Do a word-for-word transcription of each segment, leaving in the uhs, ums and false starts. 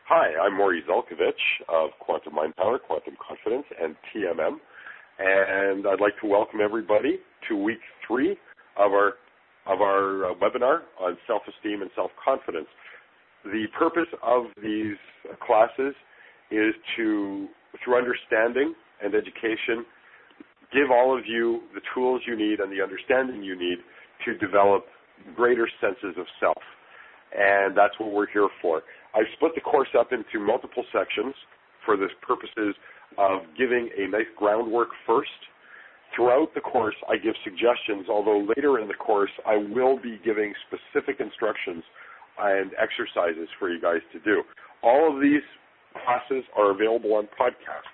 Hi, I'm Maury Zelkovich of Quantum Mind Power, Quantum Confidence, and T M M, and I'd like to welcome everybody to week three of our of our uh, webinar on self-esteem and self-confidence. The purpose of these classes is to, through understanding and education, give all of you the tools you need and the understanding you need to develop greater senses of self. And that's what we're here for. I've split the course up into multiple sections for the purposes of giving a nice groundwork first. Throughout the course, I give suggestions, although later in the course, I will be giving specific instructions and exercises for you guys to do. All of these classes are available on podcast.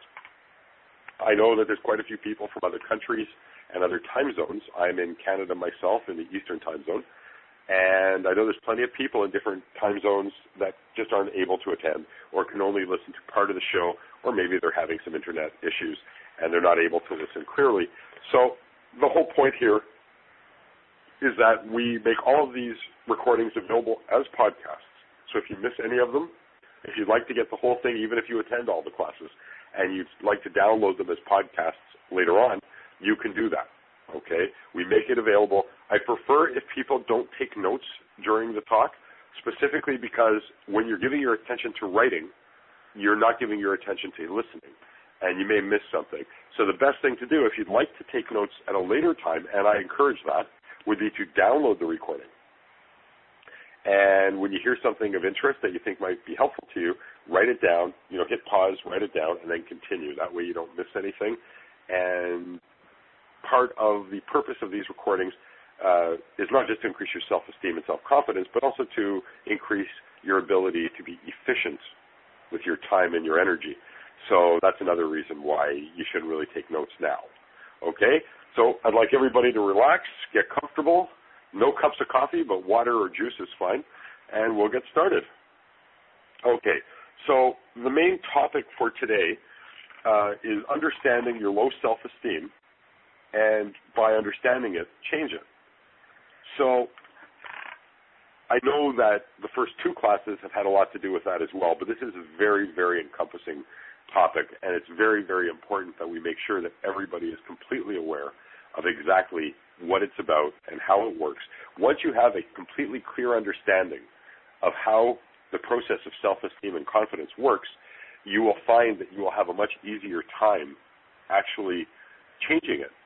I know that there's quite a few people from other countries and other time zones. I'm in Canada myself, in the Eastern time zone. And I know there's plenty of people in different time zones that just aren't able to attend or can only listen to part of the show, or maybe they're having some internet issues and they're not able to listen clearly. So the whole point here is that we make all of these recordings available as podcasts. So if you miss any of them, if you'd like to get the whole thing, even if you attend all the classes, and you'd like to download them as podcasts later on, you can do that. Okay, we make it available. I prefer if people don't take notes during the talk, specifically because when you're giving your attention to writing, you're not giving your attention to listening, and you may miss something. So the best thing to do, if you'd like to take notes at a later time, and I encourage that, would be to download the recording. And when you hear something of interest that you think might be helpful to you, write it down, you know, hit pause, write it down, and then continue. That way you don't miss anything. And part of the purpose of these recordings uh, is not just to increase your self-esteem and self-confidence, but also to increase your ability to be efficient with your time and your energy. So that's another reason why you should really take notes now. Okay? So I'd like everybody to relax, get comfortable. No cups of coffee, but water or juice is fine. And we'll get started. Okay. So the main topic for today uh, is understanding your low self-esteem, and by understanding it, change it. So I know that the first two classes have had a lot to do with that as well, but this is a very, very encompassing topic, and it's very, very important that we make sure that everybody is completely aware of exactly what it's about and how it works. Once you have a completely clear understanding of how the process of self-esteem and confidence works, you will find that you will have a much easier time actually changing it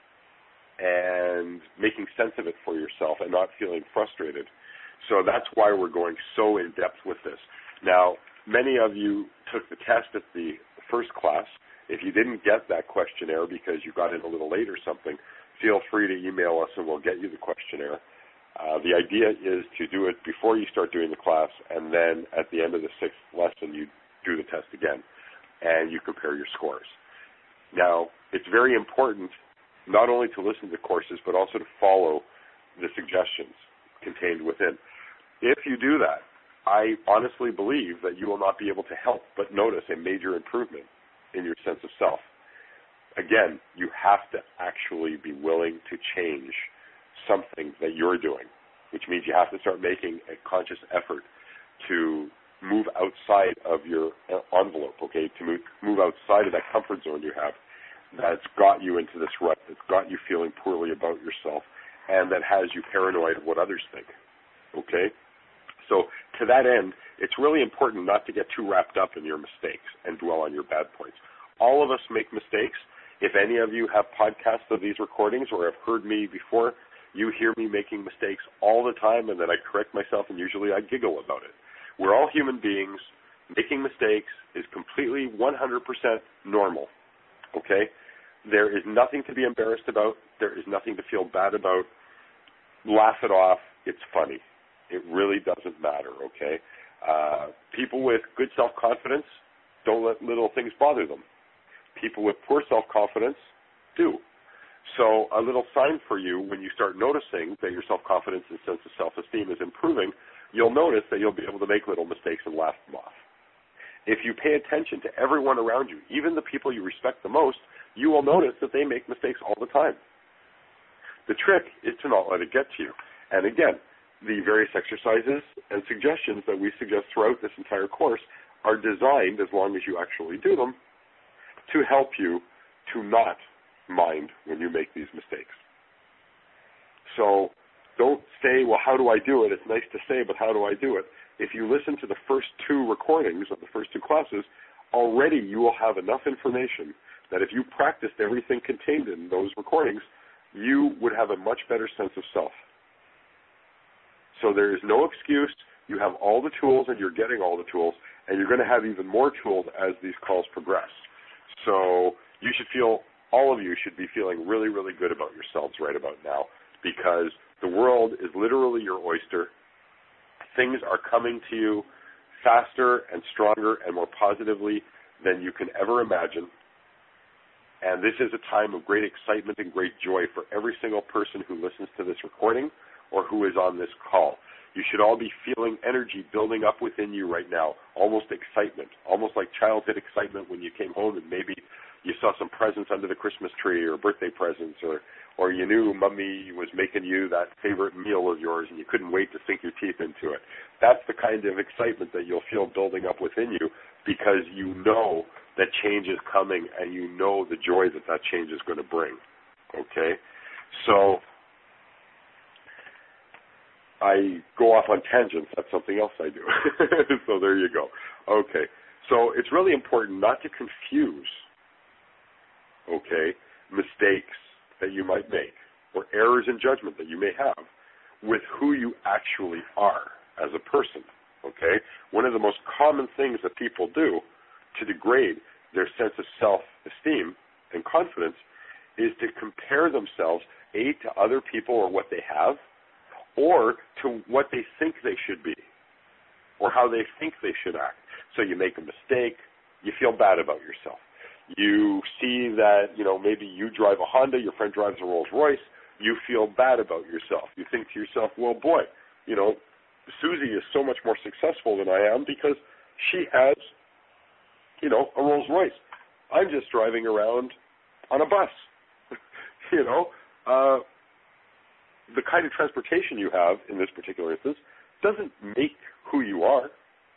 and making sense of it for yourself and not feeling frustrated. So that's why we're going so in-depth with this. Now, many of you took the test at the first class. If you didn't get that questionnaire because you got in a little late or something, feel free to email us and we'll get you the questionnaire. Uh, the idea is to do it before you start doing the class, and then at the end of the sixth lesson, you do the test again, and you compare your scores. Now, it's very important not only to listen to courses, but also to follow the suggestions contained within. If you do that, I honestly believe that you will not be able to help but notice a major improvement in your sense of self. Again, you have to actually be willing to change something that you're doing, which means you have to start making a conscious effort to move outside of your envelope, okay, to move, move outside of that comfort zone you have that's got you into this rut, that's got you feeling poorly about yourself, and that has you paranoid of what others think, okay? So to that end, it's really important not to get too wrapped up in your mistakes and dwell on your bad points. All of us make mistakes. If any of you have podcasts of these recordings or have heard me before, you hear me making mistakes all the time, and then I correct myself, and usually I giggle about it. We're all human beings. Making mistakes is completely one hundred percent normal, okay? There is nothing to be embarrassed about. There is nothing to feel bad about. Laugh it off. It's funny. It really doesn't matter, okay? Uh, people with good self-confidence don't let little things bother them. People with poor self-confidence do. So a little sign for you when you start noticing that your self-confidence and sense of self-esteem is improving, you'll notice that you'll be able to make little mistakes and laugh them off. If you pay attention to everyone around you, even the people you respect the most, you will notice that they make mistakes all the time. The trick is to not let it get to you. And again, the various exercises and suggestions that we suggest throughout this entire course are designed, as long as you actually do them, to help you to not mind when you make these mistakes. So don't say, well, how do I do it? It's nice to say, but how do I do it? If you listen to the first two recordings of the first two classes, already you will have enough information that if you practiced everything contained in those recordings, you would have a much better sense of self. So there is no excuse. You have all the tools, and you're getting all the tools, and you're going to have even more tools as these calls progress. So you should feel, all of you should be feeling really, really good about yourselves right about now, because the world is literally your oyster. Things are coming to you faster and stronger and more positively than you can ever imagine. And this is a time of great excitement and great joy for every single person who listens to this recording or who is on this call. You should all be feeling energy building up within you right now, almost excitement, almost like childhood excitement when you came home and maybe you saw some presents under the Christmas tree or birthday presents, or, or you knew Mommy was making you that favorite meal of yours and you couldn't wait to sink your teeth into it. That's the kind of excitement that you'll feel building up within you, because you know that change is coming and you know the joy that that change is going to bring. Okay? So I go off on tangents. That's something else I do. So there you go. Okay. So it's really important not to confuse, okay, mistakes that you might make or errors in judgment that you may have with who you actually are as a person, okay? One of the most common things that people do to degrade their sense of self-esteem and confidence is to compare themselves, A, to other people or what they have, or to what they think they should be, or how they think they should act. So you make a mistake, you feel bad about yourself. You see that, you know, maybe you drive a Honda, your friend drives a Rolls Royce, you feel bad about yourself. You think to yourself, well, boy, you know, Susie is so much more successful than I am because she has, you know, a Rolls Royce. I'm just driving around on a bus. you know, uh, the kind of transportation you have in this particular instance doesn't make who you are.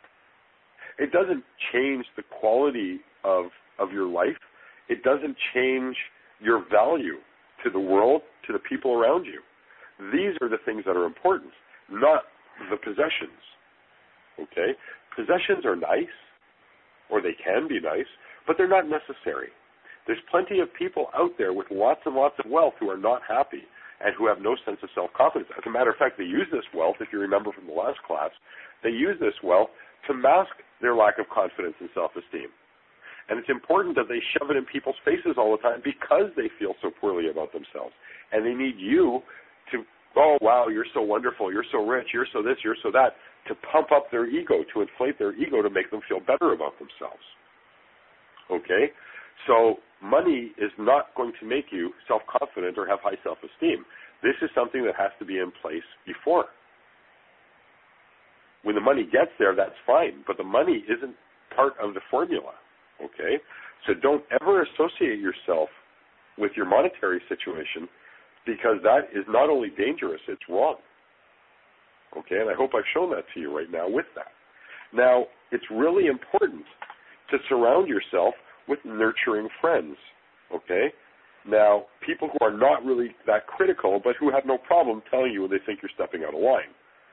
It doesn't change the quality of of your life. It doesn't change your value to the world, to the people around you. These are the things that are important, not the possessions. Okay? Possessions are nice, or they can be nice, but they're not necessary. There's plenty of people out there with lots and lots of wealth who are not happy and who have no sense of self-confidence. As a matter of fact, they use this wealth, if you remember from the last class, they use this wealth to mask their lack of confidence and self-esteem. And it's important that they shove it in people's faces all the time because they feel so poorly about themselves. And they need you to, oh, wow, you're so wonderful, you're so rich, you're so this, you're so that, to pump up their ego, to inflate their ego, to make them feel better about themselves. Okay? So money is not going to make you self-confident or have high self-esteem. This is something that has to be in place before. When the money gets there, that's fine, but the money isn't part of the formula. Okay? So don't ever associate yourself with your monetary situation, because that is not only dangerous, it's wrong. Okay? And I hope I've shown that to you right now with that. Now, it's really important to surround yourself with nurturing friends. Okay? Now, people who are not really that critical, but who have no problem telling you when they think you're stepping out of line.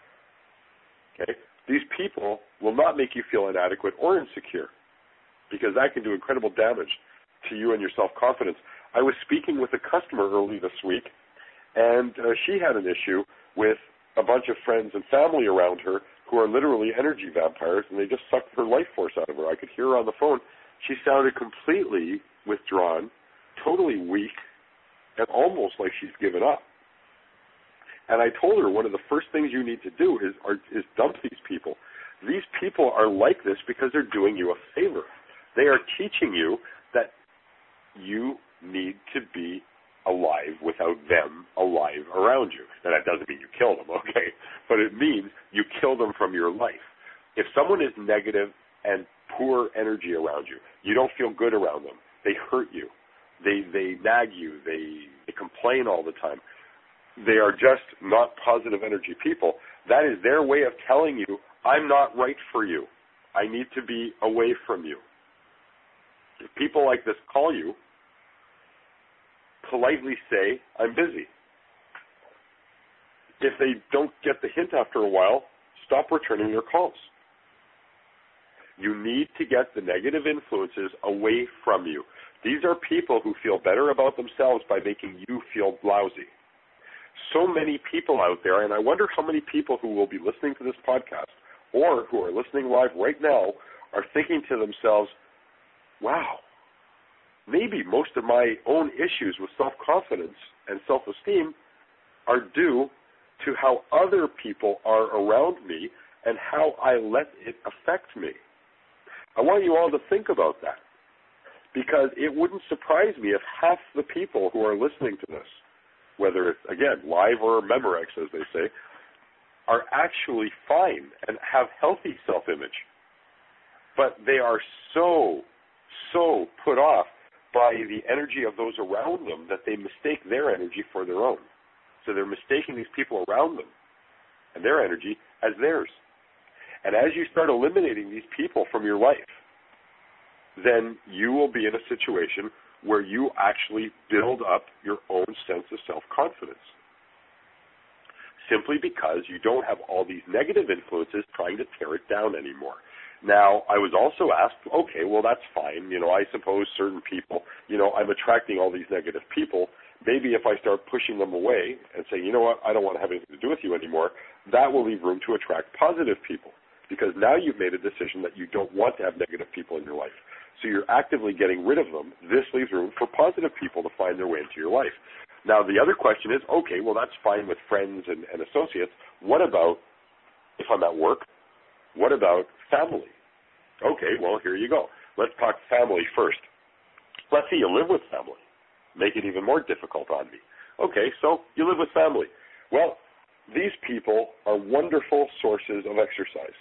Okay? These people will not make you feel inadequate or insecure, because that can do incredible damage to you and your self-confidence. I was speaking with a customer early this week, and uh, she had an issue with a bunch of friends and family around her who are literally energy vampires, and they just sucked her life force out of her. I could hear her on the phone. She sounded completely withdrawn, totally weak, and almost like she's given up. And I told her one of the first things you need to do is, are, is dump these people. These people are like this because they're doing you a favor. They are teaching you that you need to be alive without them alive around you. Now, that doesn't mean you kill them, okay? But it means you kill them from your life. If someone is negative and poor energy around you, you don't feel good around them, they hurt you, they they nag you, they, they complain all the time, they are just not positive energy people, that is their way of telling you, I'm not right for you. I need to be away from you. If people like this call you, politely say, I'm busy. If they don't get the hint after a while, stop returning their calls. You need to get the negative influences away from you. These are people who feel better about themselves by making you feel lousy. So many people out there, and I wonder how many people who will be listening to this podcast or who are listening live right now are thinking to themselves, wow, maybe most of my own issues with self-confidence and self-esteem are due to how other people are around me and how I let it affect me. I want you all to think about that, because it wouldn't surprise me if half the people who are listening to this, whether it's, again, live or Memorex, as they say, are actually fine and have healthy self-image. But they are so, so put off by the energy of those around them that they mistake their energy for their own. So they're mistaking these people around them and their energy as theirs. And as you start eliminating these people from your life, then you will be in a situation where you actually build up your own sense of self-confidence, simply because you don't have all these negative influences trying to tear it down anymore. Now, I was also asked, okay, well, that's fine. You know, I suppose certain people, you know, I'm attracting all these negative people. Maybe if I start pushing them away and saying, you know what, I don't want to have anything to do with you anymore, that will leave room to attract positive people, because now you've made a decision that you don't want to have negative people in your life. So you're actively getting rid of them. This leaves room for positive people to find their way into your life. Now, the other question is, okay, well, that's fine with friends and, and associates. What about if I'm at work? What about family? Okay, well, here you go. Let's talk family first. Let's say you live with family. Make it even more difficult on me. Okay, so you live with family. Well, these people are wonderful sources of exercise.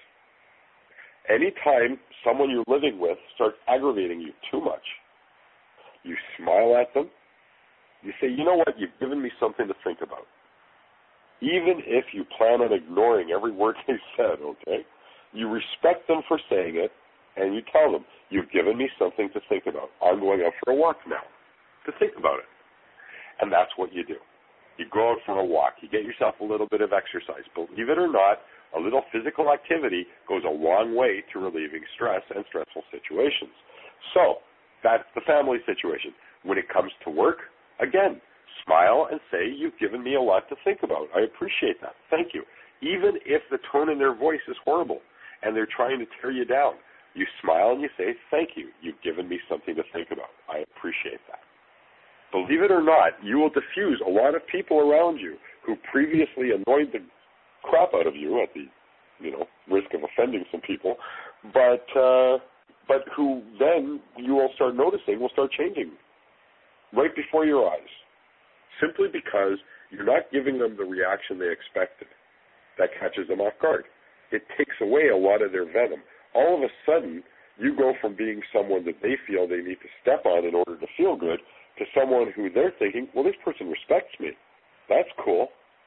Anytime someone you're living with starts aggravating you too much, you smile at them. You say, you know what, you've given me something to think about. Even if you plan on ignoring every word they said, okay, you respect them for saying it, and you tell them, you've given me something to think about. I'm going out for a walk now to think about it. And that's what you do. You go out for a walk. You get yourself a little bit of exercise. Believe it or not, a little physical activity goes a long way to relieving stress and stressful situations. So that's the family situation. When it comes to work, again, smile and say, you've given me a lot to think about. I appreciate that. Thank you. Even if the tone in their voice is horrible and they're trying to tear you down, you smile and you say, thank you. You've given me something to think about. I appreciate that. Believe it or not, you will diffuse a lot of people around you who previously annoyed the crap out of you at the, you know, risk of offending some people, but uh, but who then you will start noticing will start changing right before your eyes, simply because you're not giving them the reaction they expected. That catches them off guard. It takes away a lot of their venom. All of a sudden, you go from being someone that they feel they need to step on in order to feel good to someone who they're thinking, well, this person respects me. That's cool.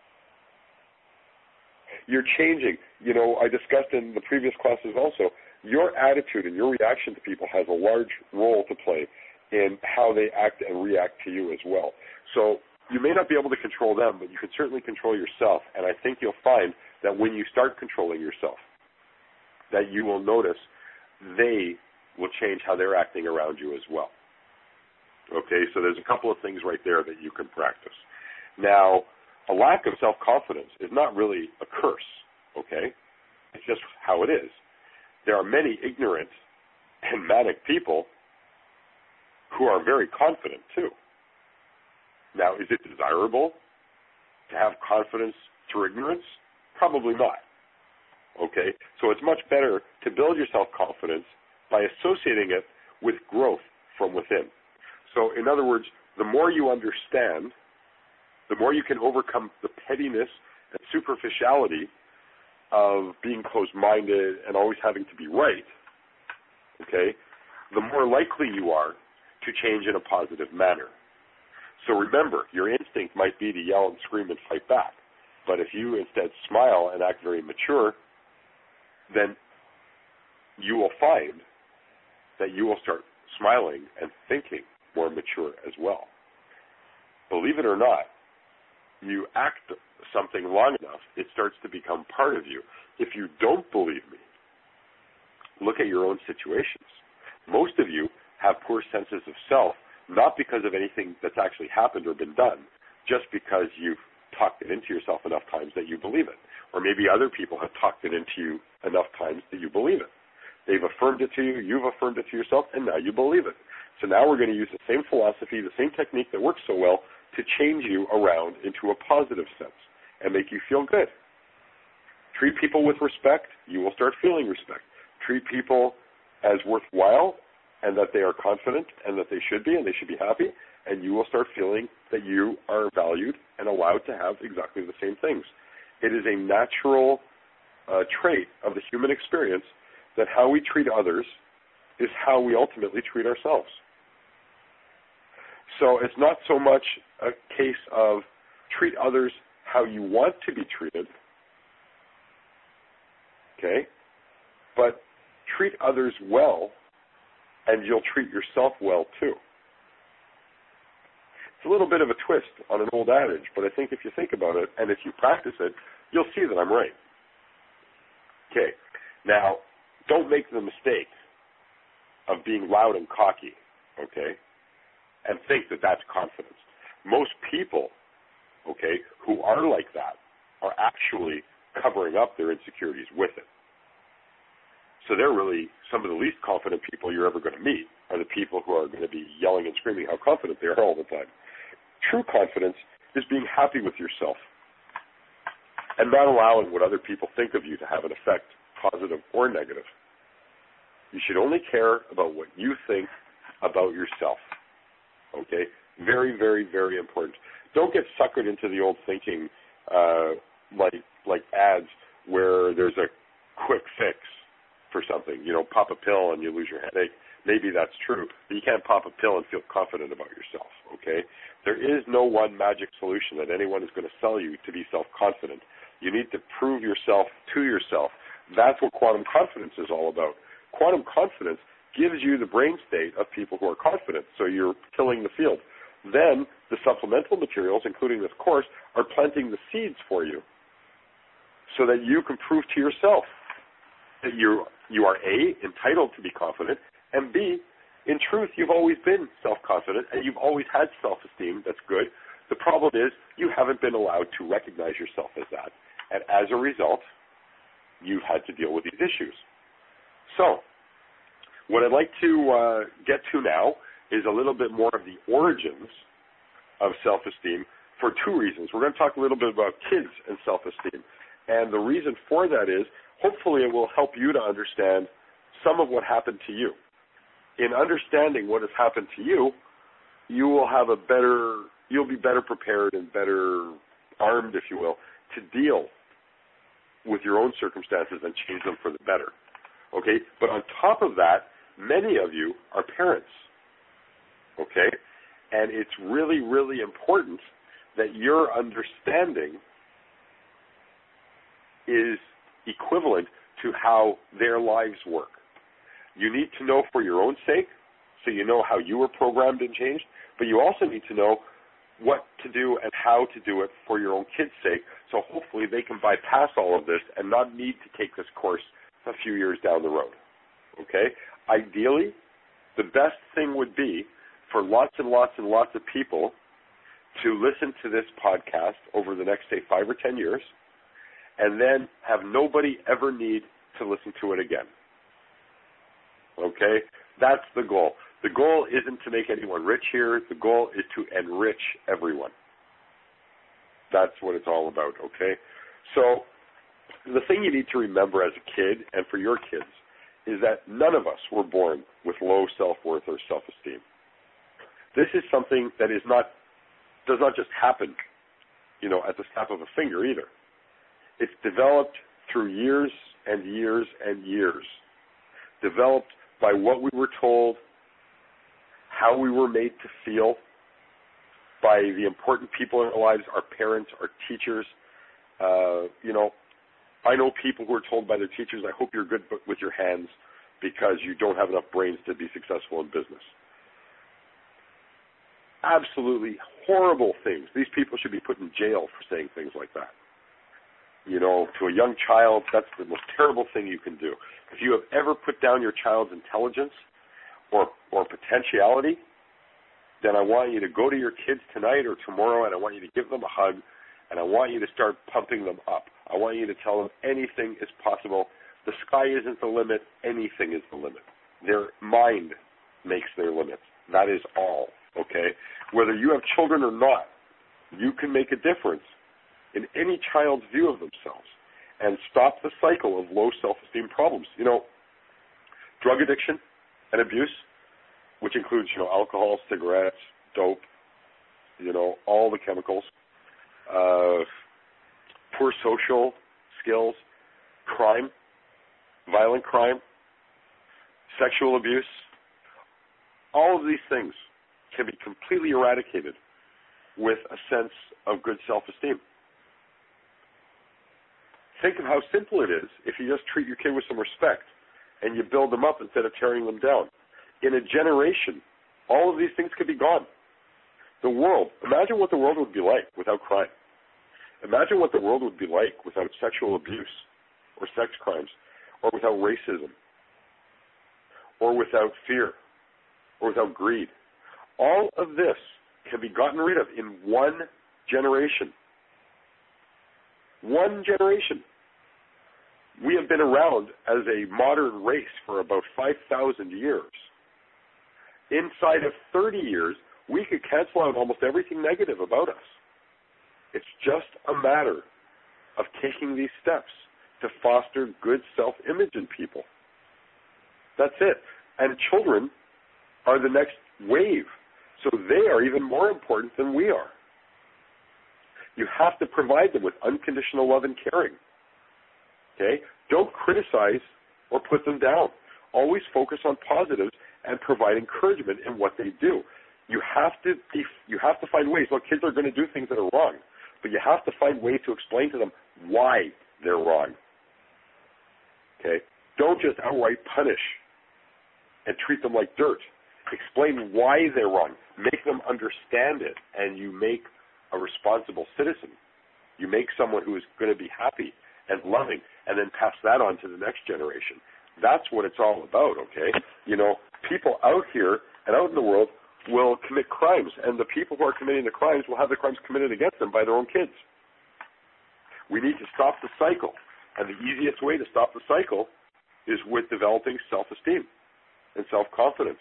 You're changing. You know, I discussed in the previous classes also, your attitude and your reaction to people has a large role to play in how they act and react to you as well. So you may not be able to control them, but you can certainly control yourself. And I think you'll find that when you start controlling yourself, that you will notice they will change how they're acting around you as well. Okay, so there's a couple of things right there that you can practice. Now, a lack of self-confidence is not really a curse, okay? It's just how it is. There are many ignorant and manic people who are very confident too. Now, is it desirable to have confidence through ignorance? Probably not. Okay? So it's much better to build your self-confidence by associating it with growth from within. So, in other words, the more you understand, the more you can overcome the pettiness and superficiality of being closed-minded and always having to be right, okay, the more likely you are to change in a positive manner. So remember, your instinct might be to yell and scream and fight back. But if you instead smile and act very mature, then you will find that you will start smiling and thinking more mature as well. Believe it or not, you act something long enough, it starts to become part of you. If you don't believe me, look at your own situations. Most of you have poor senses of self, not because of anything that's actually happened or been done, just because you've talked it into yourself enough times that you believe it. Or maybe other people have talked it into you enough times that you believe it. They've affirmed it to you, you've affirmed it to yourself, and now you believe it. So now we're going to use the same philosophy, the same technique that works so well to change you around into a positive sense and make you feel good. Treat people with respect, you will start feeling respect. Treat people as worthwhile and that they are confident and that they should be and they should be happy, and you will start feeling that you are valued and allowed to have exactly the same things. It is a natural uh, trait of the human experience that how we treat others is how we ultimately treat ourselves. So it's not so much a case of treat others how you want to be treated, okay, but treat others well and you'll treat yourself well too. It's a little bit of a twist on an old adage, but I think if you think about it and if you practice it, you'll see that I'm right. Okay, now don't make the mistake of being loud and cocky, okay, and think that that's confidence. Most people, okay, who are like that are actually covering up their insecurities with it. So they're really some of the least confident people you're ever going to meet are the people who are going to be yelling and screaming how confident they are all the time. True confidence is being happy with yourself and not allowing what other people think of you to have an effect, positive or negative. You should only care about what you think about yourself. Okay? Very, very, very important. Don't get suckered into the old thinking uh, like like ads where there's a quick fix for something. You know, pop a pill and you lose your headache. Maybe that's true, but you can't pop a pill and feel confident about yourself, okay? There is no one magic solution that anyone is going to sell you to be self-confident. You need to prove yourself to yourself. That's what quantum confidence is all about. Quantum confidence gives you the brain state of people who are confident, so you're tilling the field. Then the supplemental materials, including this course, are planting the seeds for you so that you can prove to yourself that you you are A, entitled to be confident, and B, in truth, you've always been self-confident and you've always had self-esteem. That's good. The problem is you haven't been allowed to recognize yourself as that. And as a result, you've had to deal with these issues. So what I'd like to uh, get to now is a little bit more of the origins of self-esteem for two reasons. We're going to talk a little bit about kids and self-esteem. And the reason for that is hopefully it will help you to understand some of what happened to you. In understanding what has happened to you, you will have a better, you'll be better prepared and better armed, if you will, to deal with your own circumstances and change them for the better. Okay? But on top of that, many of you are parents. Okay? And it's really, really important that your understanding is equivalent to how their lives work. You need to know for your own sake, so you know how you were programmed and changed, but you also need to know what to do and how to do it for your own kids' sake, so hopefully they can bypass all of this and not need to take this course a few years down the road. Okay? Ideally, the best thing would be for lots and lots and lots of people to listen to this podcast over the next, say, five or ten years, and then have nobody ever need to listen to it again. Okay? That's the goal. The goal isn't to make anyone rich here. The goal is to enrich everyone. That's what it's all about, okay? So the thing you need to remember as a kid and for your kids is that none of us were born with low self-worth or self-esteem. This is something that is not, does not just happen, you know, at the snap of a finger either. It's developed through years and years and years. Developed by what we were told, how we were made to feel, by the important people in our lives, our parents, our teachers. Uh, you know, I know people who are told by their teachers, I hope you're good with your hands. because you don't have enough brains to be successful in business. Absolutely horrible things. These people should be put in jail for saying things like that. You know, to a young child, that's the most terrible thing you can do. If you have ever put down your child's intelligence or or potentiality, then I want you to go to your kids tonight or tomorrow, and I want you to give them a hug, and I want you to start pumping them up. I want you to tell them anything is possible. The sky isn't the limit. Anything is the limit. Their mind makes their limits. That is all, okay? Whether you have children or not, you can make a difference in any child's view of themselves and stop the cycle of low self-esteem problems. You know, drug addiction and abuse, which includes, you know, alcohol, cigarettes, dope, you know, all the chemicals, uh, poor social skills, crime, violent crime, sexual abuse, all of these things can be completely eradicated with a sense of good self-esteem. Think of how simple it is if you just treat your kid with some respect and you build them up instead of tearing them down. In a generation, all of these things could be gone. The world, imagine what the world would be like without crime. Imagine what the world would be like without sexual abuse or sex crimes or without racism or without fear or without greed. All of this can be gotten rid of in one generation. One generation. We have been around as a modern race for about five thousand years. Inside of thirty years, we could cancel out almost everything negative about us. It's just a matter of taking these steps to foster good self-image in people. That's it. And children are the next wave, so they are even more important than we are. You have to provide them with unconditional love and caring. Okay? Don't criticize or put them down. Always focus on positives and provide encouragement in what they do. You have to be, you have to find ways. Look, kids are going to do things that are wrong, but you have to find ways to explain to them why they're wrong. Okay? Don't just outright punish and treat them like dirt. Explain why they're wrong. Make them understand it, and you make a responsible citizen. You make someone who is going to be happy and loving, and then pass that on to the next generation. That's what it's all about, okay? You know, people out here and out in the world will commit crimes, and the people who are committing the crimes will have the crimes committed against them by their own kids. We need to stop the cycle, and the easiest way to stop the cycle is with developing self-esteem and self-confidence.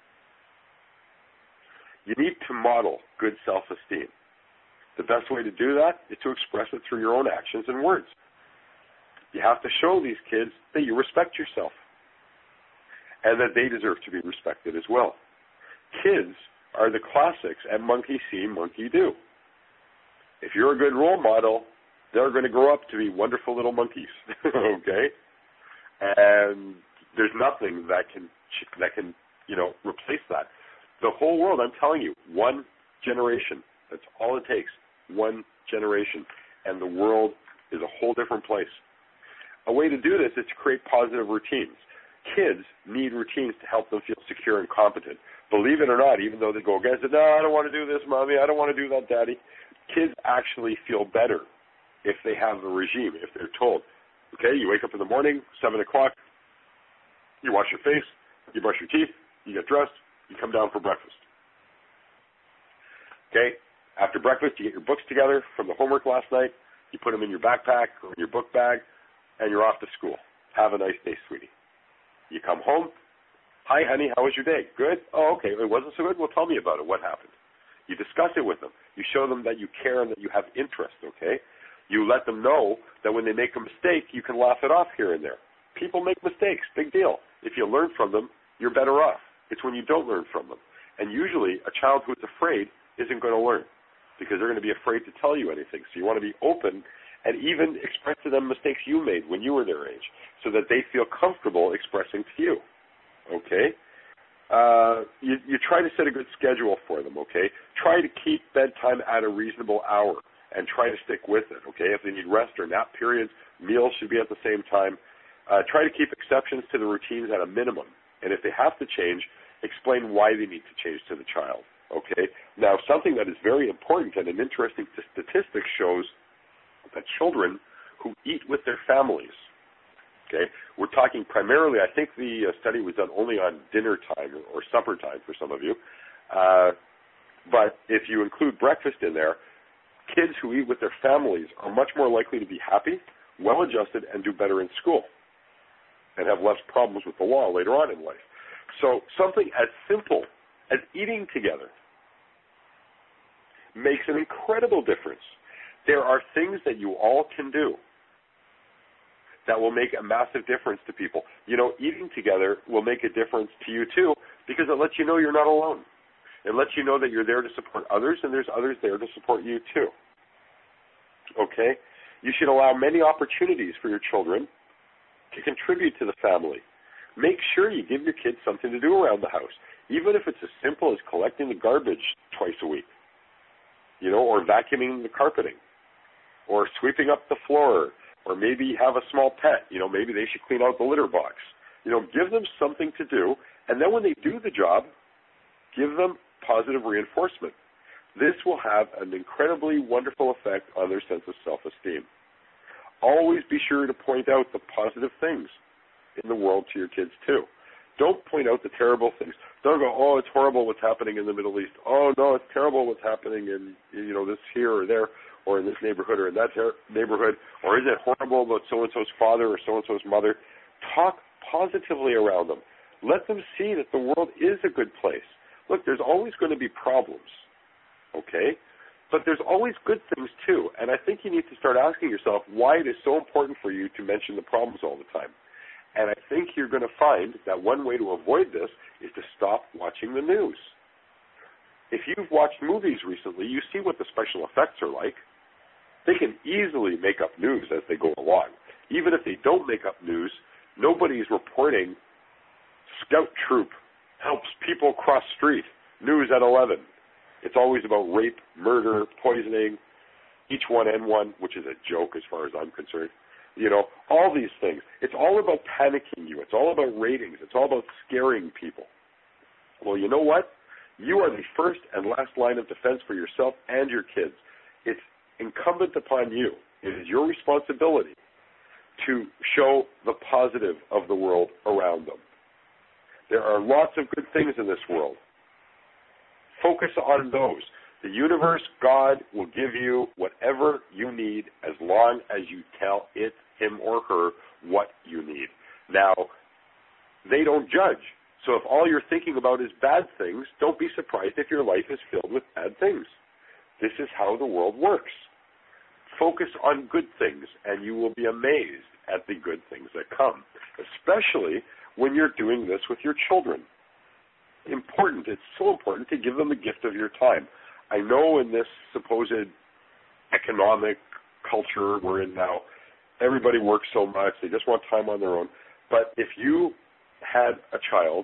You need to model good self-esteem. The best way to do that is to express it through your own actions and words. You have to show these kids that you respect yourself and that they deserve to be respected as well. Kids are the classics at monkey see, monkey do. If you're a good role model, they're going to grow up to be wonderful little monkeys, okay? And there's nothing that can, that can, you know, replace that. The whole world, I'm telling you, one generation. That's all it takes, one generation. And the world is a whole different place. A way to do this is to create positive routines. Kids need routines to help them feel secure and competent. Believe it or not, even though they go against it, no, I don't want to do this, Mommy, I don't want to do that, Daddy. Kids actually feel better if they have a regime, if they're told, okay, you wake up in the morning, seven o'clock, you wash your face, you brush your teeth, you get dressed, you come down for breakfast. Okay, after breakfast, you get your books together from the homework last night, you put them in your backpack or in your book bag, and you're off to school. Have a nice day, sweetie. You come home. Hi, honey, how was your day? Good? Oh, okay. It wasn't so good? Well, tell me about it. What happened? You discuss it with them. You show them that you care and that you have interest, okay? You let them know that when they make a mistake, you can laugh it off here and there. People make mistakes. Big deal. If you learn from them, you're better off. It's when you don't learn from them. And usually, a child who is afraid isn't going to learn because they're going to be afraid to tell you anything. So you want to be open and even express to them mistakes you made when you were their age so that they feel comfortable expressing to you, okay? Uh, you, you try to set a good schedule for them, okay? Try to keep bedtime at a reasonable hour and try to stick with it, okay? If they need rest or nap periods, meals should be at the same time. Uh, try to keep exceptions to the routines at a minimum. And if they have to change, explain why they need to change to the child. Okay? Now, something that is very important and an interesting t- statistic shows that children who eat with their families, okay, we're talking primarily, I think the uh, study was done only on dinner time or, or supper time for some of you, uh, but if you include breakfast in there, kids who eat with their families are much more likely to be happy, well-adjusted, and do better in school and have less problems with the law later on in life. So something as simple as eating together makes an incredible difference. There are things that you all can do that will make a massive difference to people. You know, eating together will make a difference to you too, because it lets you know you're not alone. It lets you know that you're there to support others, and there's others there to support you too. Okay? You should allow many opportunities for your children to contribute to the family. Make sure you give your kids something to do around the house, even if it's as simple as collecting the garbage twice a week, you know, or vacuuming the carpeting, or sweeping up the floor, or maybe have a small pet. You know, maybe they should clean out the litter box. You know, give them something to do, and then when they do the job, give them positive reinforcement. This will have an incredibly wonderful effect on their sense of self-esteem. Always be sure to point out the positive things in the world to your kids too. Don't point out the terrible things. Don't go, oh, it's horrible what's happening in the Middle East. Oh, no, it's terrible what's happening in, you know, this here or there, or in this neighborhood or in that ter- neighborhood, or is it horrible about so-and-so's father or so-and-so's mother? Talk positively around them. Let them see that the world is a good place. Look, there's always going to be problems, okay? But there's always good things too, and I think you need to start asking yourself why it is so important for you to mention the problems all the time. And I think you're going to find that one way to avoid this is to stop watching the news. If you've watched movies recently, you see what the special effects are like. They can easily make up news as they go along. Even if they don't make up news, nobody's reporting scout troop helps people cross street, news at eleven. It's always about rape, murder, poisoning, H one N one, which is a joke as far as I'm concerned. You know, all these things. It's all about panicking you. It's all about ratings. It's all about scaring people. Well, you know what? You are the first and last line of defense for yourself and your kids. It's incumbent upon you. It is your responsibility to show the positive of the world around them. There are lots of good things in this world. Focus on those. The universe, God, will give you whatever you need as long as you tell it, him, or her what you need. Now, they don't judge. So if all you're thinking about is bad things, don't be surprised if your life is filled with bad things. This is how the world works. Focus on good things, and you will be amazed at the good things that come, especially when you're doing this with your children. Important, it's so important to give them the gift of your time. I know in this supposed economic culture we're in now, everybody works so much, they just want time on their own. But if you had a child,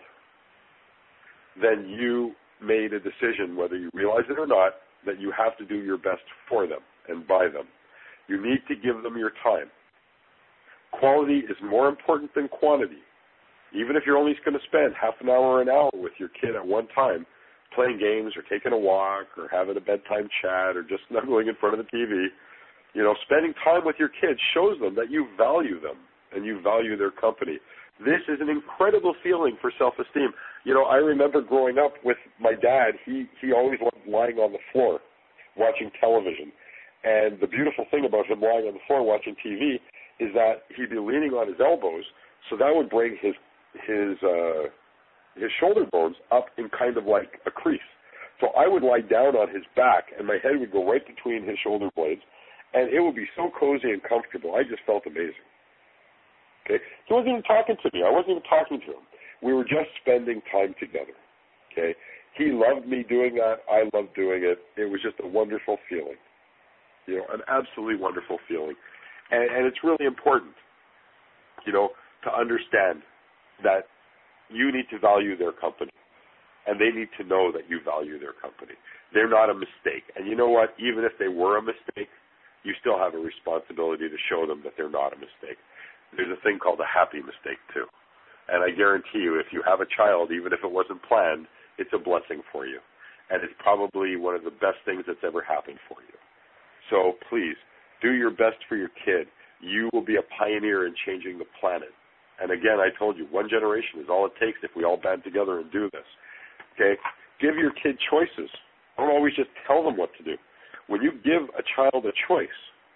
then you made a decision, whether you realize it or not, that you have to do your best for them and by them. You need to give them your time. Quality is more important than quantity. Even if you're only going to spend half an hour or an hour with your kid at one time, playing games or taking a walk or having a bedtime chat or just snuggling in front of the T V, you know, spending time with your kids shows them that you value them and you value their company. This is an incredible feeling for self-esteem. You know, I remember growing up with my dad, he, he always loved lying on the floor watching television. And the beautiful thing about him lying on the floor watching T V is that he'd be leaning on his elbows, so that would bring his his uh, his shoulder bones up in kind of like a crease. So I would lie down on his back, and my head would go right between his shoulder blades, and it would be so cozy and comfortable. I just felt amazing. Okay, he wasn't even talking to me. I wasn't even talking to him. We were just spending time together. Okay, he loved me doing that. I loved doing it. It was just a wonderful feeling. You know, an absolutely wonderful feeling, and, and it's really important, you know, to understand that you need to value their company, and they need to know that you value their company. They're not a mistake. And you know what? Even if they were a mistake, you still have a responsibility to show them that they're not a mistake. there's a thing called a happy mistake too. And I guarantee you, if you have a child, even if it wasn't planned, it's a blessing for you. And it's probably one of the best things that's ever happened for you. So please, do your best for your kid. You will be a pioneer in changing the planet. And again, I told you, one generation is all it takes if we all band together and do this. Okay? Give your kid choices. Don't always just tell them what to do. When you give a child a choice,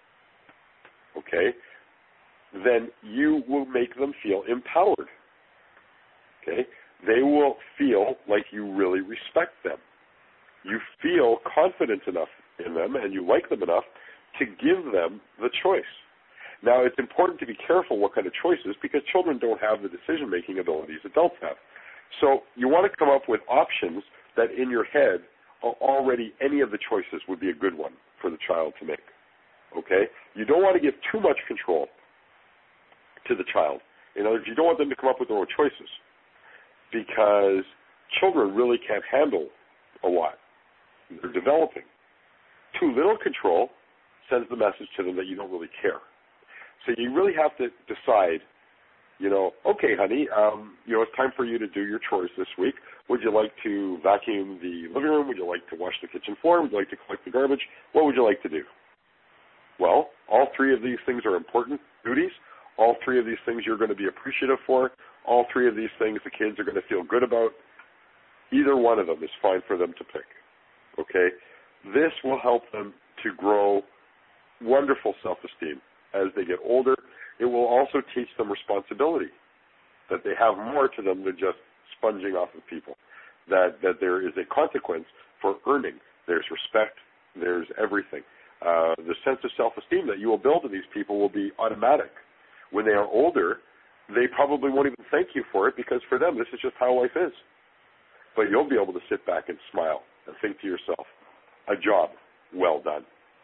okay, then you will make them feel empowered. Okay? They will feel like you really respect them. You feel confident enough in them and you like them enough to give them the choice. Now, it's important to be careful what kind of choices because children don't have the decision-making abilities adults have. So you want to come up with options that in your head are already any of the choices would be a good one for the child to make. Okay? You don't want to give too much control to the child. In other words, you don't want them to come up with their own choices because children really can't handle a lot. They're developing. Too little control sends the message to them that you don't really care. So you really have to decide, you know, okay, honey, um, you know, it's time for you to do your chores this week. Would you like to vacuum the living room? Would you like to wash the kitchen floor? Would you like to collect the garbage? What would you like to do? Well, all three of these things are important duties. All three of these things you're going to be appreciative for. All three of these things the kids are going to feel good about. Either one of them is fine for them to pick. Okay? This will help them to grow wonderful self-esteem. As they get older, it will also teach them responsibility, that they have more to them than just sponging off of people, that, that there is a consequence for earning. There's respect. There's everything. Uh, the sense of self-esteem that you will build in these people will be automatic. When they are older, they probably won't even thank you for it because for them, this is just how life is. But you'll be able to sit back and smile and think to yourself, a job well done.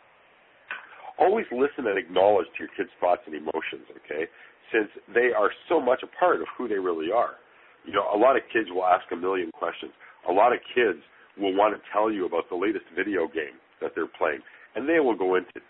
Always listen and acknowledge to your kids' thoughts and emotions, okay, since they are so much a part of who they really are. You know, a lot of kids will ask a million questions. A lot of kids will want to tell you about the latest video game that they're playing, and they will go into,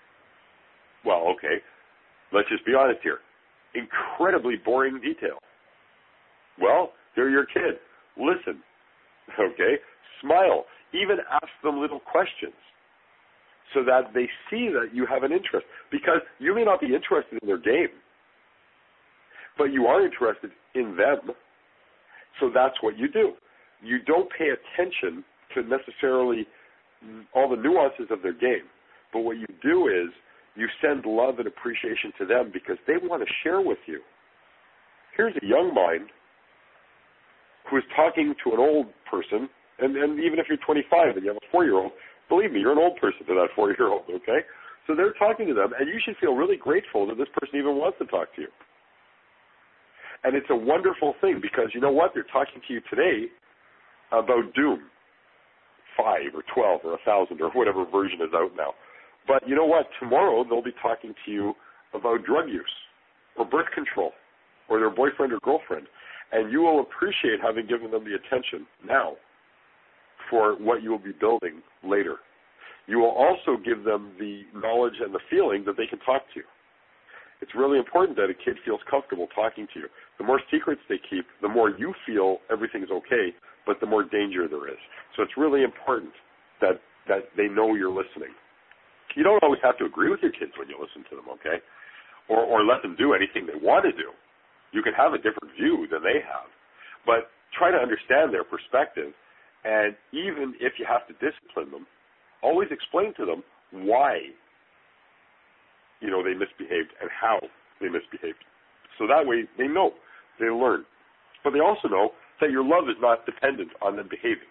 well, okay, let's just be honest here, incredibly boring detail. Well, they're your kid. Listen, okay, smile. Even ask them little questions, so that they see that you have an interest. Because you may not be interested in their game, but you are interested in them. So that's what you do. You don't pay attention to necessarily all the nuances of their game, but what you do is you send love and appreciation to them because they want to share with you. Here's a young mind who is talking to an old person, and, and even if you're twenty-five and you have a four-year-old, believe me, you're an old person to that four-year-old, okay? So they're talking to them, and you should feel really grateful that this person even wants to talk to you. And it's a wonderful thing because, you know what? They're talking to you today about Doom, five or twelve or one thousand or whatever version is out now. But you know what? Tomorrow they'll be talking to you about drug use or birth control or their boyfriend or girlfriend. And you will appreciate having given them the attention now for what you will be building later. You will also give them the knowledge and the feeling that they can talk to you. It's really important that a kid feels comfortable talking to you. The more secrets they keep, the more you feel everything's okay, but the more danger there is. So it's really important that, that they know you're listening. You don't always have to agree with your kids when you listen to them, okay? Or, or let them do anything they want to do. You can have a different view than they have. But try to understand their perspective. And even if you have to discipline them, always explain to them why, you know, they misbehaved and how they misbehaved. So that way they know, they learn. But they also know that your love is not dependent on them behaving.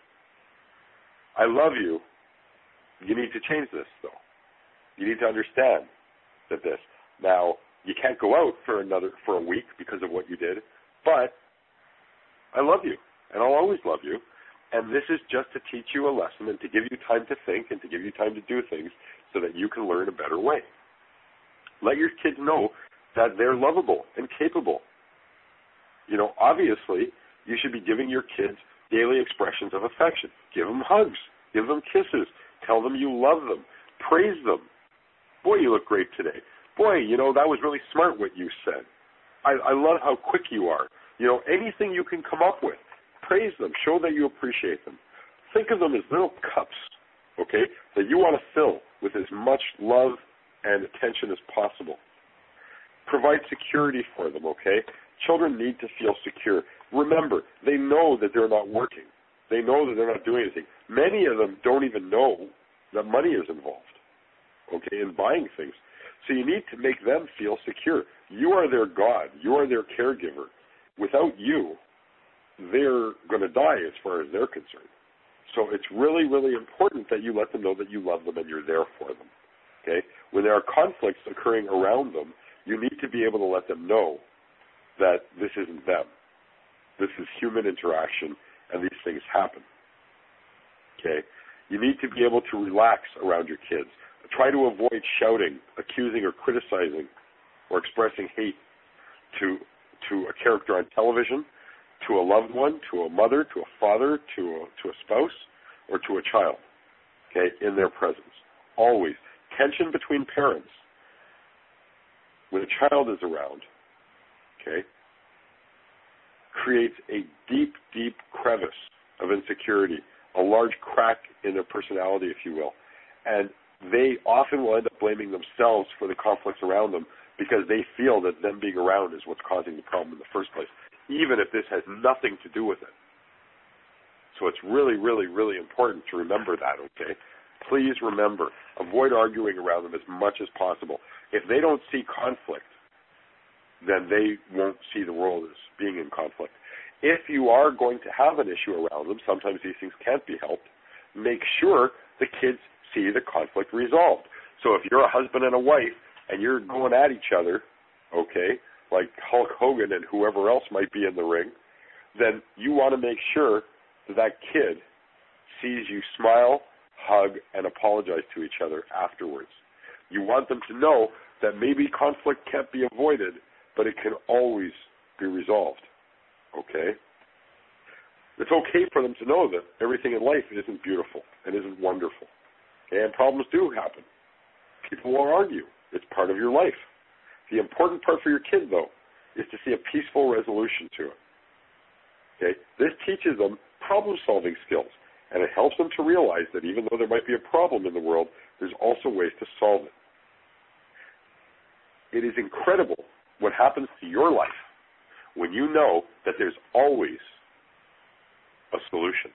I love you. You need to change this, though. You need to understand that this. Now, you can't go out for another for a week because of what you did, but I love you, and I'll always love you. And this is just to teach you a lesson and to give you time to think and to give you time to do things so that you can learn a better way. Let your kids know that they're lovable and capable. You know, obviously, you should be giving your kids daily expressions of affection. Give them hugs. Give them kisses. Tell them you love them. Praise them. Boy, you look great today. Boy, you know, that was really smart what you said. I, I love how quick you are. You know, anything you can come up with, praise them. Show that you appreciate them. Think of them as little cups, okay, that you want to fill with as much love and attention as possible. Provide security for them, okay? Children need to feel secure. Remember, they know that they're not working. They know that they're not doing anything. Many of them don't even know that money is involved, okay, in buying things. So you need to make them feel secure. You are their God. You are their caregiver. Without you, they're going to die as far as they're concerned. So it's really, really important that you let them know that you love them and you're there for them, okay? When there are conflicts occurring around them, you need to be able to let them know that this isn't them. This is human interaction, and these things happen, okay? You need to be able to relax around your kids. Try to avoid shouting, accusing, or criticizing, or expressing hate to to a character on television, to a loved one, to a mother, to a father, to a, to a spouse, or to a child, okay, in their presence. Always. Tension between parents when a child is around, okay, creates a deep, deep crevice of insecurity, a large crack in their personality, if you will. And they often will end up blaming themselves for the conflicts around them because they feel that them being around is what's causing the problem in the first place, even if this has nothing to do with it. So it's really, really, really important to remember that, okay? Please remember, avoid arguing around them as much as possible. If they don't see conflict, then they won't see the world as being in conflict. If you are going to have an issue around them, sometimes these things can't be helped, make sure the kids see the conflict resolved. So if you're a husband and a wife and you're going at each other, okay, like Hulk Hogan and whoever else might be in the ring, then you want to make sure that that kid sees you smile, hug, and apologize to each other afterwards. You want them to know that maybe conflict can't be avoided, but it can always be resolved, okay? It's okay for them to know that everything in life isn't beautiful and isn't wonderful, okay? And problems do happen. People will argue. It's part of your life. The important part for your kid, though, is to see a peaceful resolution to it, okay? This teaches them problem-solving skills, and it helps them to realize that even though there might be a problem in the world, there's also ways to solve it. It is incredible what happens to your life when you know that there's always a solution.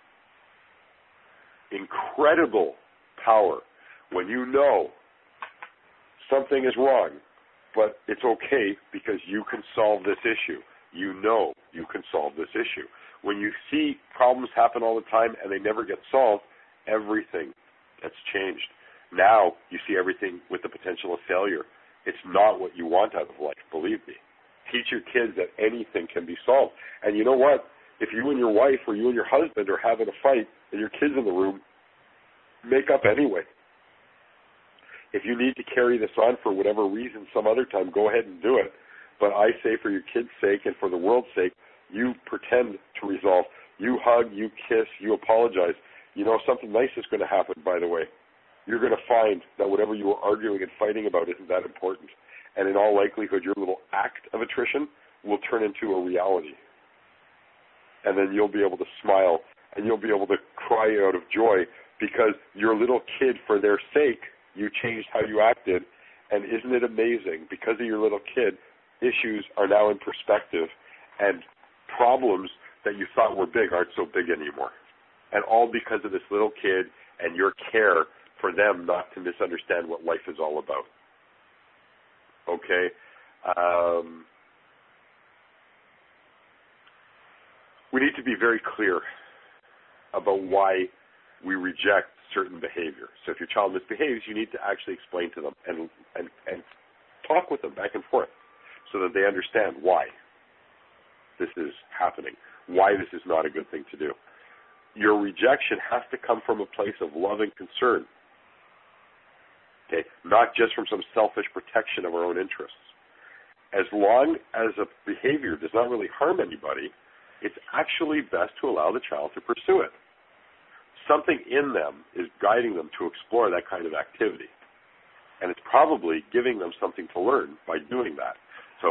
Incredible power when you know something is wrong, but it's okay because you can solve this issue. You know you can solve this issue. When you see problems happen all the time and they never get solved, everything gets changed. Now you see everything with the potential of failure. It's not what you want out of life, believe me. Teach your kids that anything can be solved. And you know what? If you and your wife or you and your husband are having a fight and your kid's in the room, make up anyway. If you need to carry this on for whatever reason some other time, go ahead and do it. But I say for your kid's sake and for the world's sake, you pretend to resolve. You hug, you kiss, you apologize. You know, something nice is going to happen, by the way. You're going to find that whatever you were arguing and fighting about isn't that important. And in all likelihood, your little act of attrition will turn into a reality. And then you'll be able to smile and you'll be able to cry out of joy because your little kid, for their sake, you changed how you acted. And isn't it amazing? Because of your little kid, issues are now in perspective and problems that you thought were big aren't so big anymore. And all because of this little kid and your care for them not to misunderstand what life is all about. Okay? Um, we need to be very clear about why we reject certain behavior. So if your child misbehaves, you need to actually explain to them and, and, and talk with them back and forth so that they understand why this is happening, why this is not a good thing to do. Your rejection has to come from a place of love and concern, okay, not just from some selfish protection of our own interests. As long as a behavior does not really harm anybody, it's actually best to allow the child to pursue it. Something in them is guiding them to explore that kind of activity, and it's probably giving them something to learn by doing that. So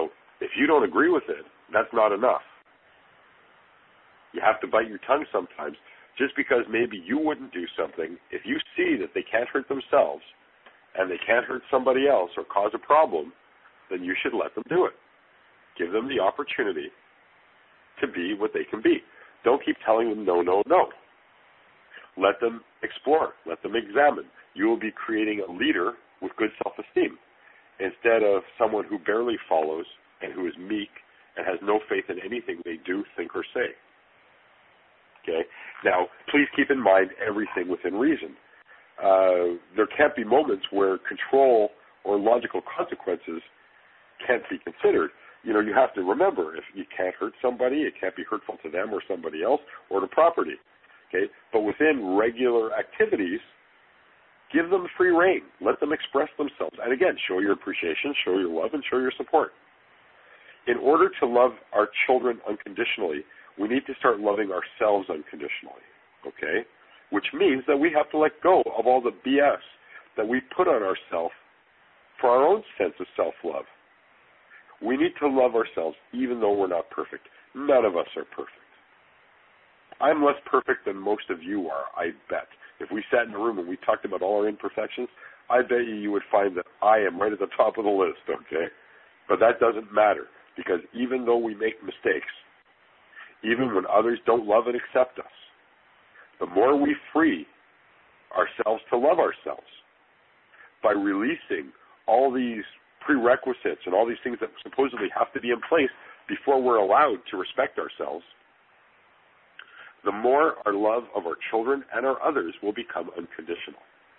If you don't agree with it, that's not enough. You have to bite your tongue sometimes. Just because maybe you wouldn't do something, if you see that they can't hurt themselves and they can't hurt somebody else or cause a problem, then you should let them do it. Give them the opportunity to be what they can be. Don't keep telling them no, no, no. Let them explore. Let them examine. You will be creating a leader with good self-esteem instead of someone who barely follows and who is meek and has no faith in anything they do, think, or say. Okay? Now, please keep in mind everything within reason. Uh, there can't be moments where control or logical consequences can't be considered. You know, you have to remember, if you can't hurt somebody, it can't be hurtful to them or somebody else or to property. Okay? But within regular activities, give them free rein. Let them express themselves. And again, show your appreciation, show your love, and show your support. In order to love our children unconditionally, we need to start loving ourselves unconditionally, okay? Which means that we have to let go of all the B S that we put on ourselves for our own sense of self-love. We need to love ourselves even though we're not perfect. None of us are perfect. I'm less perfect than most of you are, I bet. If we sat in a room and we talked about all our imperfections, I bet you you would find that I am right at the top of the list, okay? But that doesn't matter, because even though we make mistakes, even when others don't love and accept us, the more we free ourselves to love ourselves by releasing all these prerequisites and all these things that supposedly have to be in place before we're allowed to respect ourselves, the more our love of our children and our others will become unconditional.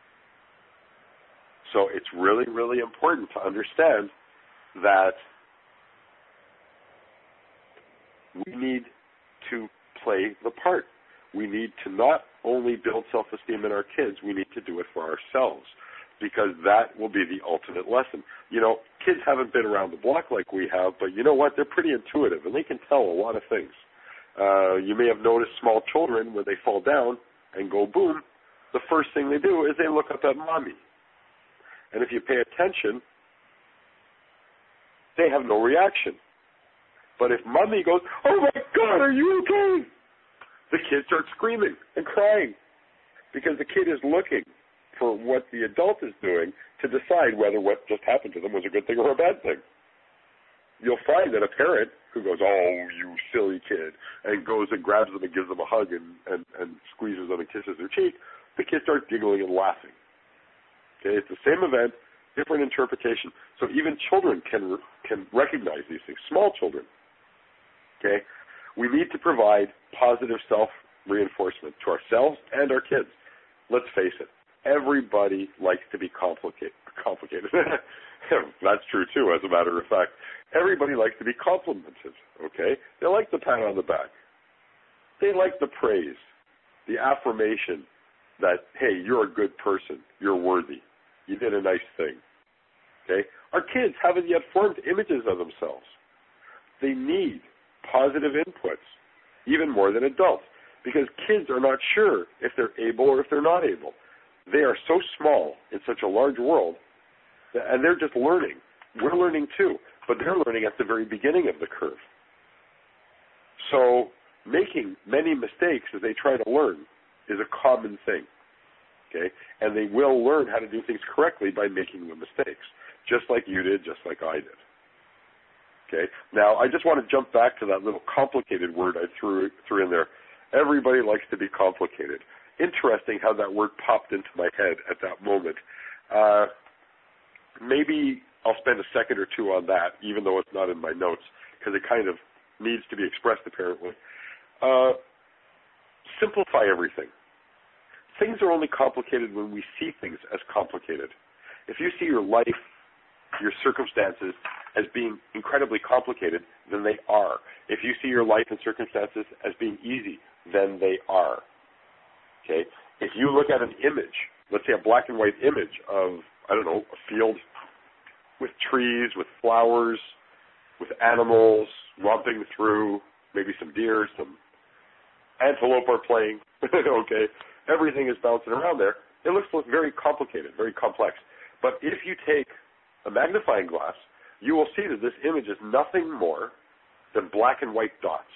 So it's really, really important to understand that we need to play the part. We need to not only build self-esteem in our kids, we need to do it for ourselves, because that will be the ultimate lesson. You know, kids haven't been around the block like we have, but you know what? They're pretty intuitive, and they can tell a lot of things. Uh, you may have noticed small children, when they fall down and go boom, the first thing they do is they look up at mommy. And if you pay attention, they have no reaction. But if mommy goes, oh my God, are you okay? The kid starts screaming and crying because the kid is looking for what the adult is doing to decide whether what just happened to them was a good thing or a bad thing. You'll find that a parent who goes, oh, you silly kid, and goes and grabs them and gives them a hug and, and, and squeezes them and kisses their cheek, the kid starts giggling and laughing. Okay, it's the same event, different interpretation. So even children can can recognize these things, small children. Okay, we need to provide positive self-reinforcement to ourselves and our kids. Let's face it, everybody likes to be complicated. complicated. That's true, too, as a matter of fact. Everybody likes to be complimented, okay? They like the pat on the back. They like the praise, the affirmation that, hey, you're a good person. You're worthy. You did a nice thing, okay? Our kids haven't yet formed images of themselves. They need positive inputs, even more than adults, because kids are not sure if they're able or if they're not able. They are so small in such a large world, and they're just learning. We're learning too, but they're learning at the very beginning of the curve. So making many mistakes as they try to learn is a common thing, okay? And they will learn how to do things correctly by making the mistakes, just like you did, just like I did. Okay. Now, I just want to jump back to that little complicated word I threw threw in there. Everybody likes to be complicated. Interesting how that word popped into my head at that moment. Uh, maybe I'll spend a second or two on that, even though it's not in my notes, because it kind of needs to be expressed, apparently. Uh, simplify everything. Things are only complicated when we see things as complicated. If you see your life, your circumstances as being incredibly complicated, then they are. If you see your life and circumstances as being easy, then they are. Okay? If you look at an image, let's say a black and white image of, I don't know, a field with trees, with flowers, with animals romping through, maybe some deer, some antelope are playing, okay? Everything is bouncing around there. It looks very complicated, very complex. But if you take a magnifying glass you will see that this image is nothing more than black and white dots.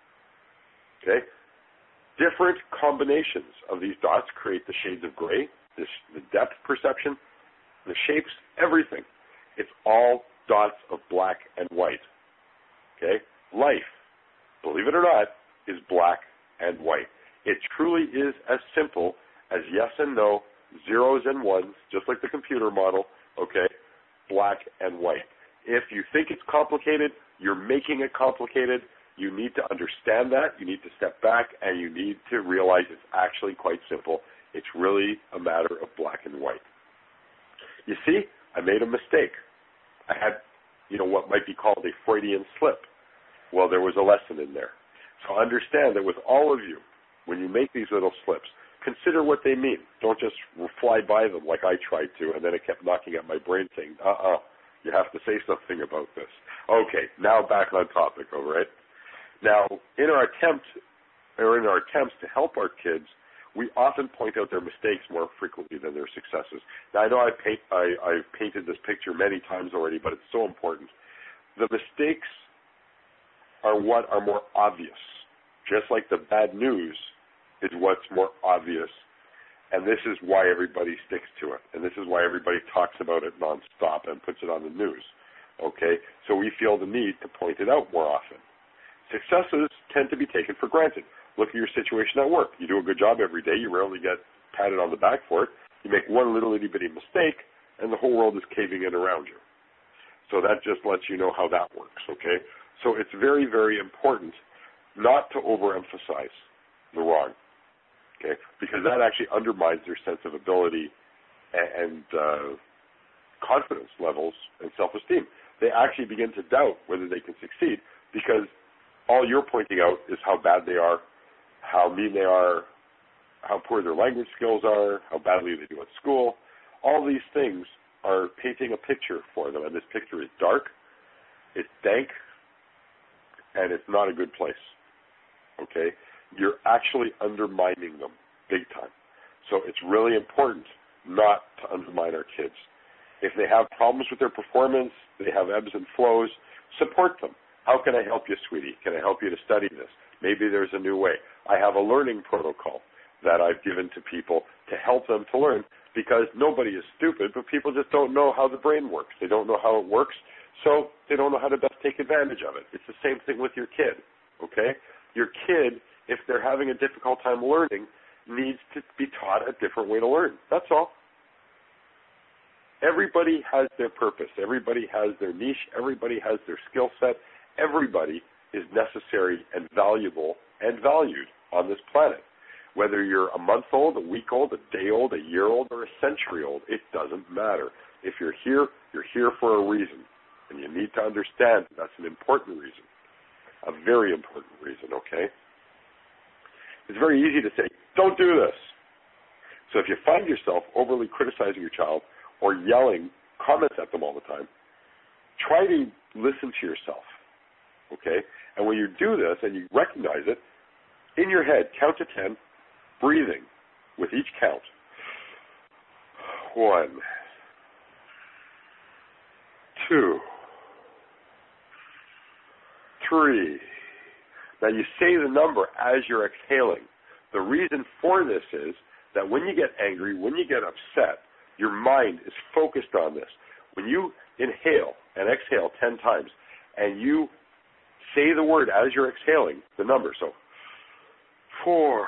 Okay? Different combinations of these dots create the shades of gray, this, the depth perception, the shapes, everything. It's all dots of black and white. Okay? Life, believe it or not, is black and white. It truly is as simple as yes and no, zeros and ones, just like the computer model, okay? Black and white. If you think it's complicated, you're making it complicated. You need to understand that. You need to step back, and you need to realize it's actually quite simple. It's really a matter of black and white. You see, I made a mistake. I had, you know, what might be called a Freudian slip. Well, there was a lesson in there. So understand that with all of you, when you make these little slips, consider what they mean. Don't just fly by them like I tried to, and then it kept knocking at my brain saying, uh-uh, you have to say something about this. Okay, now back on topic, all right? Now, in our attempt, or in our attempts to help our kids, we often point out their mistakes more frequently than their successes. Now, I know I paint, I, I've painted this picture many times already, but it's so important. The mistakes are what are more obvious, just like the bad news is what's more obvious, and this is why everybody sticks to it, and this is why everybody talks about it nonstop and puts it on the news, okay? So we feel the need to point it out more often. Successes tend to be taken for granted. Look at your situation at work. You do a good job every day. You rarely get patted on the back for it. You make one little itty-bitty mistake, and the whole world is caving in around you. So that just lets you know how that works, okay? So it's very, very important not to overemphasize the wrong, okay? Because that actually undermines their sense of ability and uh, confidence levels and self-esteem. They actually begin to doubt whether they can succeed because all you're pointing out is how bad they are, how mean they are, how poor their language skills are, how badly they do at school. All these things are painting a picture for them, and this picture is dark, it's dank, and it's not a good place, okay? You're actually undermining them big time. So it's really important not to undermine our kids. If they have problems with their performance, they have ebbs and flows, support them. How can I help you, sweetie? Can I help you to study this? Maybe there's a new way. I have a learning protocol that I've given to people to help them to learn because nobody is stupid, but people just don't know how the brain works. They don't know how it works, so they don't know how to best take advantage of it. It's the same thing with your kid, okay? Your kid, if they're having a difficult time learning, needs to be taught a different way to learn. That's all. Everybody has their purpose. Everybody has their niche. Everybody has their skill set. Everybody is necessary and valuable and valued on this planet. Whether you're a month old, a week old, a day old, a year old, or a century old, it doesn't matter. If you're here, you're here for a reason. And you need to understand that's an important reason. A very important reason, okay? It's very easy to say, don't do this. So if you find yourself overly criticizing your child or yelling comments at them all the time, try to listen to yourself, okay? And when you do this and you recognize it, in your head, count to ten, breathing with each count. One, two, three. Now you say the number as you're exhaling. The reason for this is that when you get angry, when you get upset, your mind is focused on this. When you inhale and exhale ten times, and you say the word as you're exhaling, the number, so four,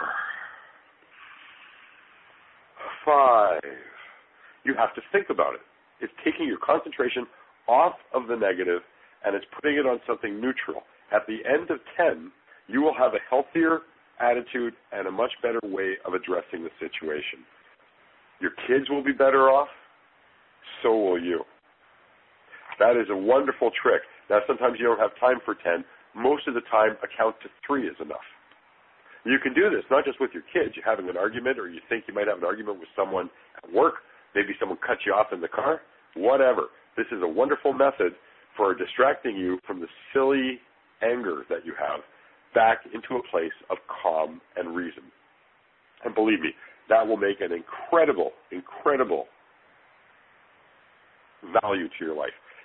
five, you have to think about it. It's taking your concentration off of the negative, and it's putting it on something neutral. At the end of ten, you will have a healthier attitude and a much better way of addressing the situation. Your kids will be better off, so will you. That is a wonderful trick. Now, sometimes you don't have time for ten. Most of the time, a count to three is enough. You can do this not just with your kids. You're having an argument, or you think you might have an argument with someone at work. Maybe someone cut you off in the car. Whatever. This is a wonderful method for distracting you from the silly anger that you have back into a place of calm and reason. And believe me, that will make an incredible, incredible value to your life.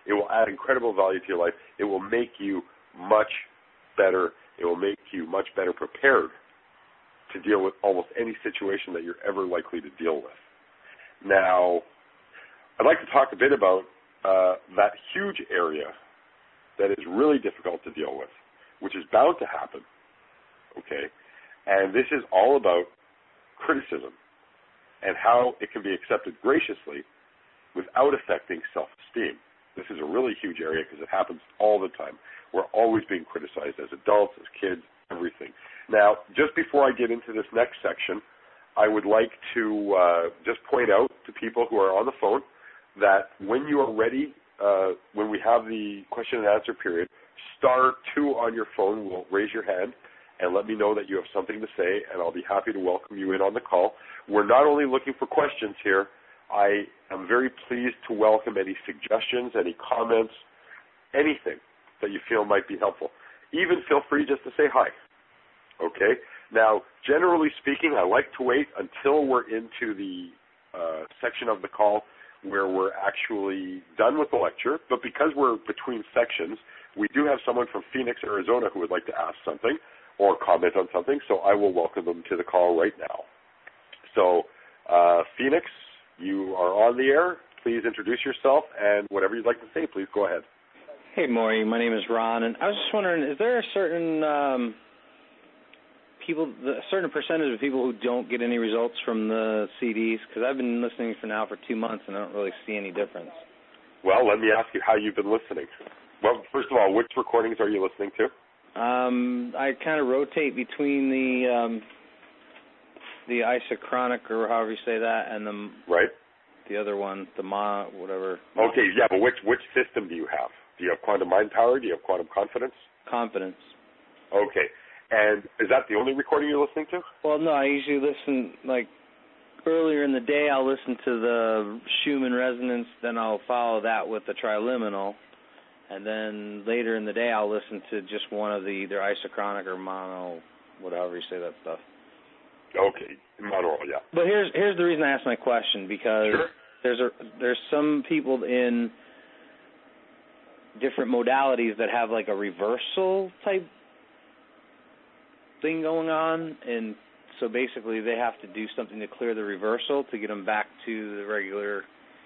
It will add incredible value to your life. It will make you much better. It will make you much better prepared to deal with almost any situation that you're ever likely to deal with. Now, I'd like to talk a bit about uh, that huge area that is really difficult to deal with, which is bound to happen, okay? And this is all about criticism and how it can be accepted graciously without affecting self-esteem. This is a really huge area because it happens all the time. We're always being criticized as adults, as kids, everything. Now, just before I get into this next section, I would like to uh, just point out to people who are on the phone that when you are ready, uh, when we have the question and answer period, star two on your phone will raise your hand and let me know that you have something to say, and I'll be happy to welcome you in on the call. We're not only looking for questions here, I am very pleased to welcome any suggestions, any comments, anything that you feel might be helpful. Even feel free just to say hi, okay? Now, generally speaking, I like to wait until we're into the uh, section of the call where we're actually done with the lecture, but because we're between sections, we do have someone from Phoenix, Arizona who would like to ask something or comment on something, so I will welcome them to the call right now. So, uh, Phoenix, you are on the air. Please introduce yourself, and whatever you'd like to say, please go ahead. Hey, Maury. My name is Ron, and I was just wondering, is there a certain um, people, a certain percentage of people who don't get any results from the C Ds? Because I've been listening for now for two months, and I don't really see any difference. Well, let me ask you how you've been listening. Well, first of all, which recordings are you listening to? Um, I kind of rotate between the um, the isochronic, or however you say that, and the right. the other one, the ma, whatever. Okay, yeah, but which which system do you have? Do you have quantum mind power? Do you have quantum confidence? Confidence. Okay, and is that the only recording you're listening to? Well, no, I usually listen, like, earlier in the day I'll listen to the Schumann resonance, then I'll follow that with the triliminal, and then later in the day I'll listen to just one of the either isochronic or mono, whatever you say that stuff. Okay, mono, yeah. But here's here's the reason I asked my question, because sure. there's a there's some people in different modalities that have like a reversal type thing going on, and so basically they have to do something to clear the reversal to get them back to the regular,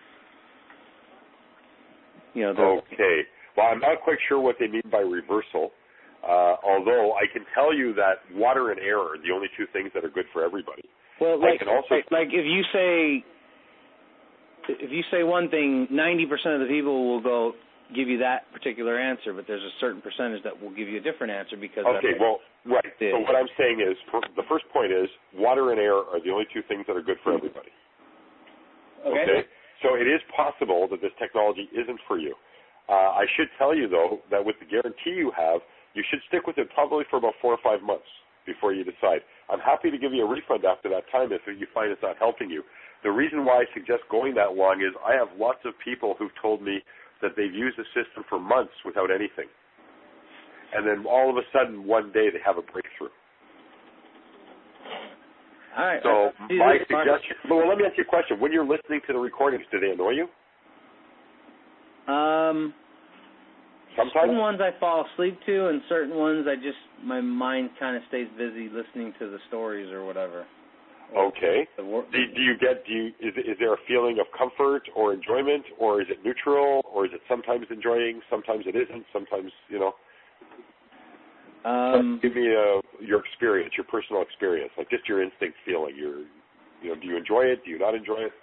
you know. The okay. Well, I'm not quite sure what they mean by reversal, uh, although I can tell you that water and air are the only two things that are good for everybody. Well, like, I can also like, like if you say if you say one thing, ninety percent of the people will go give you that particular answer, but there's a certain percentage that will give you a different answer because okay, that's well, right. So what I'm saying is, for, the first point is, water and air are the only two things that are good for everybody. Okay. okay? So it is possible that this technology isn't for you. Uh, I should tell you, though, that with the guarantee you have, you should stick with it probably for about four or five months before you decide. I'm happy to give you a refund after that time if you find it's not helping you. The reason why I suggest going that long is I have lots of people who've told me that they've used the system for months without anything. And then all of a sudden, one day, they have a breakthrough. All right. So my suggestion, well, let me ask you a question. When you're listening to the recordings, do they annoy you? Um, Sometimes? Certain ones I fall asleep to, and certain ones I just, my mind kind of stays busy listening to the stories or whatever. Okay. The wor- do, do you get, do you, is, is there a feeling of comfort or enjoyment, or is it neutral, or is it sometimes enjoying, sometimes it isn't, sometimes, you know? Um, Give me a, your experience, your personal experience, like just your instinct feeling. Your, you know, do you enjoy it? Do you not enjoy it?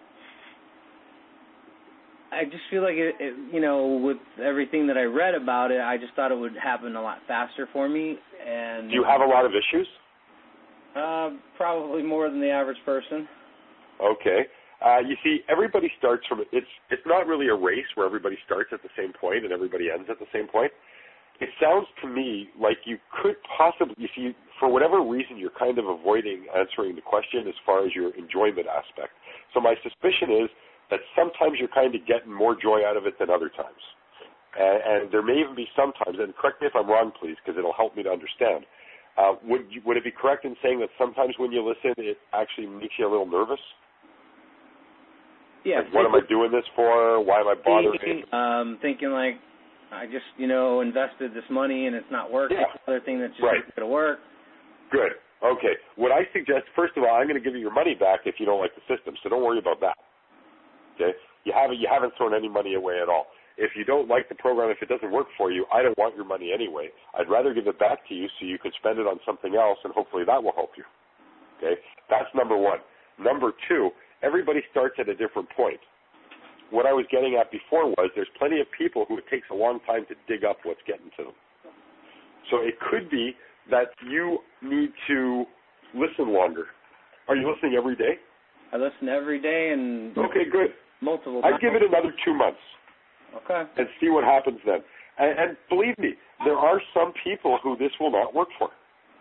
I just feel like, it, it, you know, with everything that I read about it, I just thought it would happen a lot faster for me. And do you have a lot of issues? Uh, probably more than the average person. Okay. Uh, you see, everybody starts from, it's it's not really a race where everybody starts at the same point and everybody ends at the same point. It sounds to me like you could possibly, you see, for whatever reason, you're kind of avoiding answering the question as far as your enjoyment aspect. So my suspicion is that sometimes you're kind of getting more joy out of it than other times. And, and there may even be sometimes, and correct me if I'm wrong, please, because it'll help me to understand. Uh, would you, would it be correct in saying that sometimes when you listen, it actually makes you a little nervous? Yeah. Like, what am I doing this for? Why am I bothering? Um, thinking like, I just, you know, invested this money and it's not working. Yeah. Another thing that's just right. not going to work. Good. Okay. What I suggest, first of all, I'm going to give you your money back if you don't like the system, so don't worry about that. Okay? You haven't, you haven't thrown any money away at all. If you don't like the program, if it doesn't work for you, I don't want your money anyway. I'd rather give it back to you so you can spend it on something else, and hopefully that will help you. Okay? That's number one. Number two, everybody starts at a different point. What I was getting at before was there's plenty of people who it takes a long time to dig up what's getting to them. So it could be that you need to listen longer. Are you listening every day? I listen every day and okay, good. multiple times. I'd give it another two months. Okay. And see what happens then. And, and believe me, there are some people who this will not work for.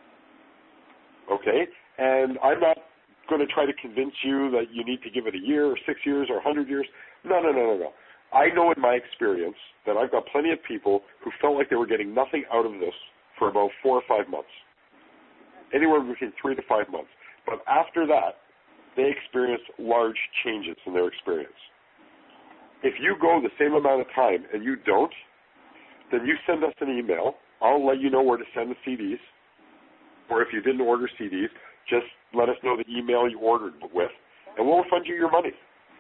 Okay? And I'm not going to try to convince you that you need to give it a year or six years or a hundred years. No, no, no, no, no. I know in my experience that I've got plenty of people who felt like they were getting nothing out of this for about four or five months. Anywhere between three to five months. But after that, they experienced large changes in their experience. If you go the same amount of time and you don't, then you send us an email. I'll let you know where to send the C Ds. Or if you didn't order C Ds, just let us know the email you ordered with, and we'll refund you your money.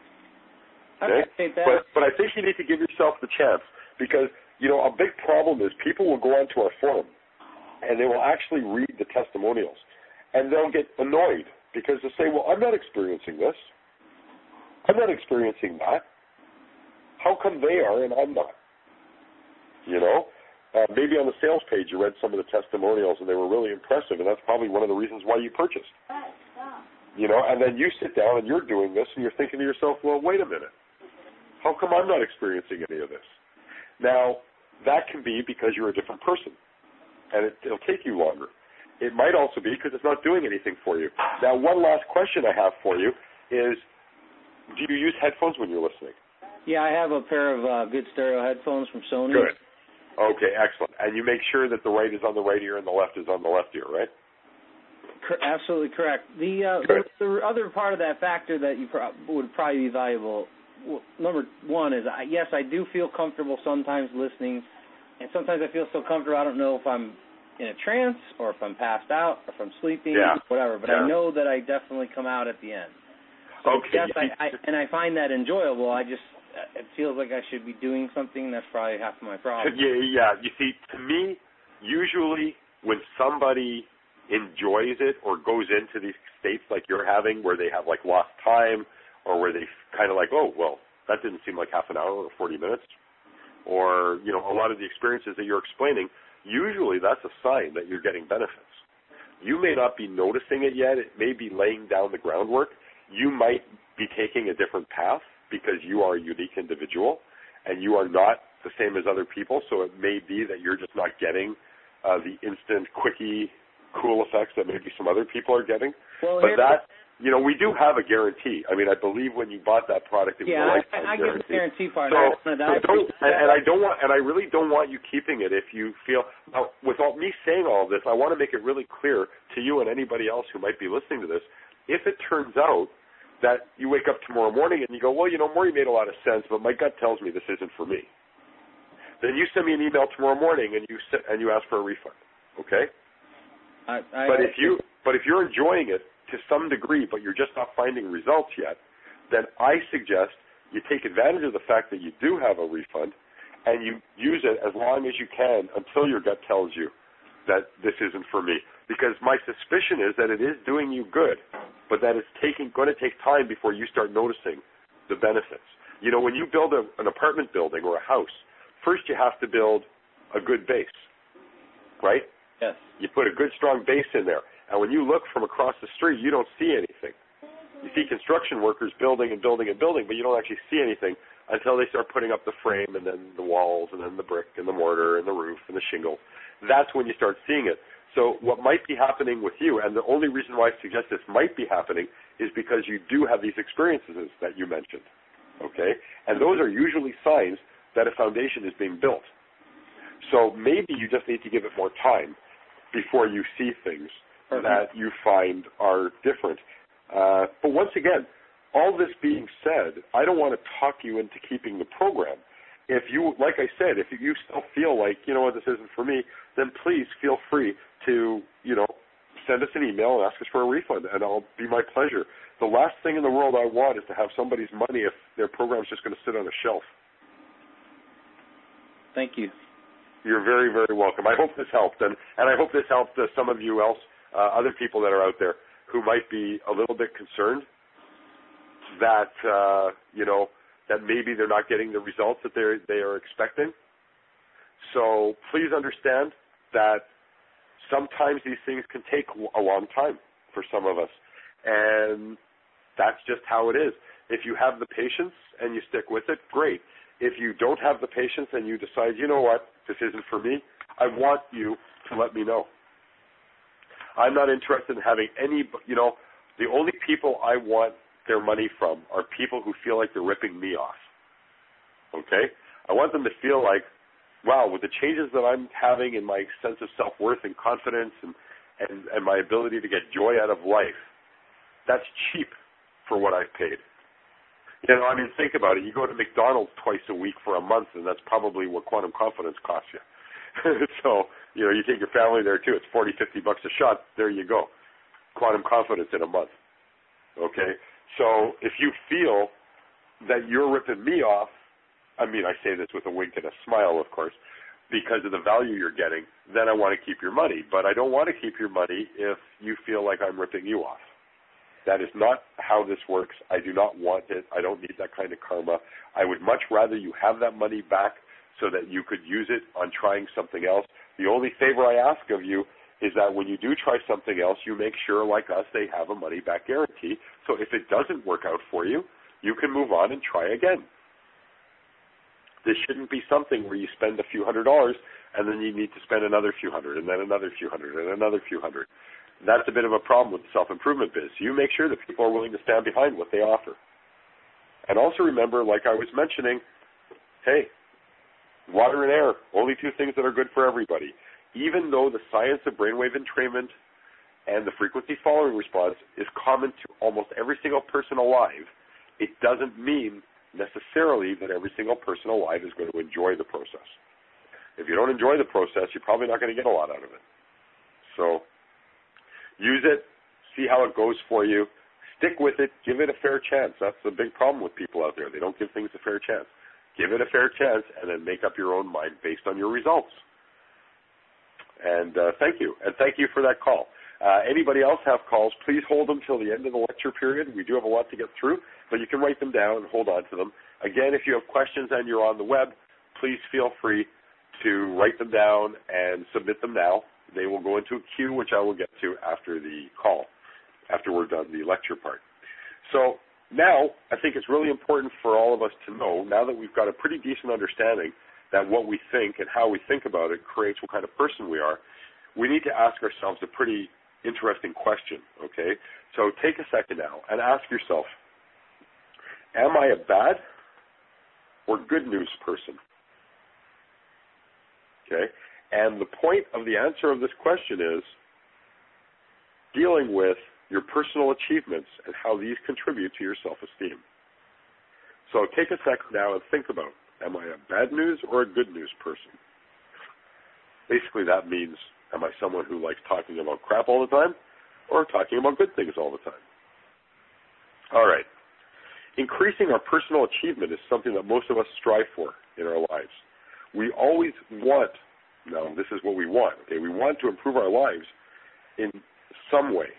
Okay? But, but I think you need to give yourself the chance because, you know, a big problem is people will go onto our forum and they will actually read the testimonials and they'll get annoyed because they'll say, well, I'm not experiencing this. I'm not experiencing that. How come they are and I'm not? You know? Uh, maybe on the sales page you read some of the testimonials and they were really impressive, and that's probably one of the reasons why you purchased. You know, and then you sit down and you're doing this and you're thinking to yourself, well, wait a minute. How come I'm not experiencing any of this? Now, that can be because you're a different person, and it, it'll take you longer. It might also be because it's not doing anything for you. Now, one last question I have for you is, do you use headphones when you're listening? Yeah, I have a pair of uh, good stereo headphones from Sony. Good. Okay, excellent. And you make sure that the right is on the right ear and the left is on the left ear, right? Absolutely correct. The, uh, the the other part of that factor that you pro- would probably be valuable, well, number one is, I, yes, I do feel comfortable sometimes listening, and sometimes I feel so comfortable I don't know if I'm in a trance or if I'm passed out or if I'm sleeping, yeah. whatever. But yeah. I know that I definitely come out at the end. So okay. yes, I, I, and I find that enjoyable. I just it feels like I should be doing something. That's probably half of my problem. Yeah, yeah. You see, to me, usually when somebody enjoys it or goes into these states like you're having where they have like lost time or where they kind of like, oh, well, that didn't seem like half an hour or forty minutes, or, you know, a lot of the experiences that you're explaining, usually that's a sign that you're getting benefits. You may not be noticing it yet. It may be laying down the groundwork. You might be taking a different path because you are a unique individual and you are not the same as other people, so it may be that you're just not getting uh, the instant, quickie, cool effects that maybe some other people are getting. Well, but that, you know, we do have a guarantee. I mean, I believe when you bought that product, it yeah, was a lifetime I, I guarantee. get the guarantee part. So, I, so don't, and, and I don't want, and I really don't want you keeping it if you feel. Now, without me saying all of this, I want to make it really clear to you and anybody else who might be listening to this. If it turns out that you wake up tomorrow morning and you go, well, you know, Maury made a lot of sense, but my gut tells me this isn't for me, then you send me an email tomorrow morning and you sit, and you ask for a refund. Okay. I, I, but if you but if you're enjoying it to some degree, but you're just not finding results yet, then I suggest you take advantage of the fact that you do have a refund, and you use it as long as you can until your gut tells you that this isn't for me. Because my suspicion is that it is doing you good, but that it's taking going to take time before you start noticing the benefits. You know, when you build a, an apartment building or a house, first you have to build a good base, right? Yes. You put a good, strong base in there. And when you look from across the street, you don't see anything. You see construction workers building and building and building, but you don't actually see anything until they start putting up the frame and then the walls and then the brick and the mortar and the roof and the shingle. That's when you start seeing it. So what might be happening with you, and the only reason why I suggest this might be happening, is because you do have these experiences that you mentioned, okay? And those are usually signs that a foundation is being built. So maybe you just need to give it more time before you see things that you find are different. Uh, but once again, all this being said, I don't want to talk you into keeping the program. If you, like I said, if you still feel like, you know what, this isn't for me, then please feel free to, you know, send us an email and ask us for a refund, and I'll be my pleasure. The last thing in the world I want is to have somebody's money if their program's just going to sit on a shelf. Thank you. You're very, very welcome. I hope this helped, and, and I hope this helped uh, some of you else, uh, other people that are out there who might be a little bit concerned that, uh, you know, that maybe they're not getting the results that they they are expecting. So please understand that sometimes these things can take a long time for some of us, and that's just how it is. If you have the patience and you stick with it, great. If you don't have the patience and you decide, you know what, this isn't for me, I want you to let me know. I'm not interested in having any, you know, the only people I want their money from are people who feel like they're ripping me off, okay? I want them to feel like, wow, with the changes that I'm having in my sense of self-worth and confidence and, and, and my ability to get joy out of life, that's cheap for what I've paid. You know, I mean, think about it. You go to McDonald's twice a week for a month, and that's probably what Quantum Confidence costs you. So, you know, you take your family there, too. It's forty, fifty bucks a shot. There you go. Quantum Confidence in a month. Okay? So if you feel that you're ripping me off, I mean, I say this with a wink and a smile, of course, because of the value you're getting, then I want to keep your money. But I don't want to keep your money if you feel like I'm ripping you off. That is not how this works. I do not want it. I don't need that kind of karma. I would much rather you have that money back so that you could use it on trying something else. The only favor I ask of you is that when you do try something else, you make sure, like us, they have a money-back guarantee. So if it doesn't work out for you, you can move on and try again. This shouldn't be something where you spend a few hundred dollars and then you need to spend another few hundred and then another few hundred and another few hundred. That's a bit of a problem with the self-improvement biz. You make sure that people are willing to stand behind what they offer. And also remember, like I was mentioning, hey, water and air, only two things that are good for everybody. Even though the science of brainwave entrainment and the frequency following response is common to almost every single person alive, it doesn't mean necessarily that every single person alive is going to enjoy the process. If you don't enjoy the process, you're probably not going to get a lot out of it. So use it, see how it goes for you, stick with it, give it a fair chance. That's the big problem with people out there. They don't give things a fair chance. Give it a fair chance and then make up your own mind based on your results. And uh, thank you. And thank you for that call. Uh, anybody else have calls, please hold them till the end of the lecture period. We do have a lot to get through, but you can write them down and hold on to them. Again, if you have questions and you're on the web, please feel free to write them down and submit them now. They will go into a queue, which I will get to after the call, after we're done the lecture part. So now I think it's really important for all of us to know, now that we've got a pretty decent understanding that what we think and how we think about it creates what kind of person we are, we need to ask ourselves a pretty interesting question, okay? So take a second now and ask yourself, am I a bad or good news person? Okay? And the point of the answer of this question is dealing with your personal achievements and how these contribute to your self-esteem. So take a second now and think about, am I a bad news or a good news person? Basically, that means, am I someone who likes talking about crap all the time or talking about good things all the time? All right. Increasing our personal achievement is something that most of us strive for in our lives. We always want, now this is what we want, okay? We want to improve our lives in some way,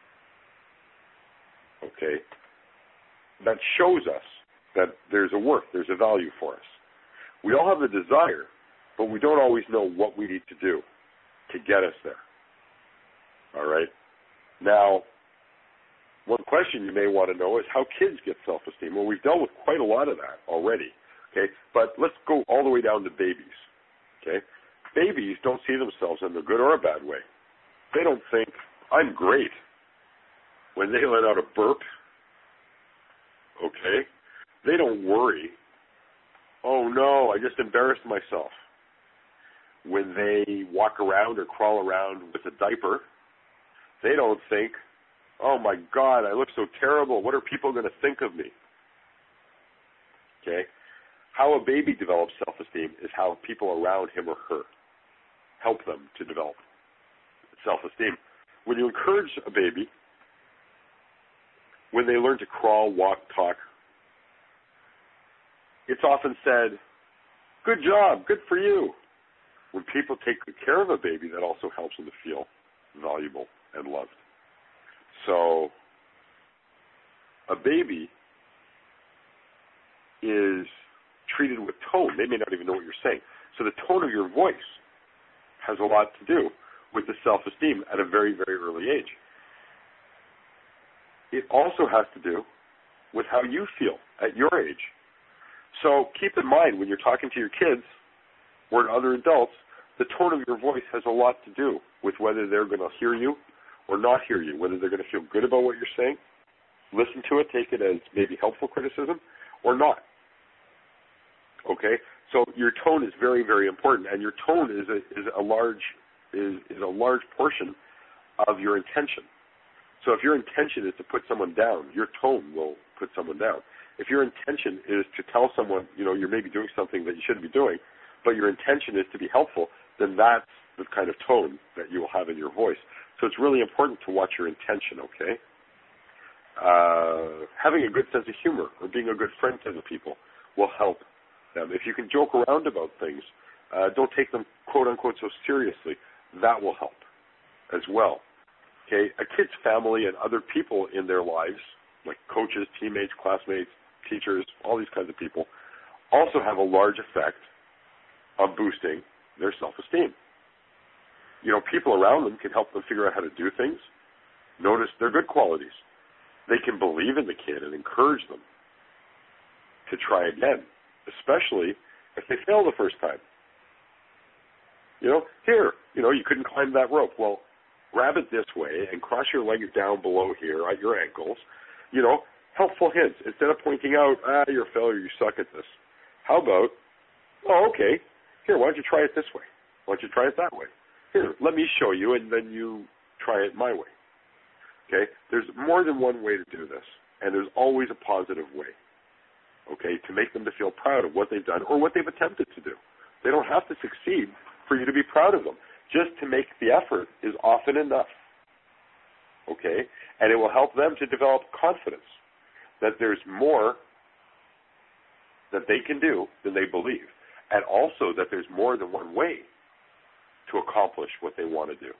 okay? That shows us that there's a worth, there's a value for us. We all have the desire, but we don't always know what we need to do to get us there. All right? Now, one question you may want to know is how kids get self-esteem. Well, we've dealt with quite a lot of that already, okay? But let's go all the way down to babies, okay? Babies don't see themselves in a good or a bad way. They don't think, I'm great. When they let out a burp, okay, they don't worry, oh no, I just embarrassed myself. When they walk around or crawl around with a diaper, they don't think, Oh my God, I look so terrible. What are people going to think of me? Okay? How a baby develops self-esteem is how people around him or her help them to develop self-esteem. When you encourage a baby, when they learn to crawl, walk, talk, it's often said, good job, good for you. When people take good care of a baby, that also helps them to feel valuable and loved. So a baby is treated with tone. They may not even know what you're saying. So the tone of your voice has a lot to do with the self-esteem at a very, very early age. It also has to do with how you feel at your age. So keep in mind when you're talking to your kids or other adults, the tone of your voice has a lot to do with whether they're going to hear you or not hear you, whether they're going to feel good about what you're saying, listen to it, take it as maybe helpful criticism, or not. Okay? So your tone is very, very important, and your tone is a, is a large is, is a large portion of your intention. So if your intention is to put someone down, your tone will put someone down. If your intention is to tell someone, you know, you're maybe doing something that you shouldn't be doing, but your intention is to be helpful, then that's the kind of tone that you will have in your voice. So it's really important to watch your intention, okay? Uh, having a good sense of humor or being a good friend to the people will help them. If you can joke around about things, uh, don't take them, quote-unquote, so seriously. That will help as well. Okay, a kid's family and other people in their lives, like coaches, teammates, classmates, teachers, all these kinds of people, also have a large effect on boosting their self-esteem. You know, people around them can help them figure out how to do things, notice their good qualities. They can believe in the kid and encourage them to try again, especially if they fail the first time. You know, here, you know, you couldn't climb that rope. Well, grab it this way and cross your legs down below here at your ankles. You know, helpful hints. Instead of pointing out, ah, you're a failure, you suck at this. How about, oh, okay, here, why don't you try it this way? Why don't you try it that way? Here, let me show you, and then you try it my way. Okay? There's more than one way to do this, and there's always a positive way, okay, to make them to feel proud of what they've done or what they've attempted to do. They don't have to succeed for you to be proud of them. Just to make the effort is often enough, okay? And it will help them to develop confidence that there's more that they can do than they believe, and also that there's more than one way to accomplish what they want to do.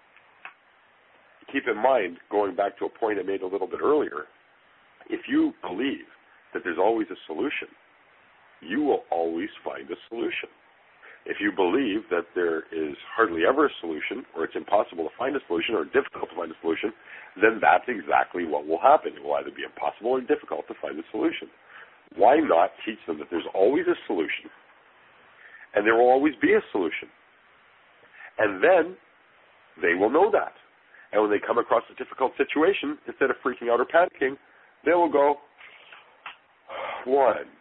Keep in mind, going back to a point I made a little bit earlier, if you believe that there's always a solution, you will always find a solution. If you believe that there is hardly ever a solution, or it's impossible to find a solution, or difficult to find a solution, then that's exactly what will happen. It will either be impossible or difficult to find a solution. Why not teach them that there's always a solution, and there will always be a solution? And then they will know that. And when they come across a difficult situation, instead of freaking out or panicking, they will go, one,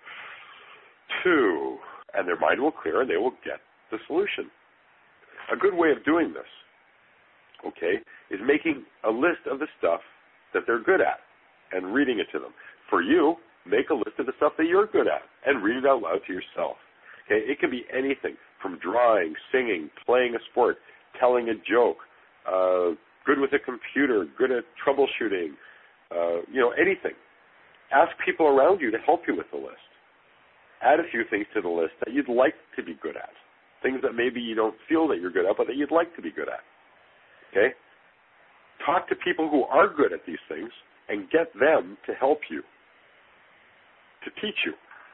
two, and their mind will clear and they will get the solution. A good way of doing this, okay, is making a list of the stuff that they're good at and reading it to them. For you, make a list of the stuff that you're good at and read it out loud to yourself. Okay, it can be anything from drawing, singing, playing a sport, telling a joke, uh, good with a computer, good at troubleshooting, uh, you know, anything. Ask people around you to help you with the list. Add a few things to the list that you'd like to be good at, things that maybe you don't feel that you're good at, but that you'd like to be good at. Okay? Talk to people who are good at these things and get them to help you, to teach you,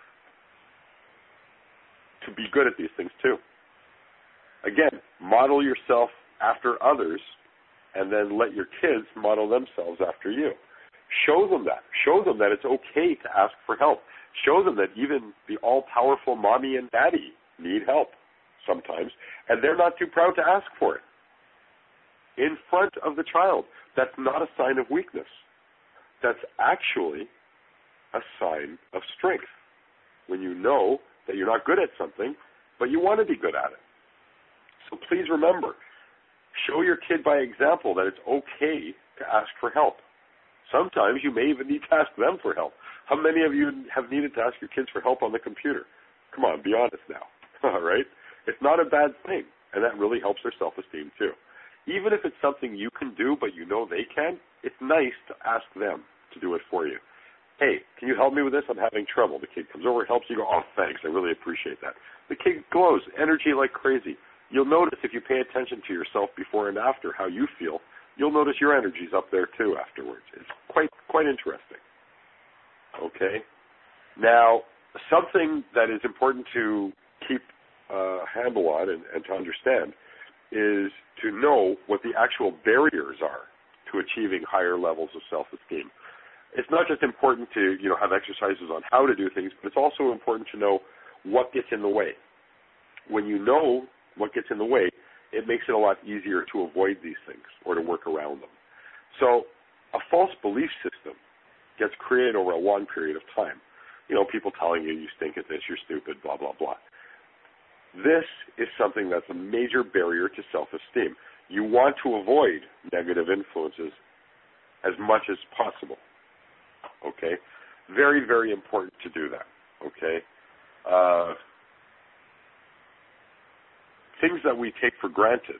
to be good at these things too. Again, model yourself after others and then let your kids model themselves after you. Show them that. Show them that it's okay to ask for help. Show them that even the all-powerful mommy and daddy need help sometimes, and they're not too proud to ask for it. In front of the child, that's not a sign of weakness. That's actually a sign of strength. When you know that you're not good at something, but you want to be good at it. So please remember, show your kid by example that it's okay to ask for help. Sometimes you may even need to ask them for help. How many of you have needed to ask your kids for help on the computer? Come on, be honest now. All right? It's not a bad thing, and that really helps their self-esteem too. Even if it's something you can do but you know they can, it's nice to ask them to do it for you. Hey, can you help me with this? I'm having trouble. The kid comes over, helps you, go, oh, thanks, I really appreciate that. The kid glows, energy like crazy. You'll notice if you pay attention to yourself before and after how you feel, you'll notice your energy's up there too afterwards. It's quite quite interesting. Okay? Now, something that is important to keep a handle on and, and to understand is to know what the actual barriers are to achieving higher levels of self-esteem. It's not just important to, you know, have exercises on how to do things, but it's also important to know what gets in the way. When you know what gets in the way, it makes it a lot easier to avoid these things or to work around them. So a false belief system gets created over a long period of time. You know, people telling you, you stink at this, you're stupid, blah, blah, blah. This is something that's a major barrier to self-esteem. You want to avoid negative influences as much as possible. Okay? Very, very important to do that. Okay? Uh, things that we take for granted,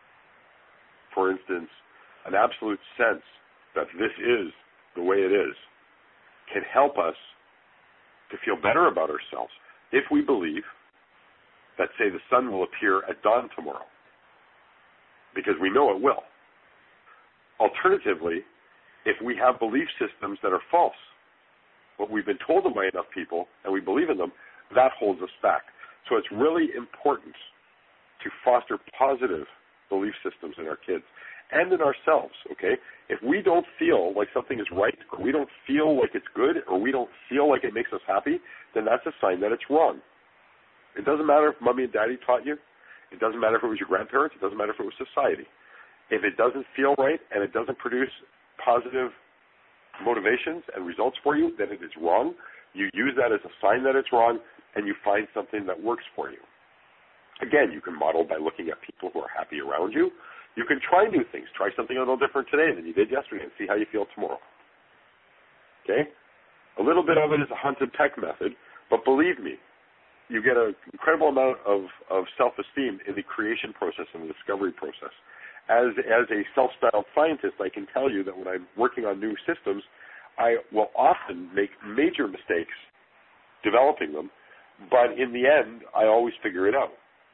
for instance, an absolute sense that this is the way it is, can help us to feel better about ourselves if we believe that, say, the sun will appear at dawn tomorrow, because we know it will. Alternatively, if we have belief systems that are false, what we've been told them by enough people, and we believe in them, that holds us back. So it's really important to foster positive belief systems in our kids and in ourselves, okay? If we don't feel like something is right, or we don't feel like it's good, or we don't feel like it makes us happy, then that's a sign that it's wrong. It doesn't matter if mommy and daddy taught you. It doesn't matter if it was your grandparents. It doesn't matter if it was society. If it doesn't feel right and it doesn't produce positive motivations and results for you, then it is wrong. You use that as a sign that it's wrong, and you find something that works for you. Again, you can model by looking at people who are happy around you. You can try new things. Try something a little different today than you did yesterday and see how you feel tomorrow. Okay? A little bit of it is a hunt and peck method, but believe me, you get an incredible amount of, of self-esteem in the creation process and the discovery process. As, as a self-styled scientist, I can tell you that when I'm working on new systems, I will often make major mistakes developing them, but in the end, I always figure it out.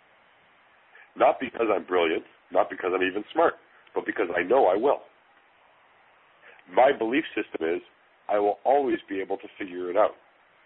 Not because I'm brilliant, not because I'm even smart, but because I know I will. My belief system is I will always be able to figure it out.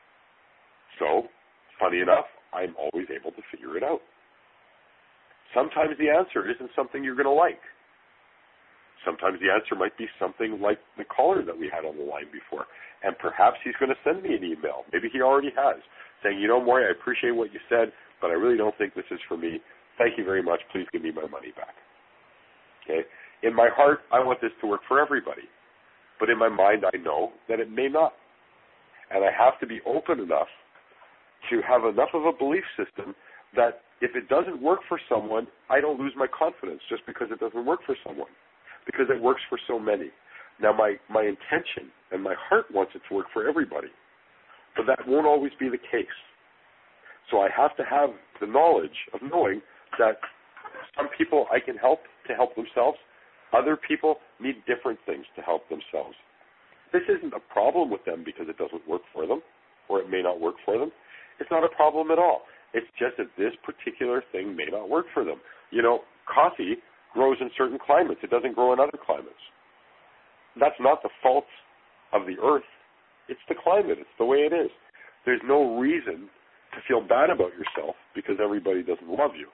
So, funny enough, I'm always able to figure it out. Sometimes the answer isn't something you're going to like. Sometimes the answer might be something like the caller that we had on the line before. And perhaps he's going to send me an email. Maybe he already has, saying, you know, Maury, I appreciate what you said, but I really don't think this is for me. Thank you very much. Please give me my money back. Okay? In my heart, I want this to work for everybody. But in my mind, I know that it may not. And I have to be open enough to have enough of a belief system that if it doesn't work for someone, I don't lose my confidence just because it doesn't work for someone, because it works for so many. Now, my, my intention and my heart wants it to work for everybody, but that won't always be the case. So I have to have the knowledge of knowing that some people I can help to help themselves. Other people need different things to help themselves. This isn't a problem with them because it doesn't work for them, or it may not work for them. It's not a problem at all. It's just that this particular thing may not work for them. You know, coffee grows in certain climates. It doesn't grow in other climates. That's not the fault of the earth. It's the climate. It's the way it is. There's no reason to feel bad about yourself because everybody doesn't love you.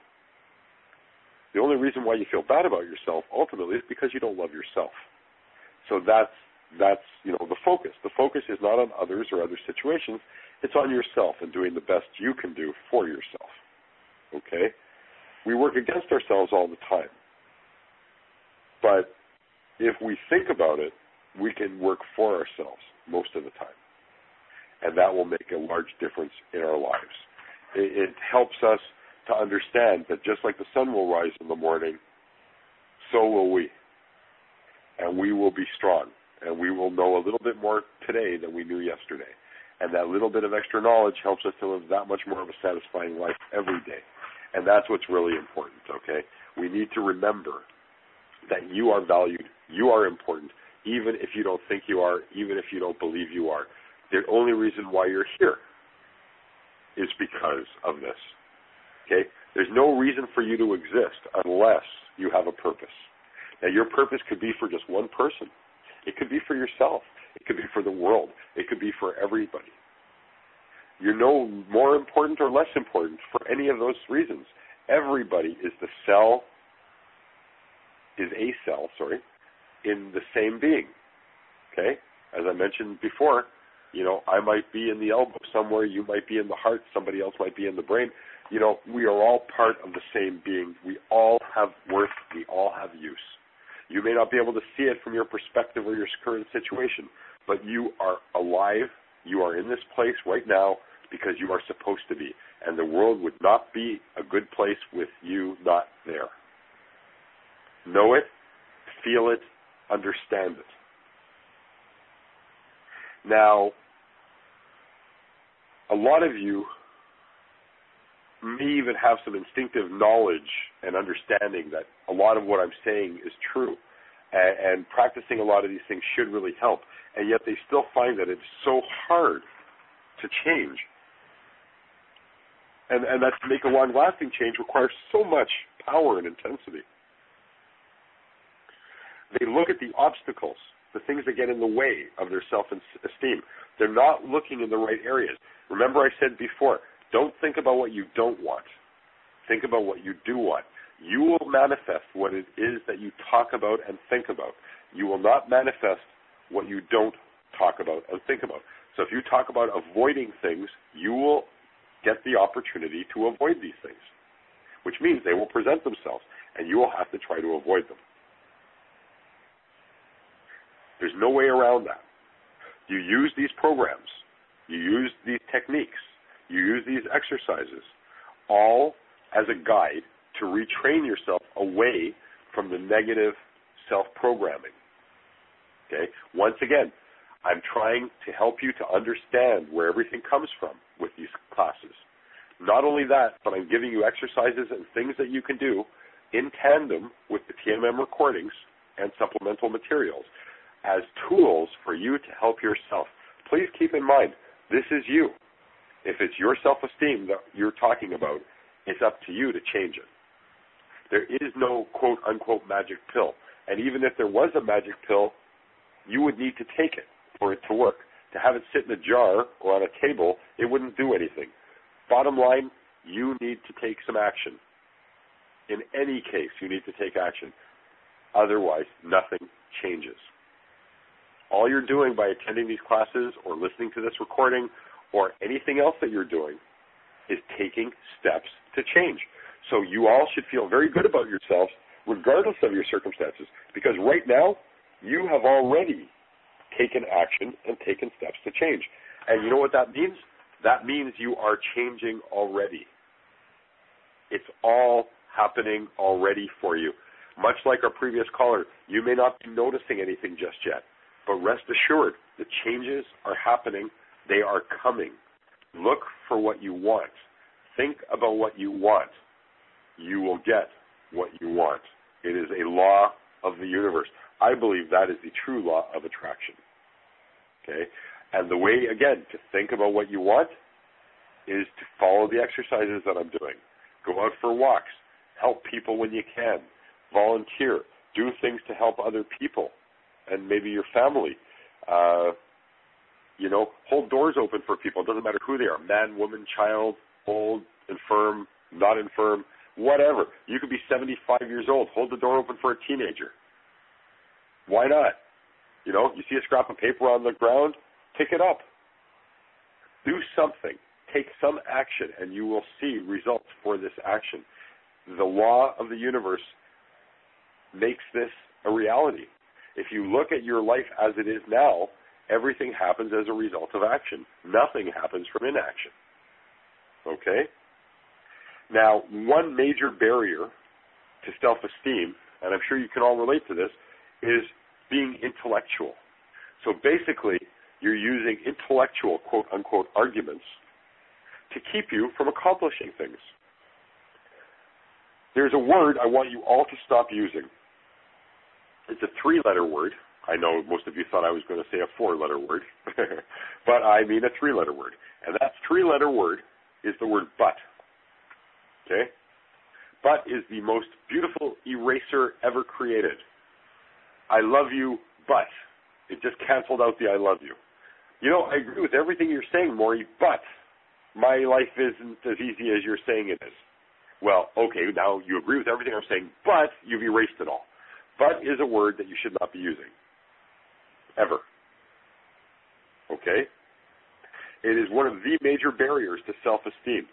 The only reason why you feel bad about yourself ultimately is because you don't love yourself. So that's, that's, you know, the focus. The focus is not on others or other situations. It's on yourself and doing the best you can do for yourself. Okay? We work against ourselves all the time. But if we think about it, we can work for ourselves most of the time. And that will make a large difference in our lives. It, it helps us to understand that just like the sun will rise in the morning, so will we. And we will be strong, and we will know a little bit more today than we knew yesterday. And that little bit of extra knowledge helps us to live that much more of a satisfying life every day. And that's what's really important, okay? We need to remember that you are valued, you are important, even if you don't think you are, even if you don't believe you are. The only reason why you're here is because of this, okay? There's no reason for you to exist unless you have a purpose. Now, your purpose could be for just one person. It could be for yourself. It could be for the world. It could be for everybody. You're no more important or less important for any of those reasons. Everybody is the cell, is a cell, sorry, in the same being, okay? As I mentioned before, you know, I might be in the elbow somewhere, you might be in the heart, somebody else might be in the brain. You know, we are all part of the same being. We all have worth. We all have use. You may not be able to see it from your perspective or your current situation, but you are alive. You are in this place right now because you are supposed to be. And the world would not be a good place with you not there. Know it, feel it, understand it. Now, a lot of you may even have some instinctive knowledge and understanding that a lot of what I'm saying is true. And, and practicing a lot of these things should really help. And yet they still find that it's so hard to change. And, and that to make a long-lasting change requires so much power and intensity. They look at the obstacles, the things that get in the way of their self-esteem. They're not looking in the right areas. Remember I said before, don't think about what you don't want. Think about what you do want. You will manifest what it is that you talk about and think about. You will not manifest what you don't talk about and think about. So if you talk about avoiding things, you will get the opportunity to avoid these things, which means they will present themselves, and you will have to try to avoid them. There's no way around that. You use these programs. You use these techniques. You use these exercises, all as a guide to retrain yourself away from the negative self-programming. Okay? Once again, I'm trying to help you to understand where everything comes from with these classes. Not only that, but I'm giving you exercises and things that you can do in tandem with the T M M recordings and supplemental materials as tools for you to help yourself. Please keep in mind, this is you. If it's your self-esteem that you're talking about, it's up to you to change it. There is no quote-unquote magic pill. And even if there was a magic pill, you would need to take it for it to work. To have it sit in a jar or on a table, it wouldn't do anything. Bottom line, you need to take some action. In any case, you need to take action. Otherwise, nothing changes. All you're doing by attending these classes or listening to this recording or anything else that you're doing is taking steps to change. So you all should feel very good about yourselves regardless of your circumstances, because right now you have already taken action and taken steps to change. And you know what that means? That means you are changing already. It's all happening already for you. Much like our previous caller, you may not be noticing anything just yet, but rest assured, the changes are happening. They are coming. Look for what you want. Think about what you want. You will get what you want. It is a law of the universe. I believe that is the true law of attraction. Okay? And the way, again, to think about what you want is to follow the exercises that I'm doing. Go out for walks. Help people when you can. Volunteer. Do things to help other people and maybe your family. Uh, you know, hold doors open for people. It doesn't matter who they are, man, woman, child, old, infirm, not infirm, whatever. You could be seventy-five years old. Hold the door open for a teenager. Why not? You know, you see a scrap of paper on the ground, pick it up. Do something. Take some action, and you will see results for this action. The law of the universe makes this a reality. If you look at your life as it is now, everything happens as a result of action. Nothing happens from inaction. Okay? Now, one major barrier to self-esteem, and I'm sure you can all relate to this, is being intellectual. So basically, you're using intellectual, quote-unquote, arguments to keep you from accomplishing things. There's a word I want you all to stop using. It's a three-letter word. I know most of you thought I was going to say a four-letter word, but I mean a three-letter word. And that three-letter word is the word but. Okay? But is the most beautiful eraser ever created. I love you, but. It just canceled out the I love you. You know, I agree with everything you're saying, Maury, but my life isn't as easy as you're saying it is. Well, okay, now you agree with everything I'm saying, but you've erased it all. But is a word that you should not be using. Ever. Okay? It is one of the major barriers to self-esteem.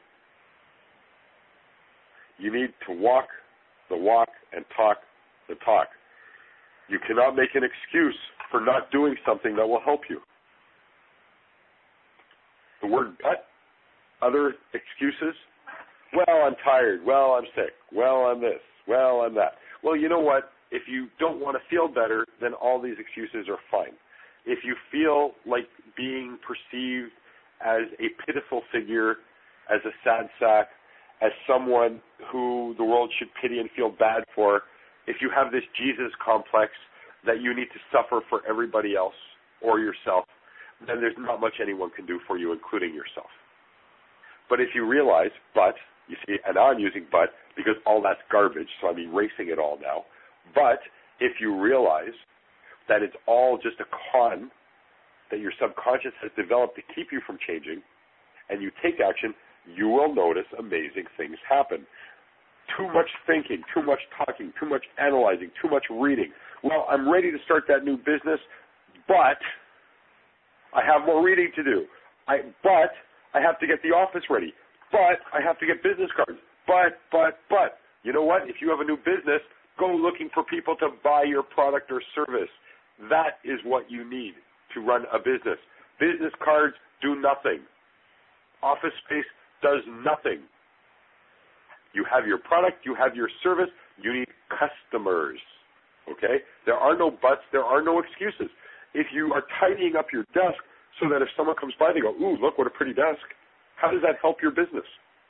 You need to walk the walk and talk the talk. You cannot make an excuse for not doing something that will help you. The word but, other excuses, well, I'm tired, well, I'm sick, well, I'm this, well, I'm that. Well, you know what? If you don't want to feel better, then all these excuses are fine. If you feel like being perceived as a pitiful figure, as a sad sack, as someone who the world should pity and feel bad for, if you have this Jesus complex that you need to suffer for everybody else or yourself, then there's not much anyone can do for you, including yourself. But if you realize, but, you see, and now I'm using but because all that's garbage, so I'm erasing it all now. But if you realize that it's all just a con that your subconscious has developed to keep you from changing, and you take action, you will notice amazing things happen. Too much thinking, too much talking, too much analyzing, too much reading. Well, I'm ready to start that new business, but I have more reading to do. I, but I have to get the office ready. But I have to get business cards. But, but, but. You know what? If you have a new business, go looking for people to buy your product or service. That is what you need to run a business. Business cards do nothing. Office space does nothing. You have your product, you have your service, you need customers. Okay? There are no buts, there are no excuses. If you are tidying up your desk so that if someone comes by, they go, ooh, look what a pretty desk. How does that help your business?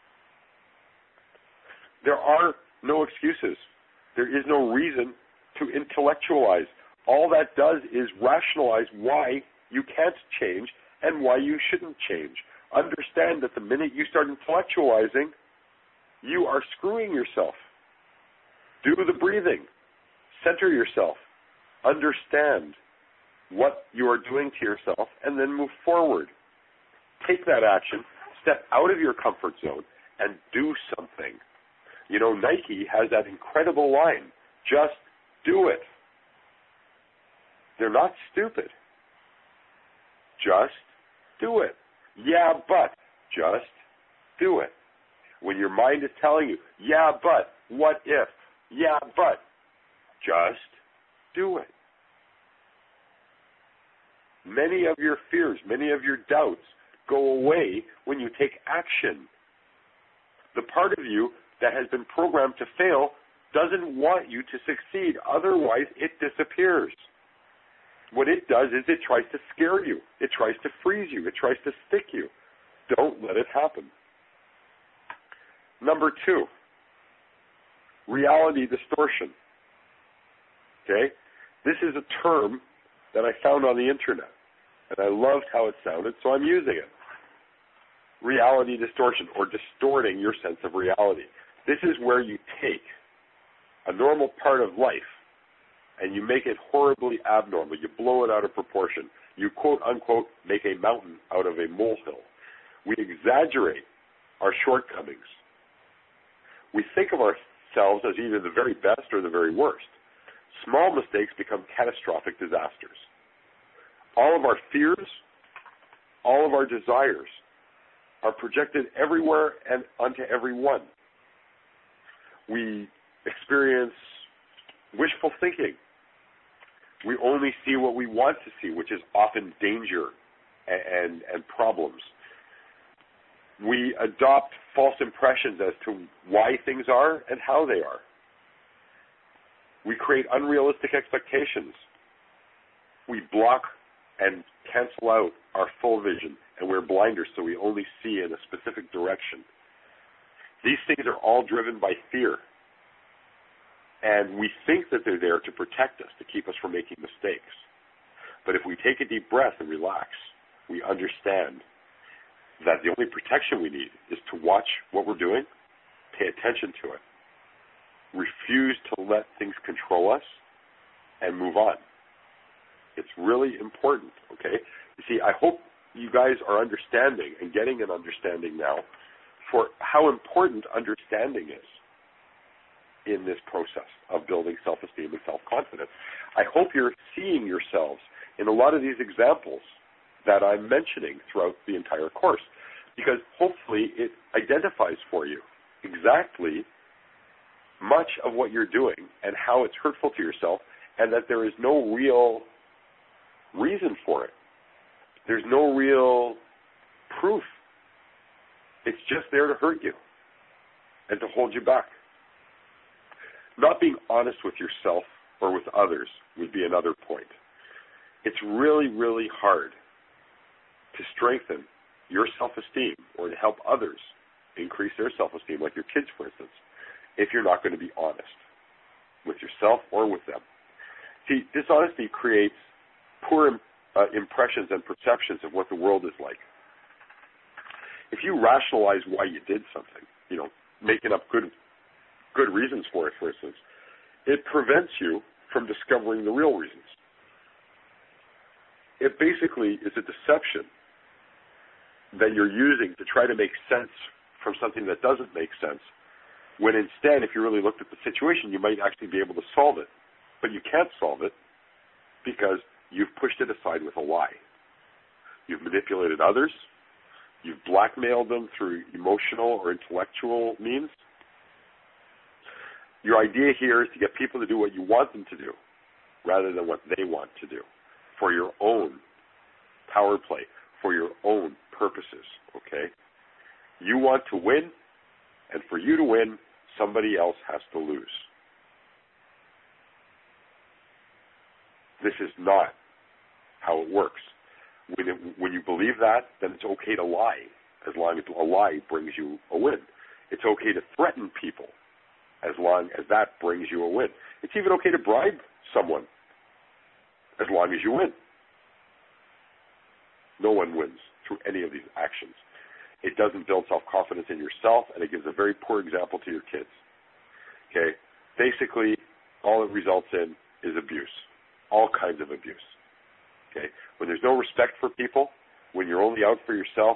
There are no excuses. There is no reason to intellectualize. All that does is rationalize why you can't change and why you shouldn't change. Understand that the minute you start intellectualizing, you are screwing yourself. Do the breathing. Center yourself. Understand what you are doing to yourself and then move forward. Take that action. Step out of your comfort zone and do something. You know, Nike has that incredible line, just do it. They're not stupid. Just do it. Yeah, but just do it. When your mind is telling you, yeah, but, what if? Yeah, but, just do it. Many of your fears, many of your doubts go away when you take action. The part of you that has been programmed to fail doesn't want you to succeed. Otherwise, it disappears. What it does is it tries to scare you. It tries to freeze you. It tries to stick you. Don't let it happen. Number two, reality distortion. Okay? This is a term that I found on the internet, and I loved how it sounded, so I'm using it. Reality distortion, or distorting your sense of reality. This is where you take a normal part of life and you make it horribly abnormal. You blow it out of proportion. You, quote, unquote, make a mountain out of a molehill. We exaggerate our shortcomings. We think of ourselves as either the very best or the very worst. Small mistakes become catastrophic disasters. All of our fears, all of our desires are projected everywhere and onto everyone. We experience wishful thinking. We only see what we want to see, which is often danger and, and, and problems. We adopt false impressions as to why things are and how they are. We create unrealistic expectations. we block and cancel out our full vision and wear blinders so we only see in a specific direction, these things are all driven by fear. And we think that they're there to protect us, to keep us from making mistakes. But if we take a deep breath and relax, we understand that the only protection we need is to watch what we're doing, pay attention to it, refuse to let things control us, and move on. It's really important, okay? You see, I hope you guys are understanding and getting an understanding now for how important understanding is in this process of building self-esteem and self-confidence. I hope you're seeing yourselves in a lot of these examples that I'm mentioning throughout the entire course, because hopefully it identifies for you exactly much of what you're doing and how it's hurtful to yourself, and that there is no real reason for it. There's no real proof. It's just there to hurt you and to hold you back. Not being honest with yourself or with others would be another point. It's really, really hard to strengthen your self-esteem or to help others increase their self-esteem, like your kids, for instance, if you're not going to be honest with yourself or with them. See, dishonesty creates poor uh, impressions and perceptions of what the world is like. If you rationalize why you did something, you know, making up good good reasons for it, for instance, it prevents you from discovering the real reasons. It basically is a deception that you're using to try to make sense from something that doesn't make sense, when instead, if you really looked at the situation, you might actually be able to solve it. But you can't solve it because you've pushed it aside with a lie. You've manipulated others. You've blackmailed them through emotional or intellectual means. Your idea here is to get people to do what you want them to do rather than what they want to do for your own power play, for your own purposes, okay? You want to win, and for you to win, somebody else has to lose. This is not how it works. When, it, when you believe that, then it's okay to lie, as long as a lie brings you a win. It's okay to threaten people, as long as that brings you a win. It's even okay to bribe someone, as long as you win. No one wins through any of these actions. It doesn't build self-confidence in yourself, and it gives a very poor example to your kids. Okay? Basically, all it results in is abuse, all kinds of abuse. Okay? When there's no respect for people, when you're only out for yourself,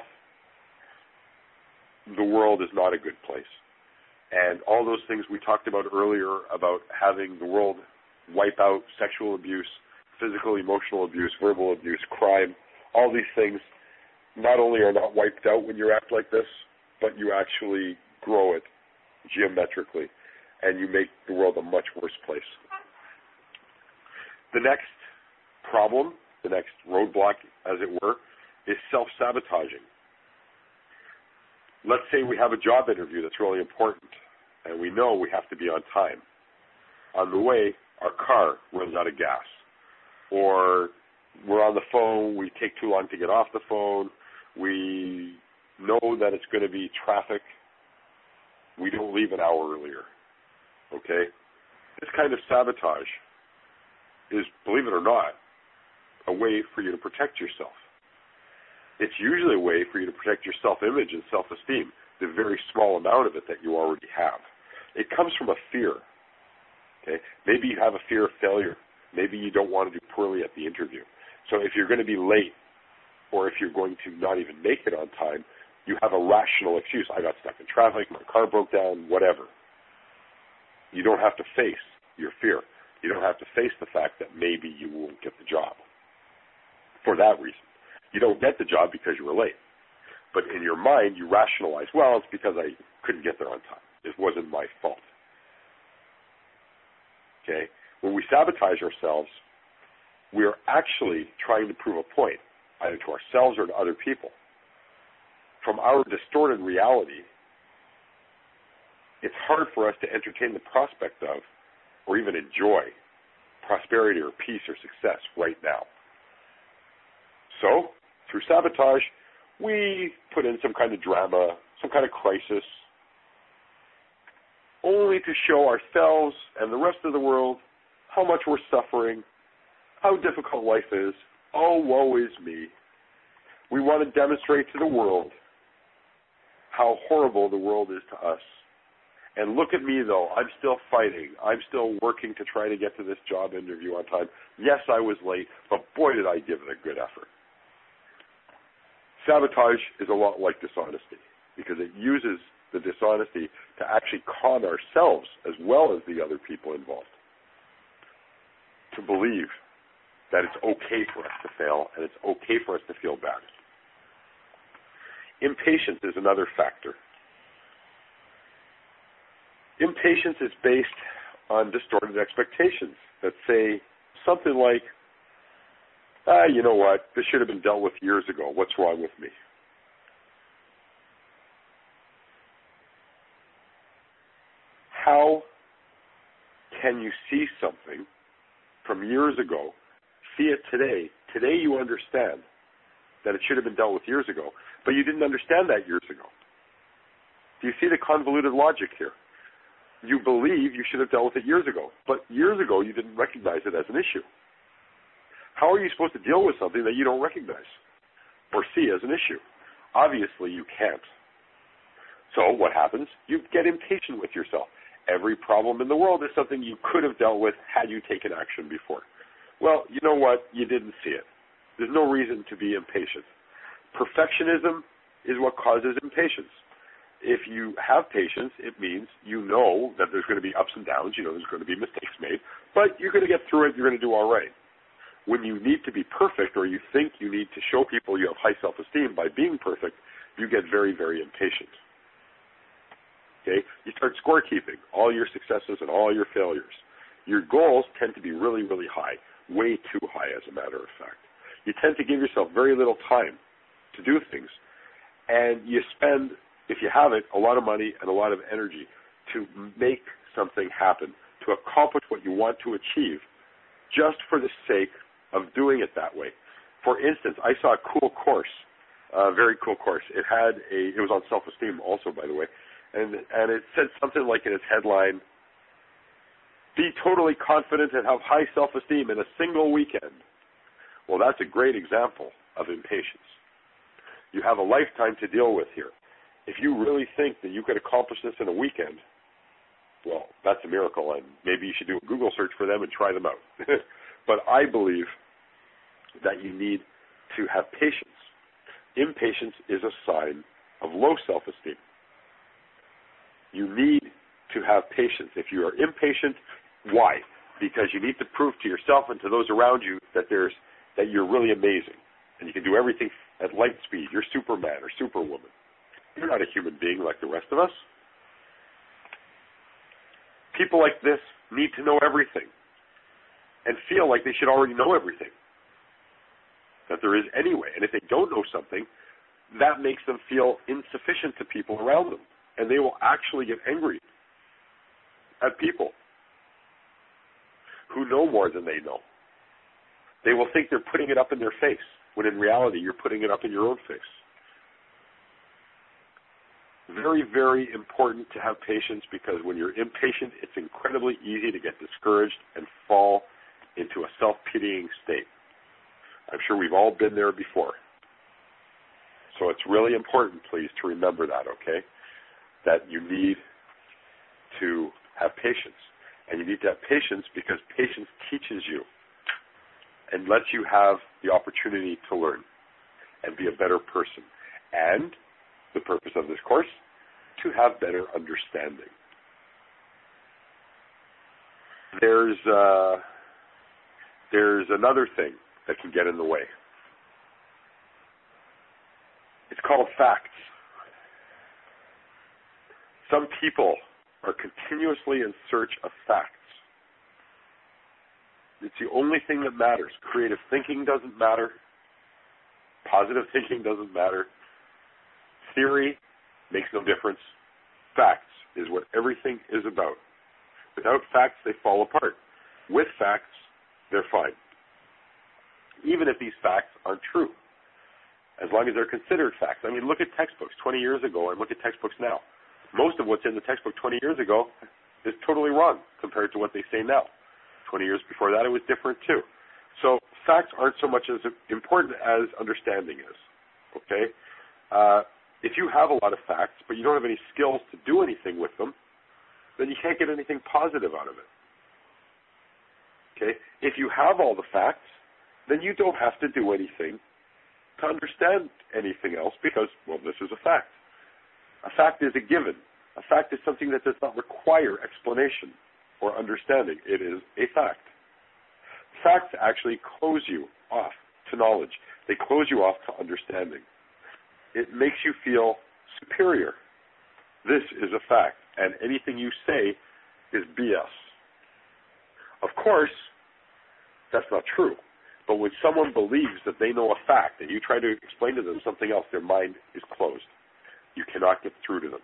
the world is not a good place. And all those things we talked about earlier about having the world wipe out sexual abuse, physical, emotional abuse, verbal abuse, crime, all these things not only are not wiped out when you act like this, but you actually grow it geometrically, and you make the world a much worse place. The next problem, the next roadblock, as it were, is self-sabotaging. Let's say we have a job interview that's really important, and we know we have to be on time. On the way, our car runs out of gas. Or we're on the phone, we take too long to get off the phone, we know that it's going to be traffic, we don't leave an hour earlier. Okay? This kind of sabotage is, believe it or not, a way for you to protect yourself. It's usually a way for you to protect your self-image and self-esteem, the very small amount of it that you already have. It comes from a fear. Okay? Maybe you have a fear of failure. Maybe you don't want to do poorly at the interview. So if you're going to be late, or if you're going to not even make it on time, you have a rational excuse. I got stuck in traffic, my car broke down, whatever. You don't have to face your fear. You don't have to face the fact that maybe you won't get the job for that reason. You don't get the job because you were late. But in your mind, you rationalize, well, it's because I couldn't get there on time. It wasn't my fault. Okay? When we sabotage ourselves, we are actually trying to prove a point, either to ourselves or to other people. From our distorted reality, it's hard for us to entertain the prospect of, or even enjoy, prosperity or peace or success right now. So, through sabotage, we put in some kind of drama, some kind of crisis, only to show ourselves and the rest of the world how much we're suffering, how difficult life is. Oh, woe is me. We want to demonstrate to the world how horrible the world is to us. And look at me, though. I'm still fighting. I'm still working to try to get to this job interview on time. Yes, I was late, but boy, did I give it a good effort. Sabotage is a lot like dishonesty because it uses the dishonesty to actually con ourselves as well as the other people involved to believe that it's okay for us to fail and it's okay for us to feel bad. Impatience is another factor. Impatience is based on distorted expectations that say something like, ah, you know what, this should have been dealt with years ago. What's wrong with me? How can you see something from years ago, see it today? Today you understand that it should have been dealt with years ago, but you didn't understand that years ago. Do you see the convoluted logic here? You believe you should have dealt with it years ago, but years ago you didn't recognize it as an issue. How are you supposed to deal with something that you don't recognize or see as an issue? Obviously you can't. So what happens? You get impatient with yourself. Every problem in the world is something you could have dealt with had you taken action before. Well, you know what? You didn't see it. There's no reason to be impatient. Perfectionism is what causes impatience. If you have patience, it means you know that there's going to be ups and downs, you know there's going to be mistakes made, but you're going to get through it, you're going to do all right. When you need to be perfect or you think you need to show people you have high self-esteem by being perfect, you get very, very impatient. Okay? You start scorekeeping all your successes and all your failures. Your goals tend to be really, really high, way too high as a matter of fact. You tend to give yourself very little time to do things, and you spend, if you have it, a lot of money and a lot of energy to make something happen, to accomplish what you want to achieve, just for the sake of doing it that way. For instance, I saw a cool course, a very cool course. It had a, it was on self-esteem also, by the way, and and it said something like in its headline, "Be totally confident and have high self-esteem in a single weekend." Well, that's a great example of impatience. You have a lifetime to deal with here. If you really think that you could accomplish this in a weekend, well, that's a miracle, and maybe you should do a Google search for them and try them out. But I believe that you need to have patience. Impatience is a sign of low self-esteem. You need to have patience. If you are impatient, why? Because you need to prove to yourself and to those around you that there's that you're really amazing and you can do everything at light speed. You're Superman or Superwoman. You're not a human being like the rest of us. People like this need to know everything and feel like they should already know everything that there is anyway. And if they don't know something, that makes them feel insufficient to people around them. And they will actually get angry at people who know more than they know. They will think they're putting it up in their face, when in reality you're putting it up in your own face. Very, very important to have patience, because when you're impatient, it's incredibly easy to get discouraged and fall into a self-pitying state. I'm sure we've all been there before. So it's really important, please, to remember that, okay? That you need to have patience. And you need to have patience because patience teaches you and lets you have the opportunity to learn and be a better person. And the purpose of this course, to have better understanding. There's uh, there's another thing that can get in the way. It's called facts. Some people are continuously in search of facts. It's the only thing that matters. Creative thinking doesn't matter. Positive thinking doesn't matter. Theory makes no difference. Facts is what everything is about. Without facts, they fall apart. With facts, they're fine. Even if these facts aren't true. as long as they're considered facts. I mean, look at textbooks twenty years ago and look at textbooks now. Most of what's in the textbook twenty years ago is totally wrong compared to what they say now. twenty years before that, it was different too. So facts aren't so much as important as understanding is, okay? Uh, if you have a lot of facts, but you don't have any skills to do anything with them, then you can't get anything positive out of it, okay? If you have all the facts, then you don't have to do anything to understand anything else because, well, this is a fact. A fact is a given. A fact is something that does not require explanation or understanding. It is a fact. Facts actually close you off to knowledge. They close you off to understanding. It makes you feel superior. This is a fact, and anything you say is B S. Of course, that's not true. But when someone believes that they know a fact and you try to explain to them something else, their mind is closed. You cannot get through to them.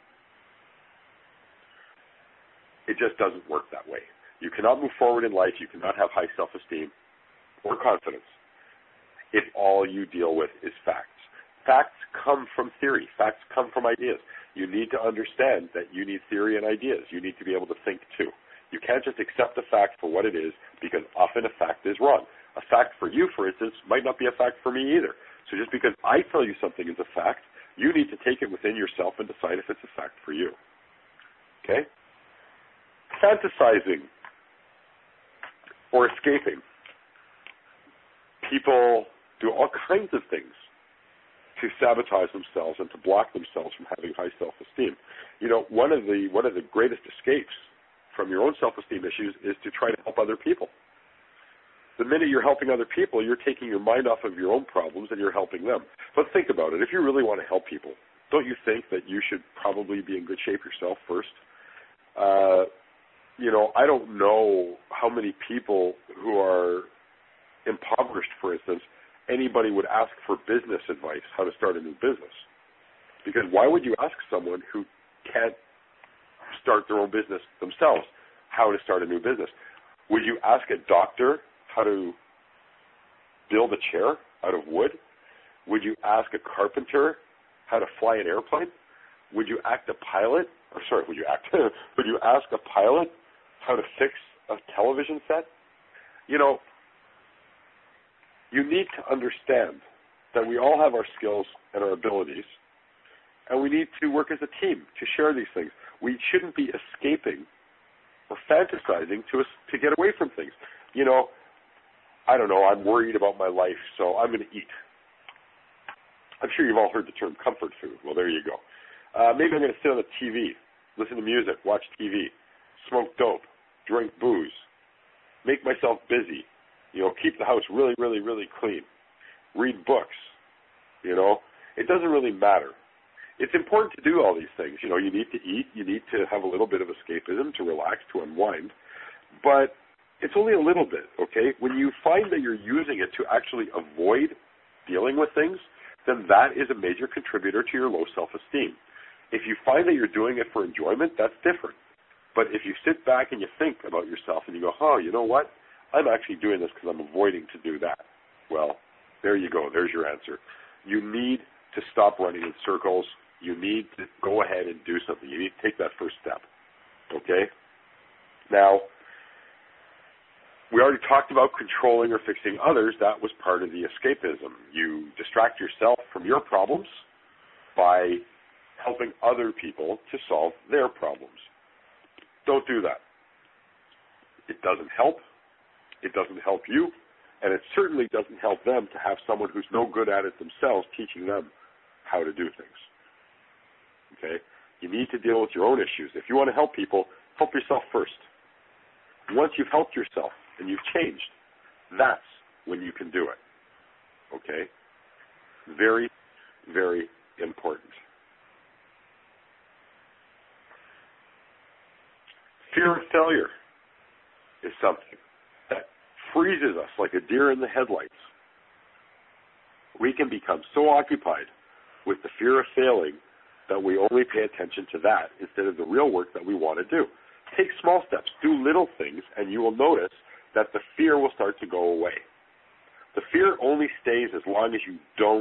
It just doesn't work that way. You cannot move forward in life. You cannot have high self-esteem or confidence if all you deal with is facts. Facts come from theory. Facts come from ideas. You need to understand that you need theory and ideas. You need to be able to think too. You can't just accept a fact for what it is because often a fact is wrong. A fact for you, for instance, might not be a fact for me either. So just because I tell you something is a fact, you need to take it within yourself and decide if it's a fact for you. Okay? Fantasizing or escaping. People do all kinds of things to sabotage themselves and to block themselves from having high self-esteem. You know, one of the one of the greatest escapes from your own self-esteem issues is to try to help other people. The minute you're helping other people, you're taking your mind off of your own problems and you're helping them. But think about it. If you really want to help people, don't you think that you should probably be in good shape yourself first? Uh, you know, I don't know how many people who are impoverished, for instance, anybody would ask for business advice, how to start a new business. Because why would you ask someone who can't start their own business themselves how to start a new business? Would you ask a doctor how to build a chair out of wood? Would you ask a carpenter how to fly an airplane? Would you ask a pilot, or sorry, would you act, would you ask a pilot how to fix a television set? You know, you need to understand that we all have our skills and our abilities, and we need to work as a team to share these things. We shouldn't be escaping or fantasizing to to get away from things. You know, I don't know, I'm worried about my life, so I'm going to eat. I'm sure you've all heard the term comfort food. Well, there you go. Uh, maybe I'm going to sit on the T V, listen to music, watch T V, smoke dope, drink booze, make myself busy, you know, keep the house really, really, really clean, read books, you know. It doesn't really matter. It's important to do all these things. You know, you need to eat, you need to have a little bit of escapism to relax, to unwind, but it's only a little bit, okay? When you find that you're using it to actually avoid dealing with things, then that is a major contributor to your low self-esteem. If you find that you're doing it for enjoyment, that's different. But if you sit back and you think about yourself and you go, oh, you know what? I'm actually doing this because I'm avoiding to do that. Well, there you go. There's your answer. You need to stop running in circles. You need to go ahead and do something. You need to take that first step, okay? Now, we already talked about controlling or fixing others. That was part of the escapism. You distract yourself from your problems by helping other people to solve their problems. Don't do that. It doesn't help. It doesn't help you. And it certainly doesn't help them to have someone who's no good at it themselves teaching them how to do things. Okay? You need to deal with your own issues. If you want to help people, help yourself first. Once you've helped yourself and you've changed, that's when you can do it. Okay? Very, very important. Fear of failure is something that freezes us like a deer in the headlights. We can become so occupied with the fear of failing that we only pay attention to that instead of the real work that we want to do. Take small steps, do little things, and you will notice that the fear will start to go away. The fear only stays as long as you don't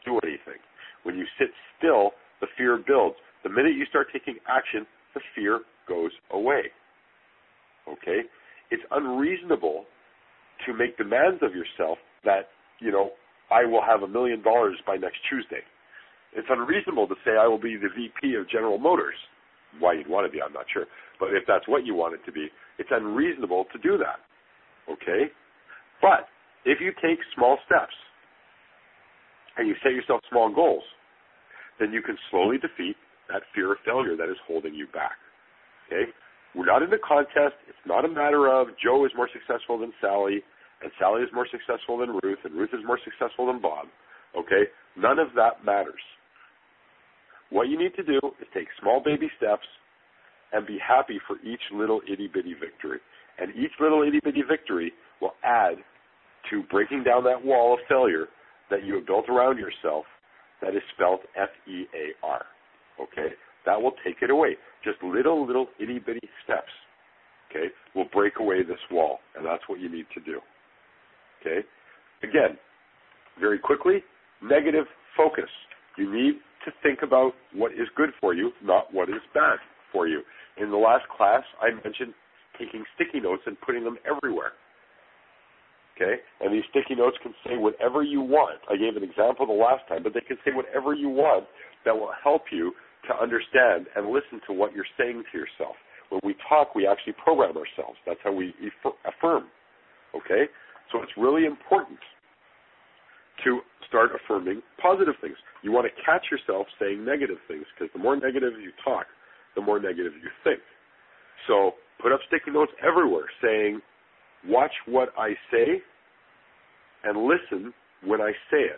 do anything. When you sit still, the fear builds. The minute you start taking action, the fear goes away. Okay? It's unreasonable to make demands of yourself that, you know, I will have a million dollars by next Tuesday. It's unreasonable to say I will be the V P of General Motors. Why you'd want to be, I'm not sure. But if that's what you want it to be, it's unreasonable to do that. Okay? But if you take small steps and you set yourself small goals, then you can slowly defeat that fear of failure that is holding you back. Okay? We're not in a contest. It's not a matter of Joe is more successful than Sally, and Sally is more successful than Ruth, and Ruth is more successful than Bob. Okay? None of that matters. What you need to do is take small baby steps and be happy for each little itty-bitty victory. And each little itty-bitty victory will add to breaking down that wall of failure that you have built around yourself that is spelled F E A R. Okay? That will take it away. Just little, little itty-bitty steps, okay, will break away this wall, and that's what you need to do. Okay? Again, very quickly, negative focus. You need to think about what is good for you, not what is bad for you. In the last class, I mentioned taking sticky notes and putting them everywhere. Okay? And these sticky notes can say whatever you want. I gave an example the last time, but they can say whatever you want that will help you to understand and listen to what you're saying to yourself. When we talk, we actually program ourselves. That's how we affirm. Okay? So it's really important to start affirming positive things. You want to catch yourself saying negative things, because the more negative you talk, the more negative you think. So put up sticky notes everywhere saying, watch what I say and listen when I say it.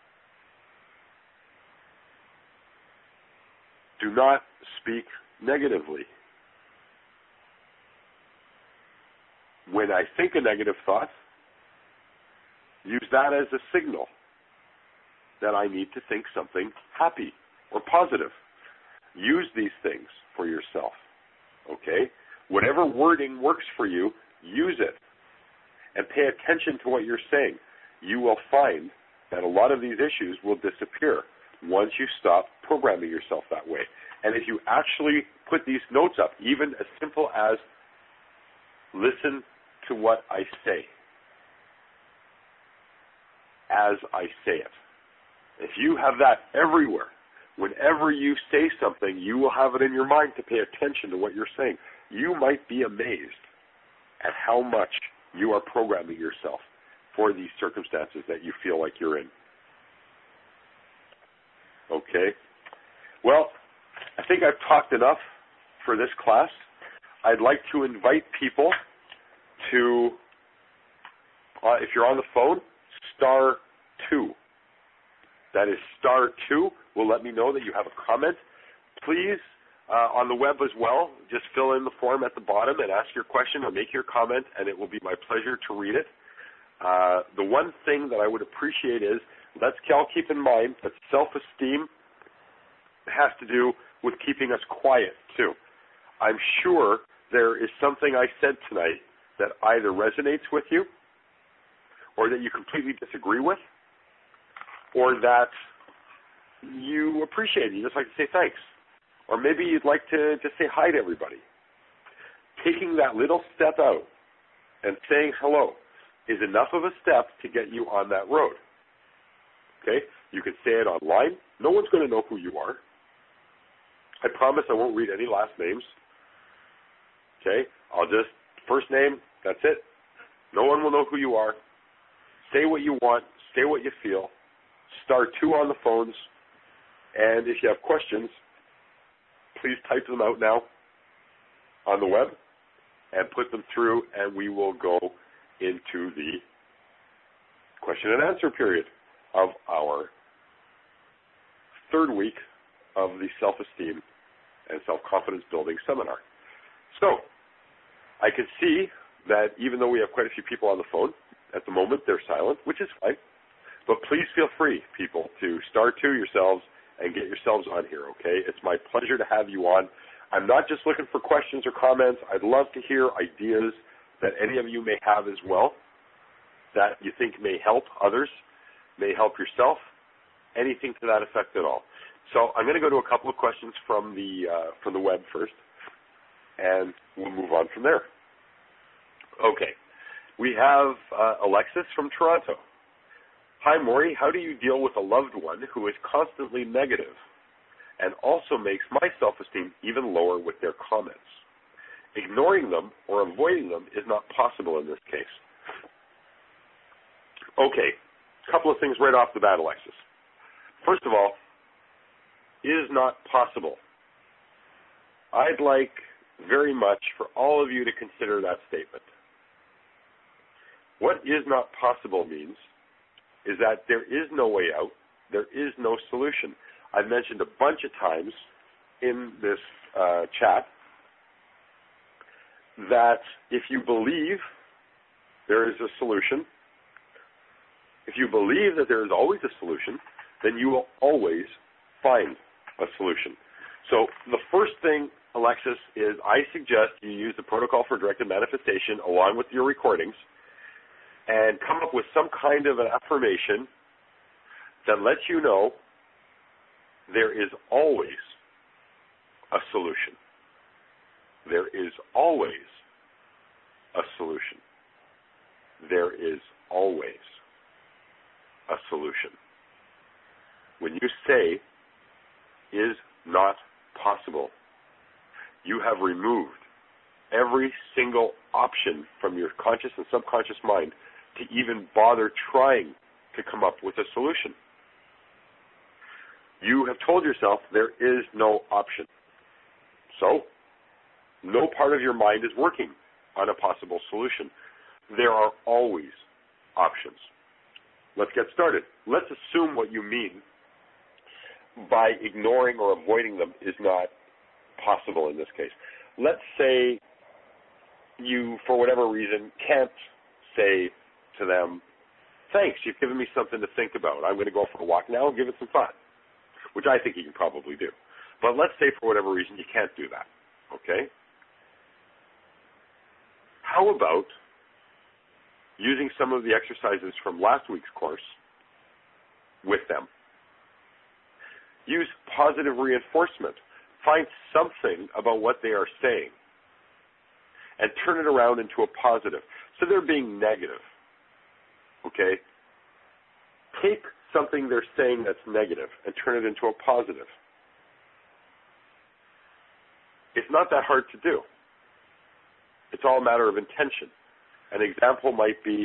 Do not speak negatively. When I think a negative thought, use that as a signal that I need to think something happy or positive. Use these things for yourself, okay? Whatever wording works for you, use it. And pay attention to what you're saying. You will find that a lot of these issues will disappear once you stop programming yourself that way. And if you actually put these notes up, even as simple as listen to what I say as I say it. If you have that everywhere, whenever you say something, you will have it in your mind to pay attention to what you're saying. You might be amazed at how much you are programming yourself for these circumstances that you feel like you're in. Okay? Well, I think I've talked enough for this class. I'd like to invite people to, uh, if you're on the phone, star two. That is star two. Will let me know that you have a comment. Please, uh, on the web as well, just fill in the form at the bottom and ask your question or make your comment, and it will be my pleasure to read it. Uh, the one thing that I would appreciate is, let's all keep in mind that self-esteem has to do with keeping us quiet, too. I'm sure there is something I said tonight that either resonates with you, or that you completely disagree with, or that you appreciate. You just like to say thanks. Or maybe you'd like to just say hi to everybody. Taking that little step out and saying hello is enough of a step to get you on that road. Okay? You can say it online. No one's going to know who you are. I promise I won't read any last names. Okay? I'll just, first name, that's it. No one will know who you are. Say what you want. Say what you feel. Star two on the phones. And if you have questions, please type them out now on the web and put them through, and we will go into the question and answer period of our third week of the self-esteem and self-confidence building seminar. So, I can see that even though we have quite a few people on the phone, at the moment they're silent, which is fine. But please feel free, people, to star two yourselves and get yourselves on here, okay? It's my pleasure to have you on. I'm not just looking for questions or comments. I'd love to hear ideas that any of you may have as well that you think may help others, may help yourself, anything to that effect at all. So I'm going to go to a couple of questions from the uh, from the web first, and we'll move on from there. Okay. We have uh, Alexis from Toronto. Hi, Morrie. How do you deal with a loved one who is constantly negative and also makes my self-esteem even lower with their comments? Ignoring them or avoiding them is not possible in this case. Okay, a couple of things right off the bat, Alexis. First of all, is not possible. I'd like very much for all of you to consider that statement. What is not possible means is that there is no way out, there is no solution. I've mentioned a bunch of times in this uh, chat that if you believe there is a solution, if you believe that there is always a solution, then you will always find a solution. So the first thing, Alexis, is I suggest you use the protocol for directed manifestation along with your recordings and come up with some kind of an affirmation that lets you know there is always a solution. There is always a solution. There is always a solution. When you say is not possible, you have removed every single option from your conscious and subconscious mind to even bother trying to come up with a solution. You have told yourself there is no option. So, no part of your mind is working on a possible solution. There are always options. Let's get started. Let's assume what you mean by ignoring or avoiding them is not possible in this case. Let's say you, for whatever reason, can't say to them, thanks, you've given me something to think about. I'm going to go for a walk now and give it some thought, which I think you can probably do. But let's say for whatever reason you can't do that, okay? How about using some of the exercises from last week's course with them? Use positive reinforcement. Find something about what they are saying and turn it around into a positive. So they're being negative, okay? Take something they're saying that's negative and turn it into a positive. It's not that hard to do. It's all a matter of intention. An example might be,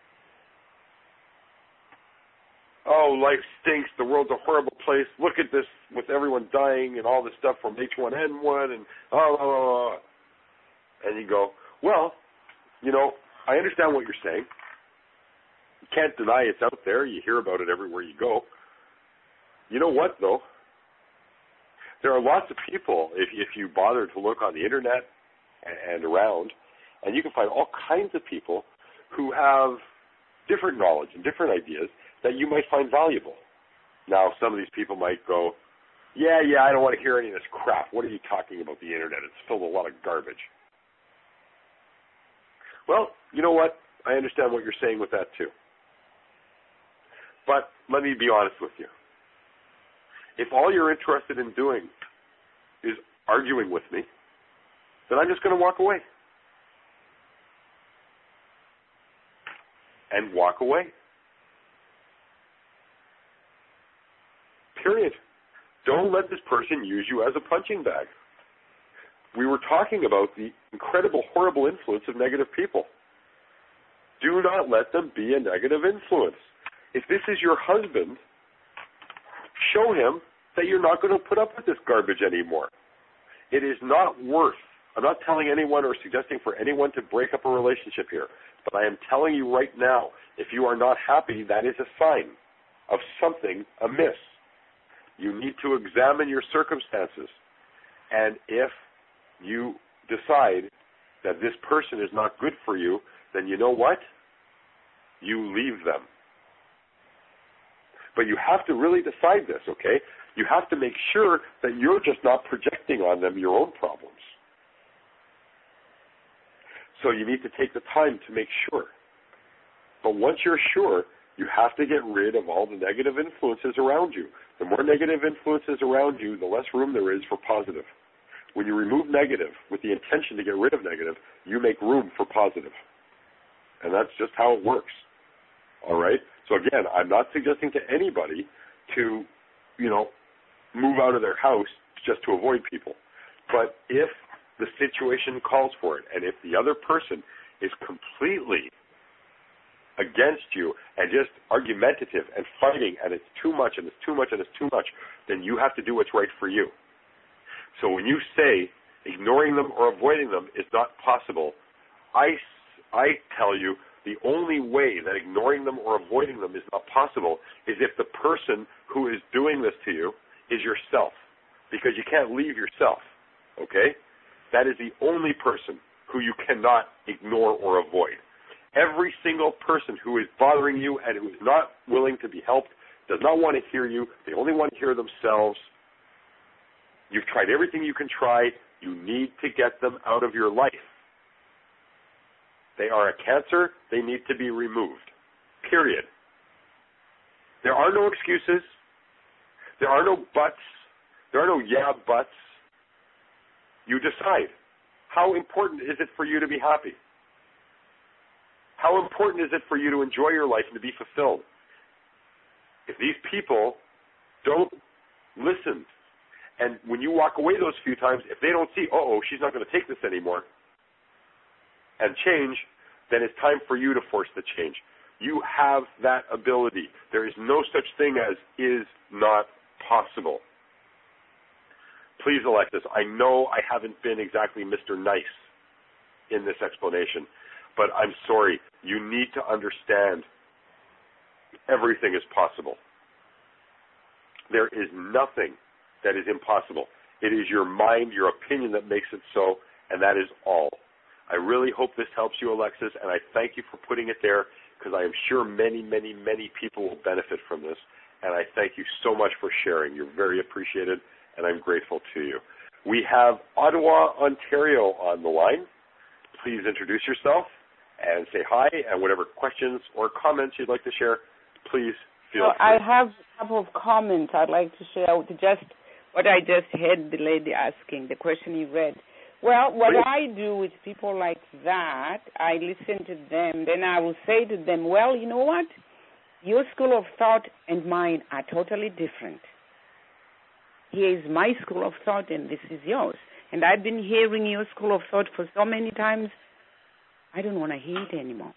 oh, life stinks, the world's a horrible place, look at this with everyone dying and all this stuff from H one N one and oh, oh, oh, oh. And you go, well, you know, I understand what you're saying. You can't deny it's out there. You hear about it everywhere you go. You know what, though? There are lots of people, if, if you bother to look on the internet and around, and you can find all kinds of people who have different knowledge and different ideas that you might find valuable. Now, some of these people might go, yeah, yeah, I don't want to hear any of this crap. What are you talking about, the internet? It's filled with a lot of garbage. Well, you know what? I understand what you're saying with that, too. But let me be honest with you. If all you're interested in doing is arguing with me, then I'm just going to walk away. And walk away. Period. Don't let this person use you as a punching bag. We were talking about the incredible, horrible influence of negative people. Do not let them be a negative influence. If this is your husband, show him that you're not going to put up with this garbage anymore. It is not worth, I'm not telling anyone or suggesting for anyone to break up a relationship here, but I am telling you right now, if you are not happy, that is a sign of something amiss. You need to examine your circumstances. And if you decide that this person is not good for you, then you know what? You leave them. But you have to really decide this, okay? You have to make sure that you're just not projecting on them your own problems. So you need to take the time to make sure. But once you're sure, You have to get rid of all the negative influences around you. The more negative influences around you, the less room there is for positive. When you remove negative with the intention to get rid of negative, you make room for positive. And that's just how it works. All right? So again, I'm not suggesting to anybody to, you know, move out of their house just to avoid people. But if the situation calls for it, and if the other person is completely against you and just argumentative and fighting, and it's too much and it's too much and it's too much, then you have to do what's right for you. So when you say ignoring them or avoiding them is not possible, I, I tell you the only way that ignoring them or avoiding them is not possible is if the person who is doing this to you is yourself, because you can't leave yourself, okay? That is the only person who you cannot ignore or avoid. Every single person who is bothering you and who is not willing to be helped, does not want to hear you, they only want to hear themselves. You've tried everything you can try. You need to get them out of your life. They are a cancer. They need to be removed. Period. There are no excuses. There are no buts. There are no yeah buts. You decide. How important is it for you to be happy? How important is it for you to enjoy your life and to be fulfilled? If these people don't listen, and when you walk away those few times, if they don't see, uh-oh, she's not going to take this anymore, and change, then it's time for you to force the change. You have that ability. There is no such thing as is not possible. Please, Alexis, I know I haven't been exactly Mister Nice in this explanation, but I'm sorry. You need to understand everything is possible. There is nothing that is impossible. It is your mind, your opinion that makes it so, and that is all. I really hope this helps you, Alexis, and I thank you for putting it there, because I am sure many, many, many people will benefit from this, and I thank you so much for sharing. You're very appreciated, and I'm grateful to you. We have Ottawa, Ontario on the line. Please introduce yourself and say hi, and whatever questions or comments you'd like to share, please feel well, free. I have a couple of comments I'd like to share with just what I just heard the lady asking, the question you read. Well, what Please. I do with people like that, I listen to them, then I will say to them, well, you know what? Your school of thought and mine are totally different. Here is my school of thought, and this is yours. And I've been hearing your school of thought for so many times, I don't want to hear it anymore.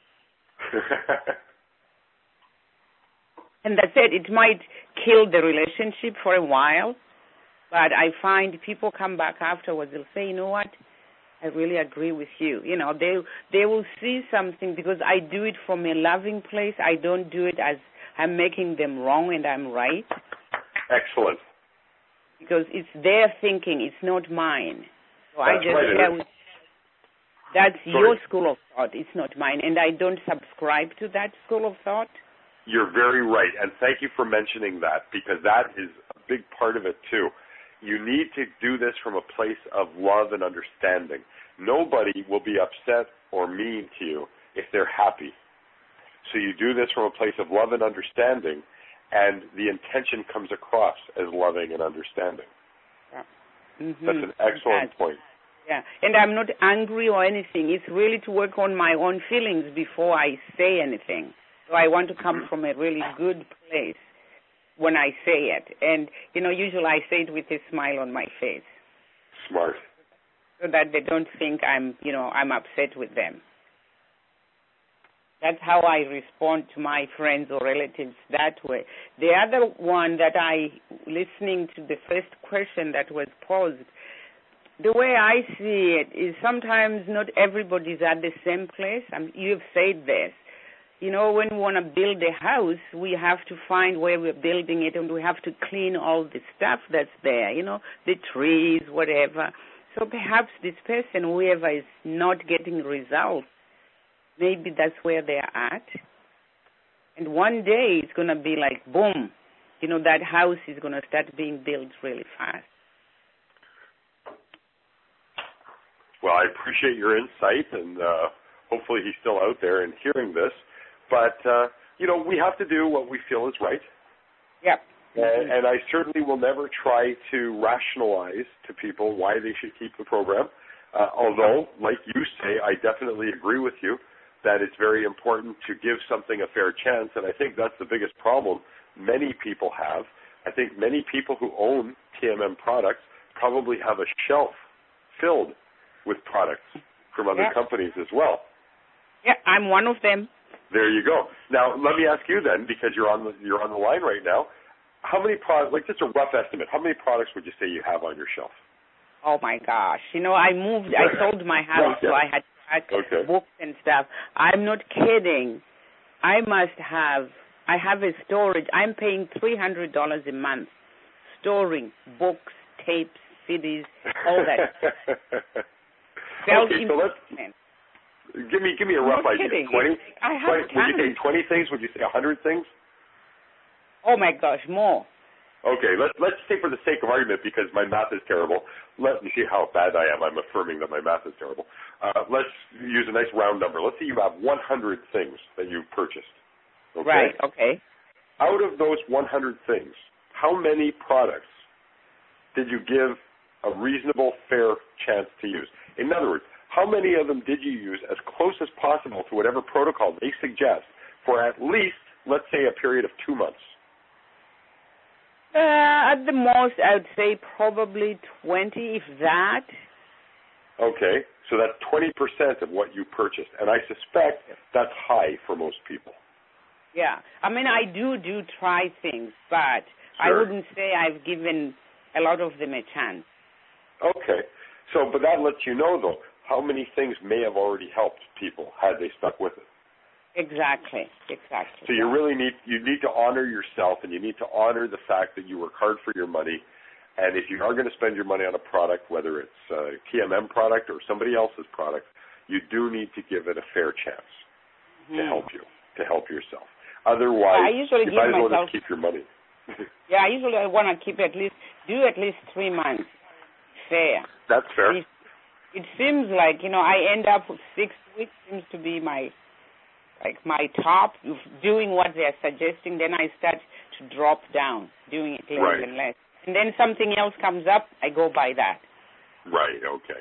And that's it. It might kill the relationship for a while, but I find people come back afterwards. They'll say, you know what? I really agree with you. You know, they they will see something because I do it from a loving place. I don't do it as I'm making them wrong and I'm right. Excellent. Because it's their thinking. It's not mine. So That's I just right, share with That's Sorry. your school of thought. It's not mine. And I don't subscribe to that school of thought. You're very right, and thank you for mentioning that, because that is a big part of it, too. You need to do this from a place of love and understanding. Nobody will be upset or mean to you if they're happy. So you do this from a place of love and understanding, and the intention comes across as loving and understanding. Yeah. Mm-hmm. That's an excellent That's, point. Yeah, and I'm not angry or anything. It's really to work on my own feelings before I say anything. So I want to come mm-hmm. from a really good place when I say it. And, you know, usually I say it with a smile on my face. Smart. So that they don't think I'm, you know, I'm upset with them. That's how I respond to my friends or relatives that way. The other one that I, listening to the first question that was posed, the way I see it is sometimes not everybody's at the same place. I mean, you've said this. You know, when we want to build a house, we have to find where we're building it, and we have to clean all the stuff that's there, you know, the trees, whatever. So perhaps this person, whoever is not getting results, maybe that's where they're at. And one day it's going to be like, boom, you know, that house is going to start being built really fast. Well, I appreciate your insight, and uh, hopefully he's still out there and hearing this. But uh, you know, we have to do what we feel is right. Yep. And, and I certainly will never try to rationalize to people why they should keep the program. Uh, although, like you say, I definitely agree with you that it's very important to give something a fair chance. And I think that's the biggest problem many people have. I think many people who own T M M products probably have a shelf filled with products from other yeah. companies as well. Yeah, I'm one of them. There you go. Now, let me ask you then, because you're on the, you're on the line right now, how many products, like just a rough estimate, how many products would you say you have on your shelf? Oh, my gosh. You know, I moved, I sold my house, yeah. so I had to pack okay. books and stuff. I'm not kidding. I must have, I have a storage. I'm paying three hundred dollars a month storing books, tapes, C Ds, all that. Okay, so let's, give me, give me a I'm rough not idea. kidding. twenty? I have twenty would you say twenty things? Would you say one hundred things? Oh, my gosh, more. Okay, let's let's say for the sake of argument, because my math is terrible. Let me see how bad I am. I'm affirming that my math is terrible. Uh, let's use a nice round number. Let's say you have one hundred things that you've purchased. Okay? Right, okay. Out of those one hundred things, how many products did you give a reasonable, fair chance to use? In other words, how many of them did you use as close as possible to whatever protocol they suggest for at least, let's say, a period of two months? Uh, at the most, I would say probably twenty, if that. Okay, so that's twenty percent of what you purchased, and I suspect that's high for most people. Yeah, I mean, I do do try things, but sure. I wouldn't say I've given a lot of them a chance. Okay, so but that lets you know, though, how many things may have already helped people had they stuck with it. Exactly, exactly. So you really need you need to honor yourself, and you need to honor the fact that you work hard for your money. And if you are going to spend your money on a product, whether it's a T M M product or somebody else's product, you do need to give it a fair chance mm-hmm. to help you, to help yourself. Otherwise, I usually you might give as well myself, just keep your money. yeah, I usually want to keep at least do at least three months fair. That's fair. It, it seems like you know I end up with six weeks seems to be my. Like my top, doing what they're suggesting, then I start to drop down, doing it less right. and less. And then something else comes up, I go by that. Right, okay.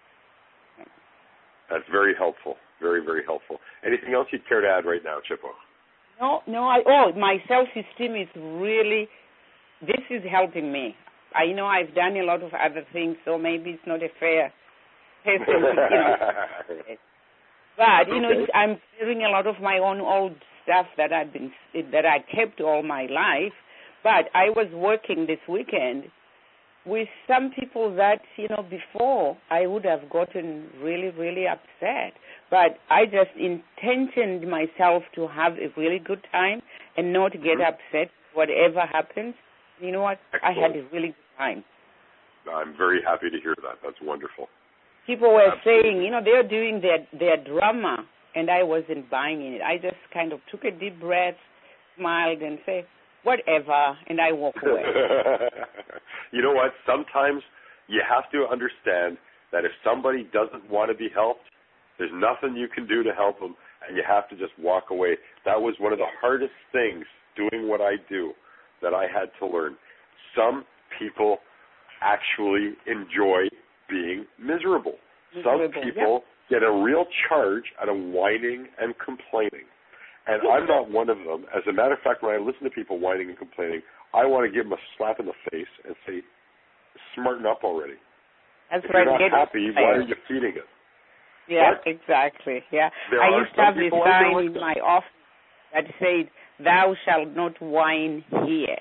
That's very helpful, very, very helpful. Anything else you'd care to add right now, Chippo? No, no, I, oh, my self-esteem is really, this is helping me. I know I've done a lot of other things, so maybe it's not a fair test, you know. But, you know, okay. I'm clearing a lot of my own old stuff that I've been, that I kept all my life. But I was working this weekend with some people that, you know, before I would have gotten really, really upset. But I just intentioned myself to have a really good time and not get mm-hmm. upset whatever happens. You know what? Excellent. I had a really good time. I'm very happy to hear that. That's wonderful. People were Absolutely. saying, you know, they're doing their, their drama, and I wasn't buying it. I just kind of took a deep breath, smiled, and said, whatever, and I walk away. You know what? Sometimes you have to understand that if somebody doesn't want to be helped, there's nothing you can do to help them, and you have to just walk away. That was one of the hardest things doing what I do that I had to learn. Some people actually enjoy being miserable. miserable. Some people yep. get a real charge out of whining and complaining. And I'm not one of them. As a matter of fact, when I listen to people whining and complaining, I want to give them a slap in the face and say, smarten up already. That's if right. you're not Get happy, it. why are you feeding it? Yeah, what? exactly. Yeah. There I used to have this sign like in my office that said, thou shalt not whine here.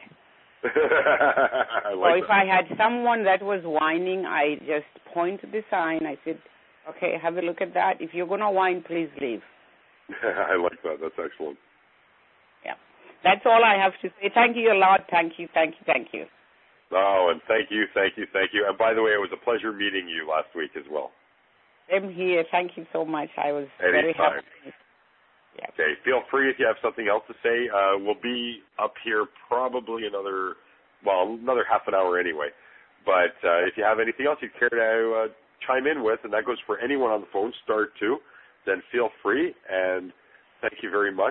I like so if that. I had someone that was whining, I just point to the sign. I said, okay, have a look at that. If you're going to whine, please leave. I like that. That's excellent. Yeah. That's all I have to say. Thank you a lot. Thank you, thank you, thank you. Oh, and thank you, thank you, thank you. And by the way, it was a pleasure meeting you last week as well. Same here. Thank you so much. I was Anytime. very happy. Yeah. Okay, feel free if you have something else to say. Uh, we'll be up here probably another, well, another half an hour anyway. But uh, if you have anything else you'd care to uh, chime in with, and that goes for anyone on the phone, star two, then feel free. And thank you very much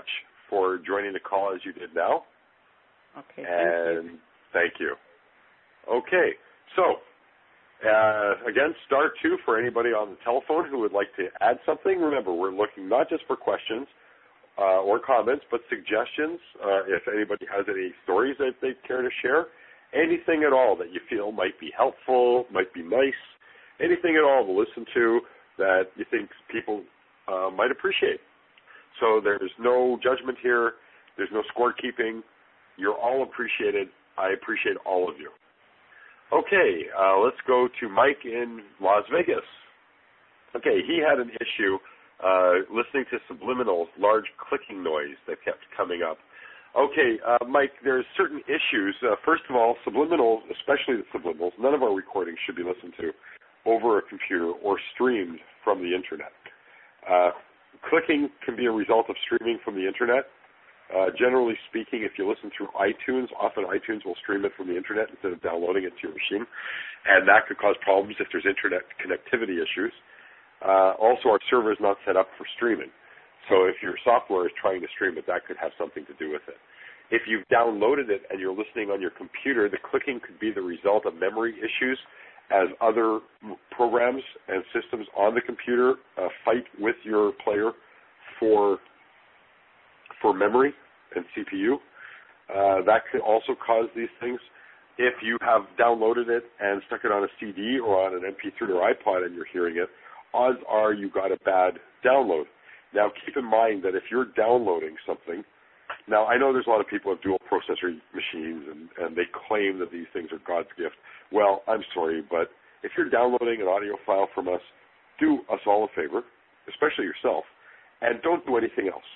for joining the call as you did now. Okay. And thank you. Thank you. Okay. So, uh, again, star two for anybody on the telephone who would like to add something. Remember, we're looking not just for questions uh, or comments, but suggestions. Uh, if anybody has any stories that they'd care to share, anything at all that you feel might be helpful, might be nice, anything at all to listen to that you think people uh, might appreciate. So there's no judgment here. There's no scorekeeping. You're all appreciated. I appreciate all of you. Okay, uh, let's go to Mike in Las Vegas. Okay, he had an issue uh, listening to subliminal, large clicking noise that kept coming up. Okay, uh, Mike, there's certain issues. Uh, first of all, subliminals, especially the subliminals, none of our recordings should be listened to over a computer or streamed from the Internet. Uh, clicking can be a result of streaming from the Internet. Uh, generally speaking, if you listen through iTunes, often iTunes will stream it from the Internet instead of downloading it to your machine, and that could cause problems if there's Internet connectivity issues. Uh, also, our server is not set up for streaming, so if your software is trying to stream it, that could have something to do with it. If you've downloaded it and you're listening on your computer, the clicking could be the result of memory issues as other programs and systems on the computer uh, fight with your player for for memory and C P U. Uh, that could also cause these things. If you have downloaded it and stuck it on a C D or on an M P three or iPod and you're hearing it, odds are you got a bad download. Now, keep in mind that if you're downloading something, now I know there's a lot of people who have dual processor machines and, and they claim that these things are God's gift. Well, I'm sorry, but if you're downloading an audio file from us, do us all a favor, especially yourself, and don't do anything else.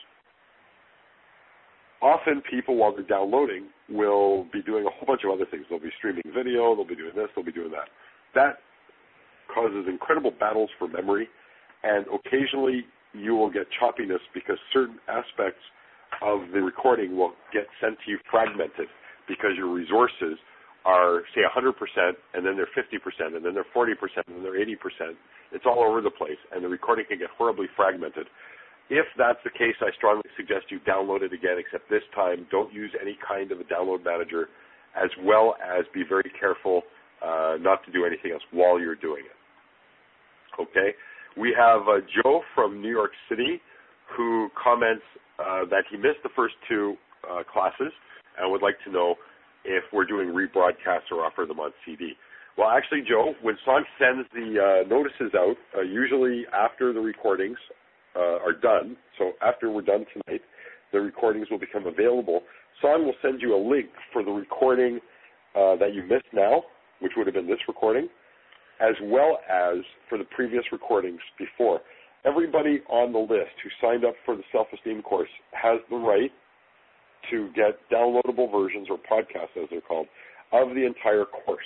Often people, while they're downloading, will be doing a whole bunch of other things. They'll be streaming video, they'll be doing this, they'll be doing that. That causes incredible battles for memory, and occasionally you will get choppiness because certain aspects of the recording will get sent to you fragmented because your resources are, say, one hundred percent, and then they're fifty percent, and then they're forty percent, and then they're eighty percent. It's all over the place, and the recording can get horribly fragmented. If that's the case, I strongly suggest you download it again, except this time don't use any kind of a download manager, as well as be very careful uh, not to do anything else while you're doing it. Okay? We have uh, Joe from New York City who comments uh, that he missed the first two uh, classes and would like to know if we're doing rebroadcasts or offer them on C D. Well, actually, Joe, when Son sends the uh, notices out, uh, usually after the recordings uh, are done, so after we're done tonight, the recordings will become available. Son will send you a link for the recording uh, that you missed now, which would have been this recording, as well as for the previous recordings before. Everybody on the list who signed up for the self-esteem course has the right to get downloadable versions, or podcasts as they're called, of the entire course.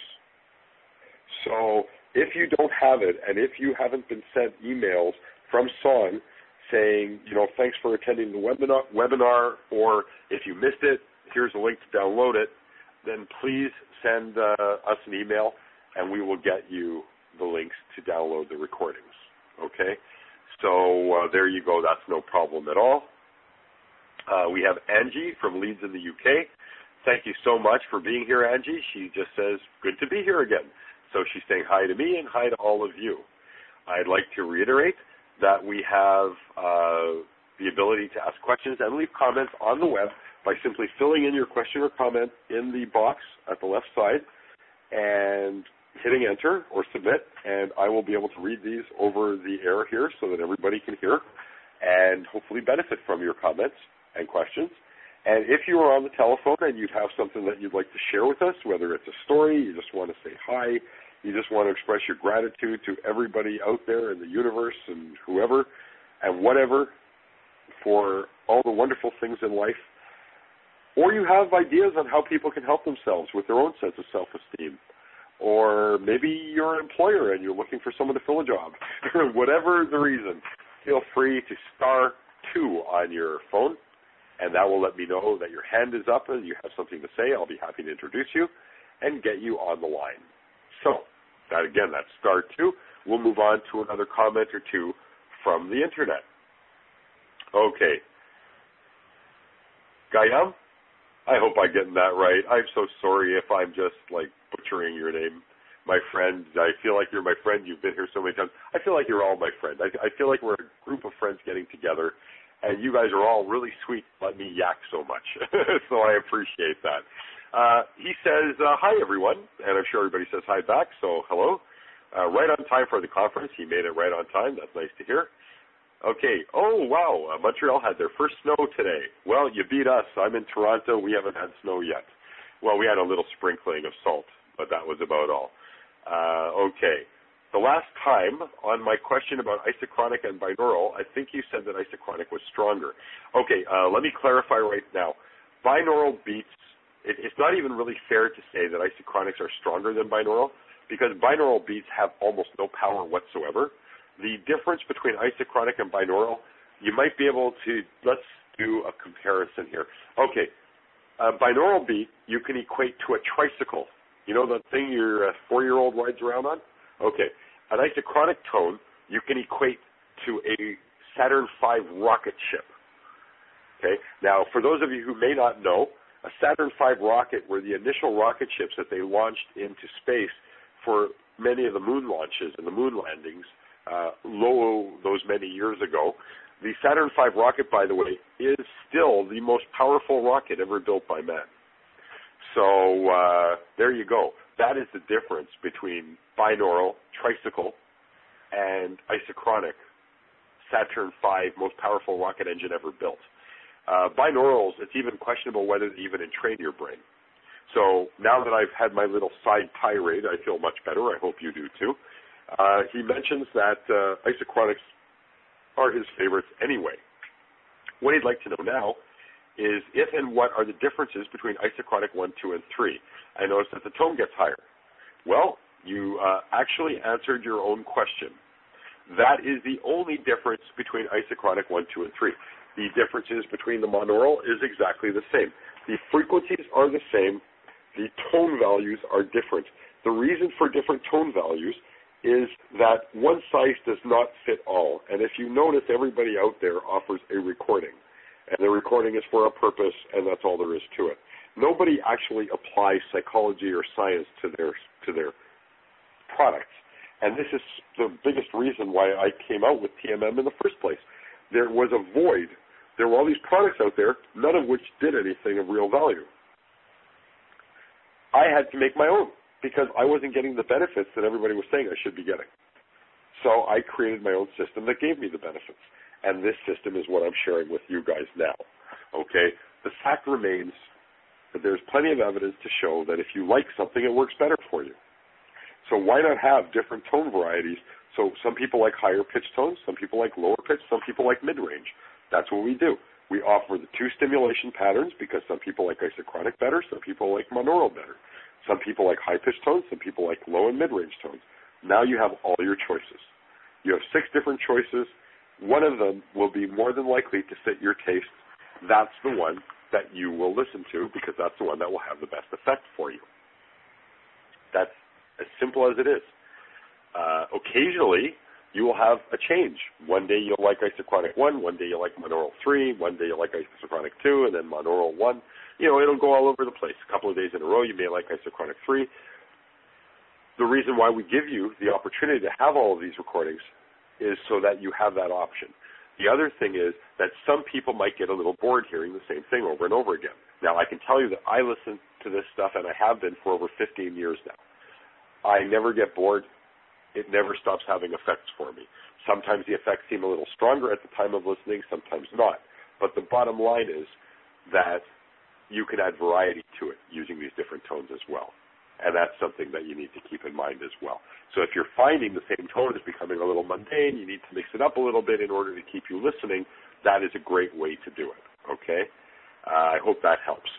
So if you don't have it, and if you haven't been sent emails from Son saying, you know, thanks for attending the webinar, webinar, or if you missed it, here's a link to download it, then please send uh, us an email, and we will get you the links to download the recordings, okay? So uh, there you go. That's no problem at all. Uh, we have Angie from Leeds in the U K. Thank you so much for being here, Angie. She just says, good to be here again. So she's saying hi to me and hi to all of you. I'd like to reiterate that we have uh, the ability to ask questions and leave comments on the web by simply filling in your question or comment in the box at the left side and hitting enter or submit, and I will be able to read these over the air here so that everybody can hear and hopefully benefit from your comments and questions. And if you are on the telephone and you have something that you'd like to share with us, whether it's a story, you just want to say hi, you just want to express your gratitude to everybody out there in the universe and whoever and whatever for all the wonderful things in life, or you have ideas on how people can help themselves with their own sense of self-esteem, or maybe you're an employer and you're looking for someone to fill a job, whatever the reason, feel free to star two on your phone, and that will let me know that your hand is up and you have something to say. I'll be happy to introduce you and get you on the line. So, that again, that's star two. We'll move on to another comment or two from the Internet. Okay. Gayam? I hope I'm getting that right. I'm so sorry if I'm just, like, butchering your name. My friend, I feel like you're my friend. You've been here so many times. I feel like you're all my friend. I, I feel like we're a group of friends getting together, and you guys are all really sweet to let me yak so much. So I appreciate that. Uh, he says, uh, hi, everyone, and I'm sure everybody says hi back, so hello. Uh, right on time for the conference. He made it right on time. That's nice to hear. Okay. Oh, wow. Uh, Montreal had their first snow today. Well, you beat us. I'm in Toronto. We haven't had snow yet. Well, we had a little sprinkling of salt, but that was about all. Uh, okay. The last time on my question about isochronic and binaural, I think you said that isochronic was stronger. Okay, uh, let me clarify right now. Binaural beats, it, it's not even really fair to say that isochronics are stronger than binaural because binaural beats have almost no power whatsoever. The difference between isochronic and binaural, you might be able to, let's do a comparison here. Okay, a binaural beat you can equate to a tricycle. You know the thing your uh, four-year-old rides around on? Okay. An isochronic tone you can equate to a Saturn five rocket ship. Okay. Now, for those of you who may not know, a Saturn five rocket were the initial rocket ships that they launched into space for many of the moon launches and the moon landings uh, low those many years ago. The Saturn five rocket, by the way, is still the most powerful rocket ever built by man. So uh, there you go. That is the difference between binaural, tricycle, and isochronic, Saturn five, most powerful rocket engine ever built. Uh, binaurals, it's even questionable whether they even entrain your brain. So now that I've had my little side tirade, I feel much better. I hope you do too. Uh, he mentions that uh, isochronics are his favorites anyway. What he'd like to know now is if and what are the differences between isochronic one, two, and three. I noticed that the tone gets higher. Well, you uh, actually answered your own question. That is the only difference between isochronic one, two, and three. The differences between the monaural is exactly the same. The frequencies are the same. The tone values are different. The reason for different tone values is that one size does not fit all. And if you notice, everybody out there offers a recording. And the recording is for a purpose, and that's all there is to it. Nobody actually applies psychology or science to their to their products. And this is the biggest reason why I came out with T M M in the first place. There was a void. There were all these products out there, none of which did anything of real value. I had to make my own because I wasn't getting the benefits that everybody was saying I should be getting. So I created my own system that gave me the benefits. And this system is what I'm sharing with you guys now. Okay? The fact remains that there's plenty of evidence to show that if you like something, it works better for you. So why not have different tone varieties? So some people like higher pitch tones, some people like lower pitch, some people like mid-range. That's what we do. We offer the two stimulation patterns because some people like isochronic better, some people like monaural better. Some people like high pitch tones, some people like low and mid-range tones. Now you have all your choices. You have six different choices. One of them will be more than likely to fit your taste. That's the one that you will listen to because that's the one that will have the best effect for you. That's as simple as it is. Uh, occasionally, you will have a change. One day you'll like isochronic one, one day you'll like monaural three, one day you'll like isochronic two, and then monaural one. You know, it'll go all over the place. A couple of days in a row, you may like isochronic three. The reason why we give you the opportunity to have all of these recordings is so that you have that option. The other thing is that some people might get a little bored hearing the same thing over and over again. Now, I can tell you that I listen to this stuff, and I have been for over fifteen years now. I never get bored. It never stops having effects for me. Sometimes the effects seem a little stronger at the time of listening, sometimes not. But the bottom line is that you can add variety to it using these different tones as well. And that's something that you need to keep in mind as well. So if you're finding the same tone is becoming a little mundane, you need to mix it up a little bit in order to keep you listening, that is a great way to do it, okay? Uh, I hope that helps.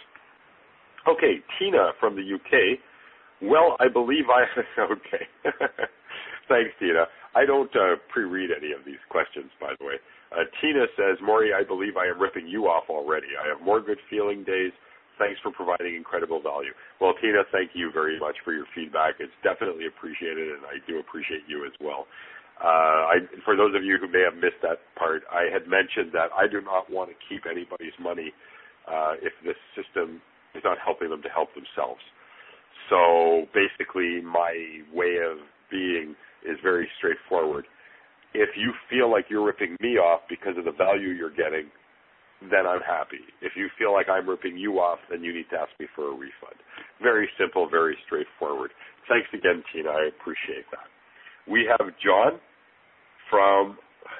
Okay, Tina from the U K. Well, I believe I... okay. Thanks, Tina. I don't uh, pre-read any of these questions, by the way. Uh, Tina says, Maury, I believe I am ripping you off already. I have more good feeling days. Thanks for providing incredible value. Well, Tina, thank you very much for your feedback. It's definitely appreciated, and I do appreciate you as well. Uh, I, for those of you who may have missed that part, I had mentioned that I do not want to keep anybody's money uh, if this system is not helping them to help themselves. So basically, my way of being is very straightforward. If you feel like you're ripping me off because of the value you're getting, then I'm happy. If you feel like I'm ripping you off, then you need to ask me for a refund. Very simple, very straightforward. Thanks again, Tina. I appreciate that. We have John from,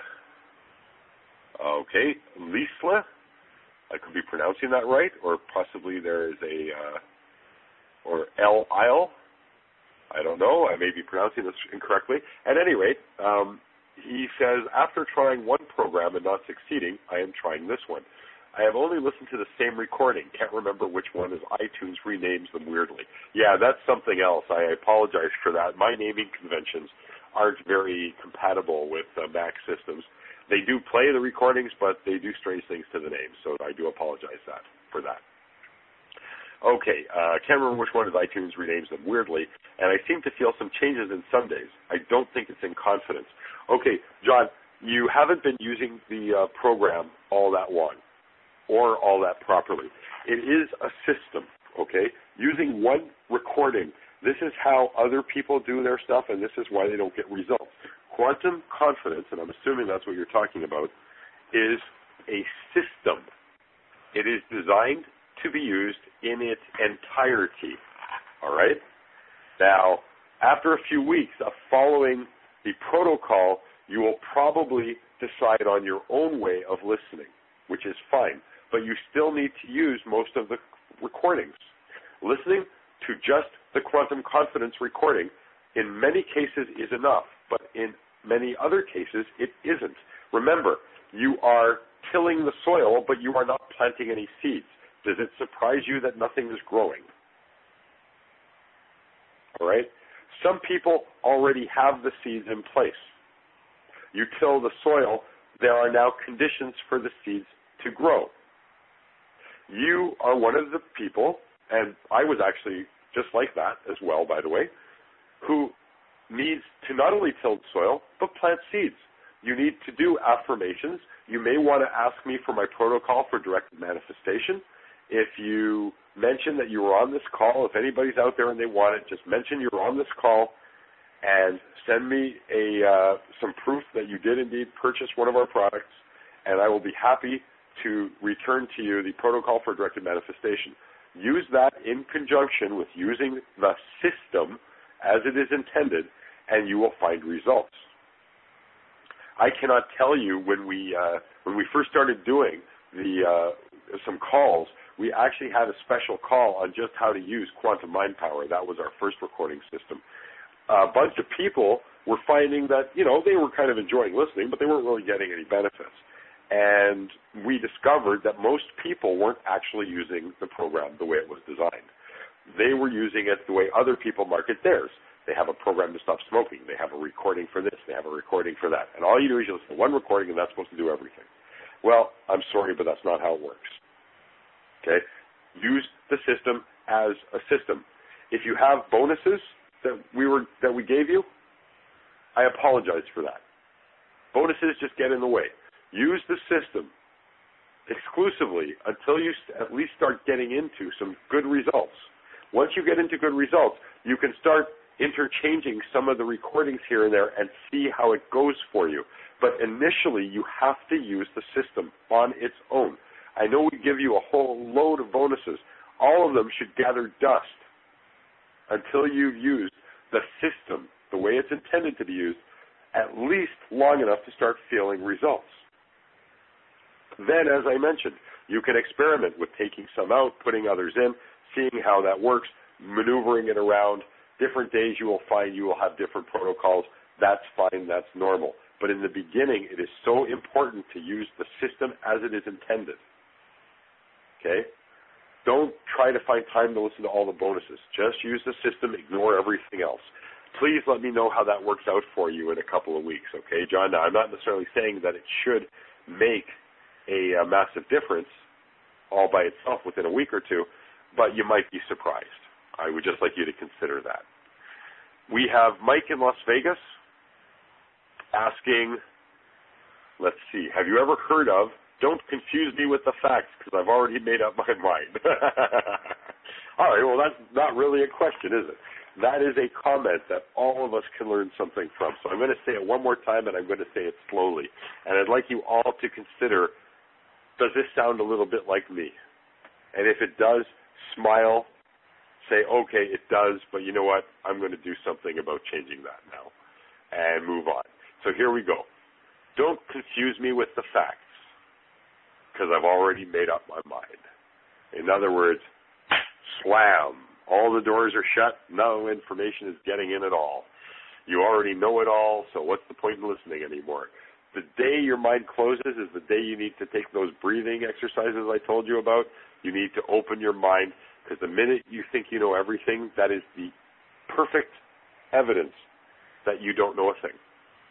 okay, Lisla. I could be pronouncing that right, or possibly there is a, uh, or El Isle. I don't know. I may be pronouncing this incorrectly. At any rate, um, he says, after trying one program and not succeeding, I am trying this one. I have only listened to the same recording. Can't remember which one, as iTunes renames them weirdly. Yeah, that's something else. I apologize for that. My naming conventions aren't very compatible with uh, Mac systems. They do play the recordings, but they do strange things to the names, so I do apologize that for that. Okay, uh, can't remember which one, as iTunes renames them weirdly, and I seem to feel some changes in some days. I don't think it's in confidence. Okay, John, you haven't been using the uh, program all that long or all that properly. It is a system, okay? Using one recording, this is how other people do their stuff, and this is why they don't get results. Quantum confidence, and I'm assuming that's what you're talking about, is a system. It is designed to be used in its entirety, all right? Now, after a few weeks of following the protocol, you will probably decide on your own way of listening, which is fine, but you still need to use most of the recordings. Listening to just the quantum confidence recording in many cases is enough, but in many other cases it isn't. Remember, you are tilling the soil, but you are not planting any seeds. Does it surprise you that nothing is growing? All right? Some people already have the seeds in place. You till the soil, there are now conditions for the seeds to grow. You are one of the people, and I was actually just like that as well, by the way, who needs to not only till the soil, but plant seeds. You need to do affirmations. You may want to ask me for my protocol for direct manifestation. If you mention that you were on this call, if anybody's out there and they want it, just mention you're on this call and send me a uh, some proof that you did indeed purchase one of our products, and I will be happy to return to you the protocol for directed manifestation. Use that in conjunction with using the system as it is intended, and you will find results. I cannot tell you when we uh, when we first started doing the uh, some calls, we actually had a special call on just how to use quantum mind power. That was our first recording system. A bunch of people were finding that, you know, they were kind of enjoying listening, but they weren't really getting any benefits. And we discovered that most people weren't actually using the program the way it was designed. They were using it the way other people market theirs. They have a program to stop smoking. They have a recording for this. They have a recording for that. And all you do is you listen to one recording, and that's supposed to do everything. Well, I'm sorry, but that's not how it works. Okay? Use the system as a system. If you have bonuses that we were that we gave you, I apologize for that. Bonuses just get in the way. Use the system exclusively until you at least start getting into some good results. Once you get into good results, you can start interchanging some of the recordings here and there and see how it goes for you. But initially, you have to use the system on its own. I know we give you a whole load of bonuses. All of them should gather dust until you've used the system the way it's intended to be used, at least long enough to start feeling results. Then, as I mentioned, you can experiment with taking some out, putting others in, seeing how that works, maneuvering it around. Different days you will find you will have different protocols. That's fine. That's normal. But in the beginning, it is so important to use the system as it is intended. Okay? Don't try to find time to listen to all the bonuses. Just use the system. Ignore everything else. Please let me know how that works out for you in a couple of weeks. Okay, John? Now, I'm not necessarily saying that it should make a, a massive difference all by itself within a week or two, but you might be surprised. I would just like you to consider that. We have Mike in Las Vegas asking, let's see, have you ever heard of Don't confuse me with the facts because I've already made up my mind. All right, well, that's not really a question, is it? That is a comment that all of us can learn something from. So I'm going to say it one more time, and I'm going to say it slowly. And I'd like you all to consider, does this sound a little bit like me? And if it does, smile, say, okay, it does, but you know what? I'm going to do something about changing that now and move on. So here we go. Don't confuse me with the facts because I've already made up my mind. In other words, slam. All the doors are shut. No information is getting in at all. You already know it all, so what's the point in listening anymore? The day your mind closes is the day you need to take those breathing exercises I told you about. You need to open your mind, because the minute you think you know everything, that is the perfect evidence that you don't know a thing.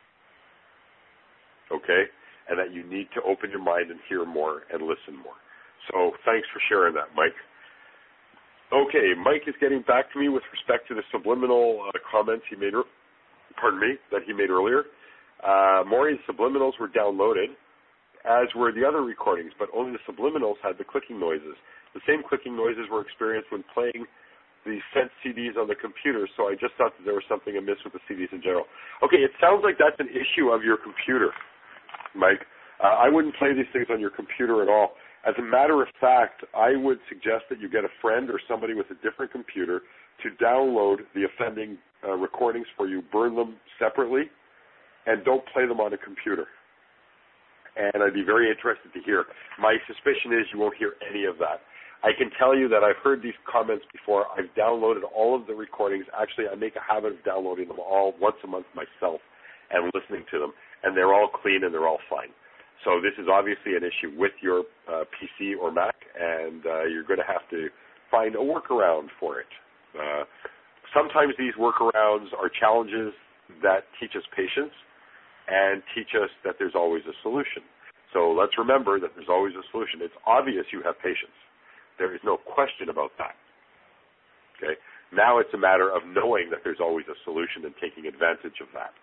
Okay? And that you need to open your mind and hear more and listen more. So thanks for sharing that, Mike. Okay, Mike is getting back to me with respect to the subliminal uh, comments he made, pardon me, that he made earlier. Uh, Maury's subliminals were downloaded, as were the other recordings, but only the subliminals had the clicking noises. The same clicking noises were experienced when playing the sent C Ds on the computer, so I just thought that there was something amiss with the C Ds in general. Okay, it sounds like that's an issue of your computer, Mike. Uh, I wouldn't play these things on your computer at all. As a matter of fact, I would suggest that you get a friend or somebody with a different computer to download the offending uh, recordings for you, burn them separately, and don't play them on a computer. And I'd be very interested to hear. My suspicion is you won't hear any of that. I can tell you that I've heard these comments before. I've downloaded all of the recordings. Actually, I make a habit of downloading them all once a month myself and listening to them, and they're all clean and they're all fine. So this is obviously an issue with your uh, P C or Mac, and uh, you're going to have to find a workaround for it. Uh, sometimes these workarounds are challenges that teach us patience and teach us that there's always a solution. So let's remember that there's always a solution. It's obvious you have patience. There is no question about that. Okay? Now it's a matter of knowing that there's always a solution and taking advantage of that.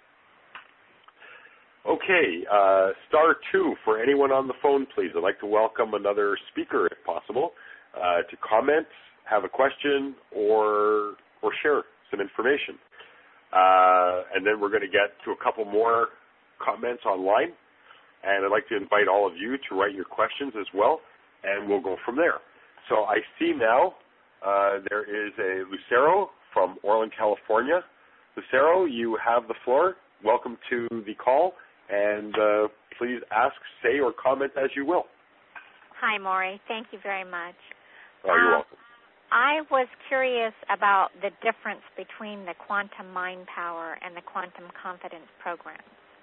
Okay, uh, star two for anyone on the phone, please. I'd like to welcome another speaker, if possible, uh, to comment, have a question, or or share some information. Uh, and then we're going to get to a couple more comments online. And I'd like to invite all of you to write your questions as well, and we'll go from there. So I see now uh, there is a Lucero from Orland, California. Lucero, you have the floor. Welcome to the call. And uh, please ask, say, or comment as you will. Hi, Maury. Thank you very much. Oh, you're um, welcome. I was curious about the difference between the quantum mind power and the quantum confidence program.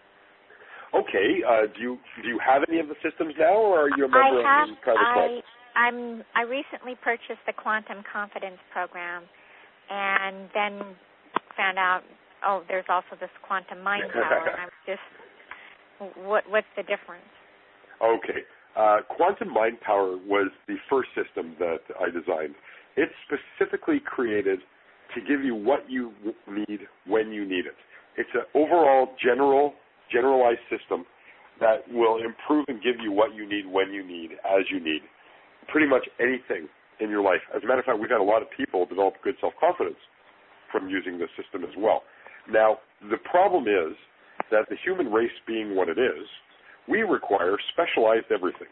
Okay. Uh, do you do you have any of the systems now, or are you a member I have, of the private I, club? I'm, I recently purchased the quantum confidence program, and then found out, oh, there's also this quantum mind power, and I was just... What, what's the difference? Okay. Uh, Quantum Mind Power was the first system that I designed. It's specifically created to give you what you need when you need it. It's an overall general, generalized system that will improve and give you what you need when you need, as you need. Pretty much anything in your life. As a matter of fact, we've had a lot of people develop good self-confidence from using this system as well. Now, the problem is that the human race being what it is, we require specialized everything.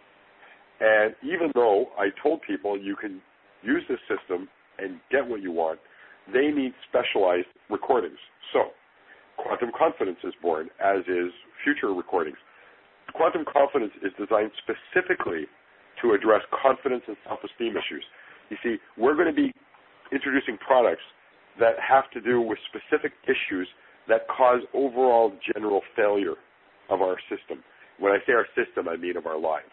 And even though I told people you can use this system and get what you want, they need specialized recordings. So, Quantum Confidence is born, as is future recordings. Quantum Confidence is designed specifically to address confidence and self-esteem issues. You see, we're going to be introducing products that have to do with specific issues that cause overall general failure of our system. When I say our system, I mean of our lives.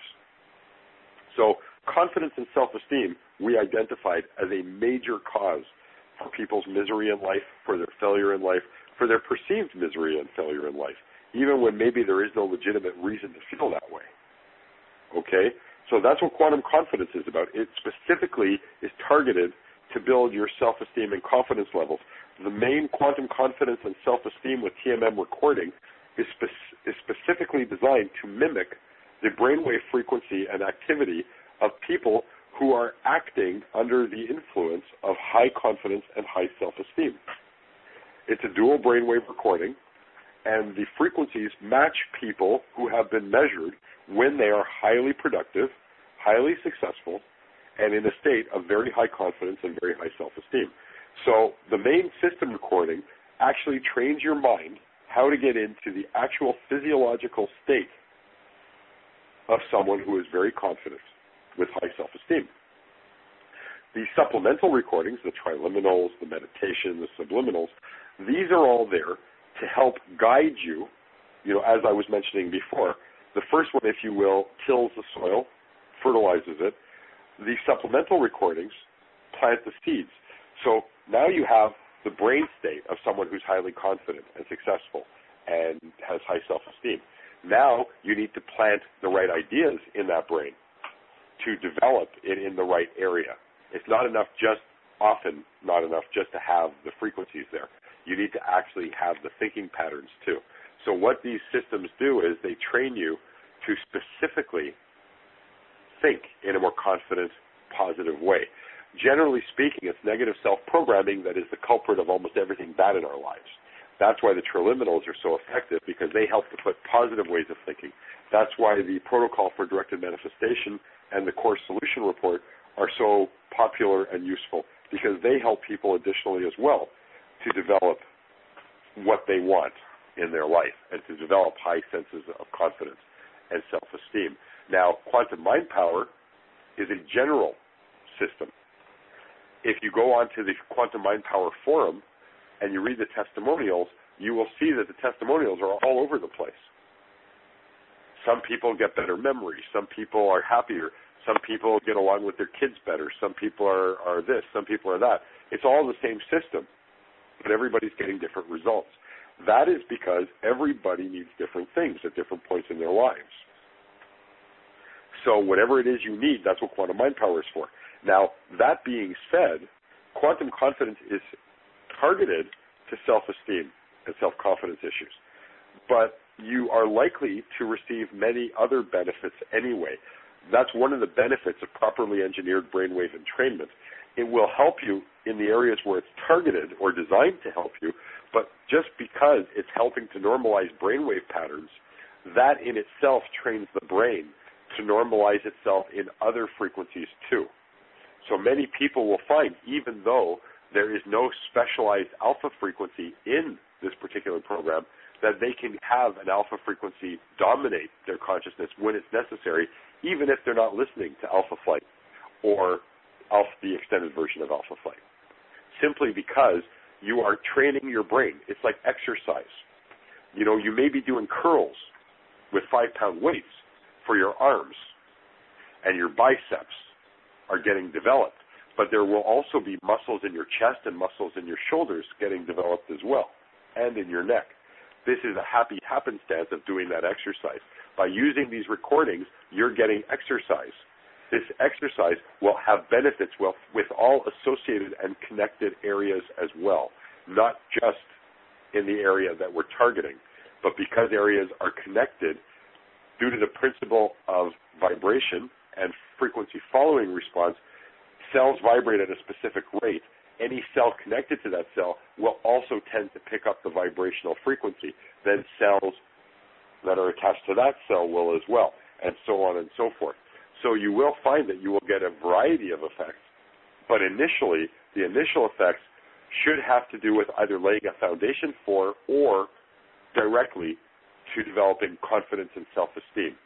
So confidence and self-esteem we identified as a major cause for people's misery in life, for their failure in life, for their perceived misery and failure in life, even when maybe there is no legitimate reason to feel that way. Okay? So that's what quantum confidence is about. It specifically is targeted to build your self-esteem and confidence levels. The main quantum confidence and self-esteem with T M M recording is, spe- is specifically designed to mimic the brainwave frequency and activity of people who are acting under the influence of high confidence and high self-esteem. It's a dual brainwave recording, and the frequencies match people who have been measured when they are highly productive, highly successful, and in a state of very high confidence and very high self-esteem. So the main system recording actually trains your mind how to get into the actual physiological state of someone who is very confident with high self-esteem. The supplemental recordings, the triliminals, the meditation, the subliminals, these are all there to help guide you. You know, as I was mentioning before, the first one, if you will, tills the soil, fertilizes it. The supplemental recordings plant the seeds. So now you have the brain state of someone who's highly confident and successful and has high self-esteem. Now you need to plant the right ideas in that brain to develop it in the right area. It's not enough just, often not enough just to have the frequencies there. You need to actually have the thinking patterns too. So what these systems do is they train you to specifically think in a more confident, positive way. Generally speaking, it's negative self-programming that is the culprit of almost everything bad in our lives. That's why the triliminals are so effective, because they help to put positive ways of thinking. That's why the protocol for directed manifestation and the Course Solution Report are so popular and useful, because they help people additionally as well to develop what they want in their life and to develop high senses of confidence and self-esteem. Now, quantum mind power is a general system. If you go onto the Quantum Mind Power Forum and you read the testimonials, you will see that the testimonials are all over the place. Some people get better memory. Some people are happier. Some people get along with their kids better. Some people are, are this. Some people are that. It's all the same system, but everybody's getting different results. That is because everybody needs different things at different points in their lives. So whatever it is you need, that's what quantum mind power is for. Now, that being said, quantum confidence is targeted to self-esteem and self-confidence issues. But you are likely to receive many other benefits anyway. That's one of the benefits of properly engineered brainwave entrainment. It will help you in the areas where it's targeted or designed to help you, but just because it's helping to normalize brainwave patterns, that in itself trains the brain to normalize itself in other frequencies too. So many people will find, even though there is no specialized alpha frequency in this particular program, that they can have an alpha frequency dominate their consciousness when it's necessary, even if they're not listening to Alpha Flight or alpha, the extended version of Alpha Flight, simply because you are training your brain. It's like exercise. You know, you may be doing curls with five-pound weights for your arms, and your biceps are getting developed, but there will also be muscles in your chest and muscles in your shoulders getting developed as well, and in your neck. This is a happy happenstance of doing that exercise. By using these recordings, you're getting exercise. This exercise will have benefits with, with all associated and connected areas as well, not just in the area that we're targeting, but because areas are connected due to the principle of vibration and frequency following response. Cells vibrate at a specific rate. Any cell connected to that cell will also tend to pick up the vibrational frequency. Then cells that are attached to that cell will as well, and so on and so forth. So you will find that you will get a variety of effects, but initially, the initial effects should have to do with either laying a foundation for or directly to developing confidence and self-esteem.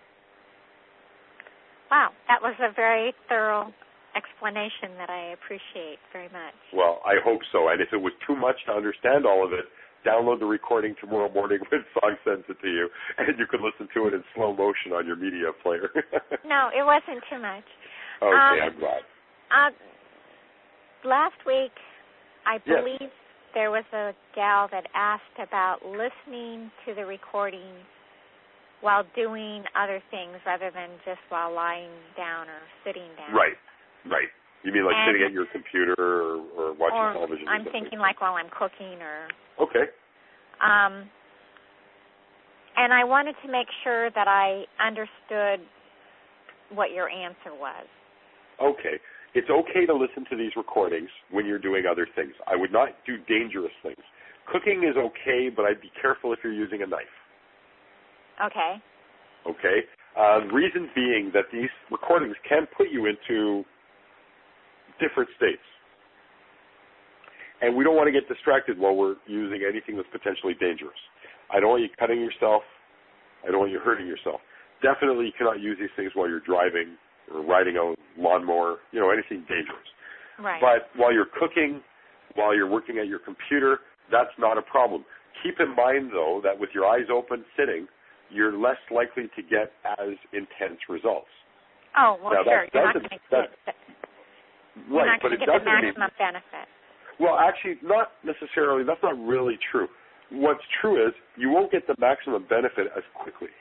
Wow, that was a very thorough explanation that I appreciate very much. Well, I hope so. And if it was too much to understand all of it, download the recording tomorrow morning when Song sends it to you, and you can listen to it in slow motion on your media player. No, it wasn't too much. Okay, um, I'm glad. Uh, last week, I believe yes. there was a gal that asked about listening to the recordings while doing other things rather than just while lying down or sitting down. Right, right. You mean like and, sitting at your computer or, or watching or television? I'm or thinking like while I'm cooking or... Okay. Um, and I wanted to make sure that I understood what your answer was. Okay. It's okay to listen to these recordings when you're doing other things. I would not do dangerous things. Cooking is okay, but I'd be careful if you're using a knife. Okay. Okay? Uh, the reason being that these recordings can put you into different states. And we don't want to get distracted while we're using anything that's potentially dangerous. I don't want you cutting yourself. I don't want you hurting yourself. Definitely you cannot use these things while you're driving or riding a lawnmower, you know, anything dangerous. Right. But while you're cooking, while you're working at your computer, that's not a problem. Keep in mind, though, that with your eyes open sitting, you're less likely to get as intense results. Oh, well, now, sure. That You're not going to get, you're right, not going to but it get the doesn't mean, maximum benefit. Well, actually, not necessarily. That's not really true. What's true is you won't get the maximum benefit as quickly.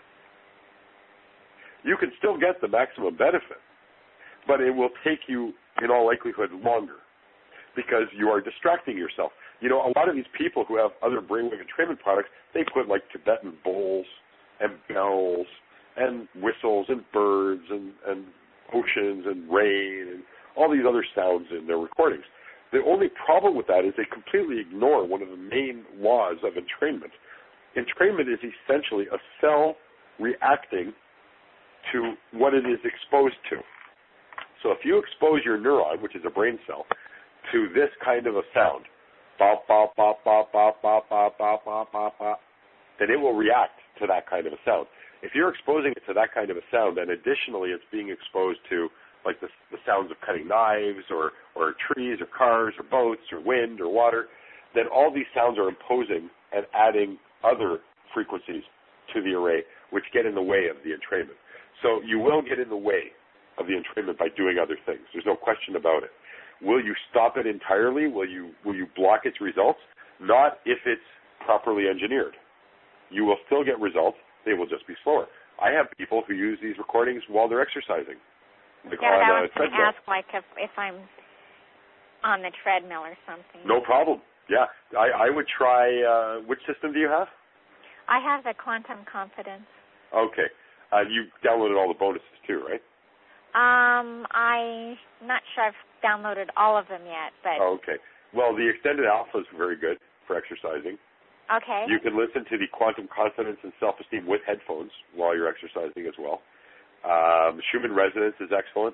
You can still get the maximum benefit, but it will take you, in all likelihood, longer because you are distracting yourself. You know, a lot of these people who have other brainwave entrainment products, they put like Tibetan bowls and bells and whistles and birds and, and oceans and rain and all these other sounds in their recordings. The only problem with that is they completely ignore one of the main laws of entrainment. Entrainment is essentially a cell reacting to what it is exposed to. So if you expose your neuron, which is a brain cell, to this kind of a sound, bop, bop, bop, bop, bop, bop, bop, bop, bop, bop, bop, then it will react to that kind of a sound. If you're exposing it to that kind of a sound, and additionally it's being exposed to like the, the sounds of cutting knives or, or trees or cars or boats or wind or water, then all these sounds are imposing and adding other frequencies to the array, which get in the way of the entrainment. So you will get in the way of the entrainment by doing other things. There's no question about it. Will you stop it entirely? Will you will you block its results? Not if it's properly engineered. You will still get results. They will just be slower. I have people who use these recordings while they're exercising. Like yeah, on I was going to ask, like, if, if I'm on the treadmill or something. No problem. Yeah, I, I would try. Uh, which system do you have? I have the Quantum Confidence. Okay. Uh, you downloaded all the bonuses too, right? Um, I'm not sure I've downloaded all of them yet, but... Oh, okay. Well, the extended alpha is very good for exercising. Okay. You can listen to the Quantum Confidence and Self-Esteem with headphones while you're exercising as well. Um, Schumann Resonance is excellent.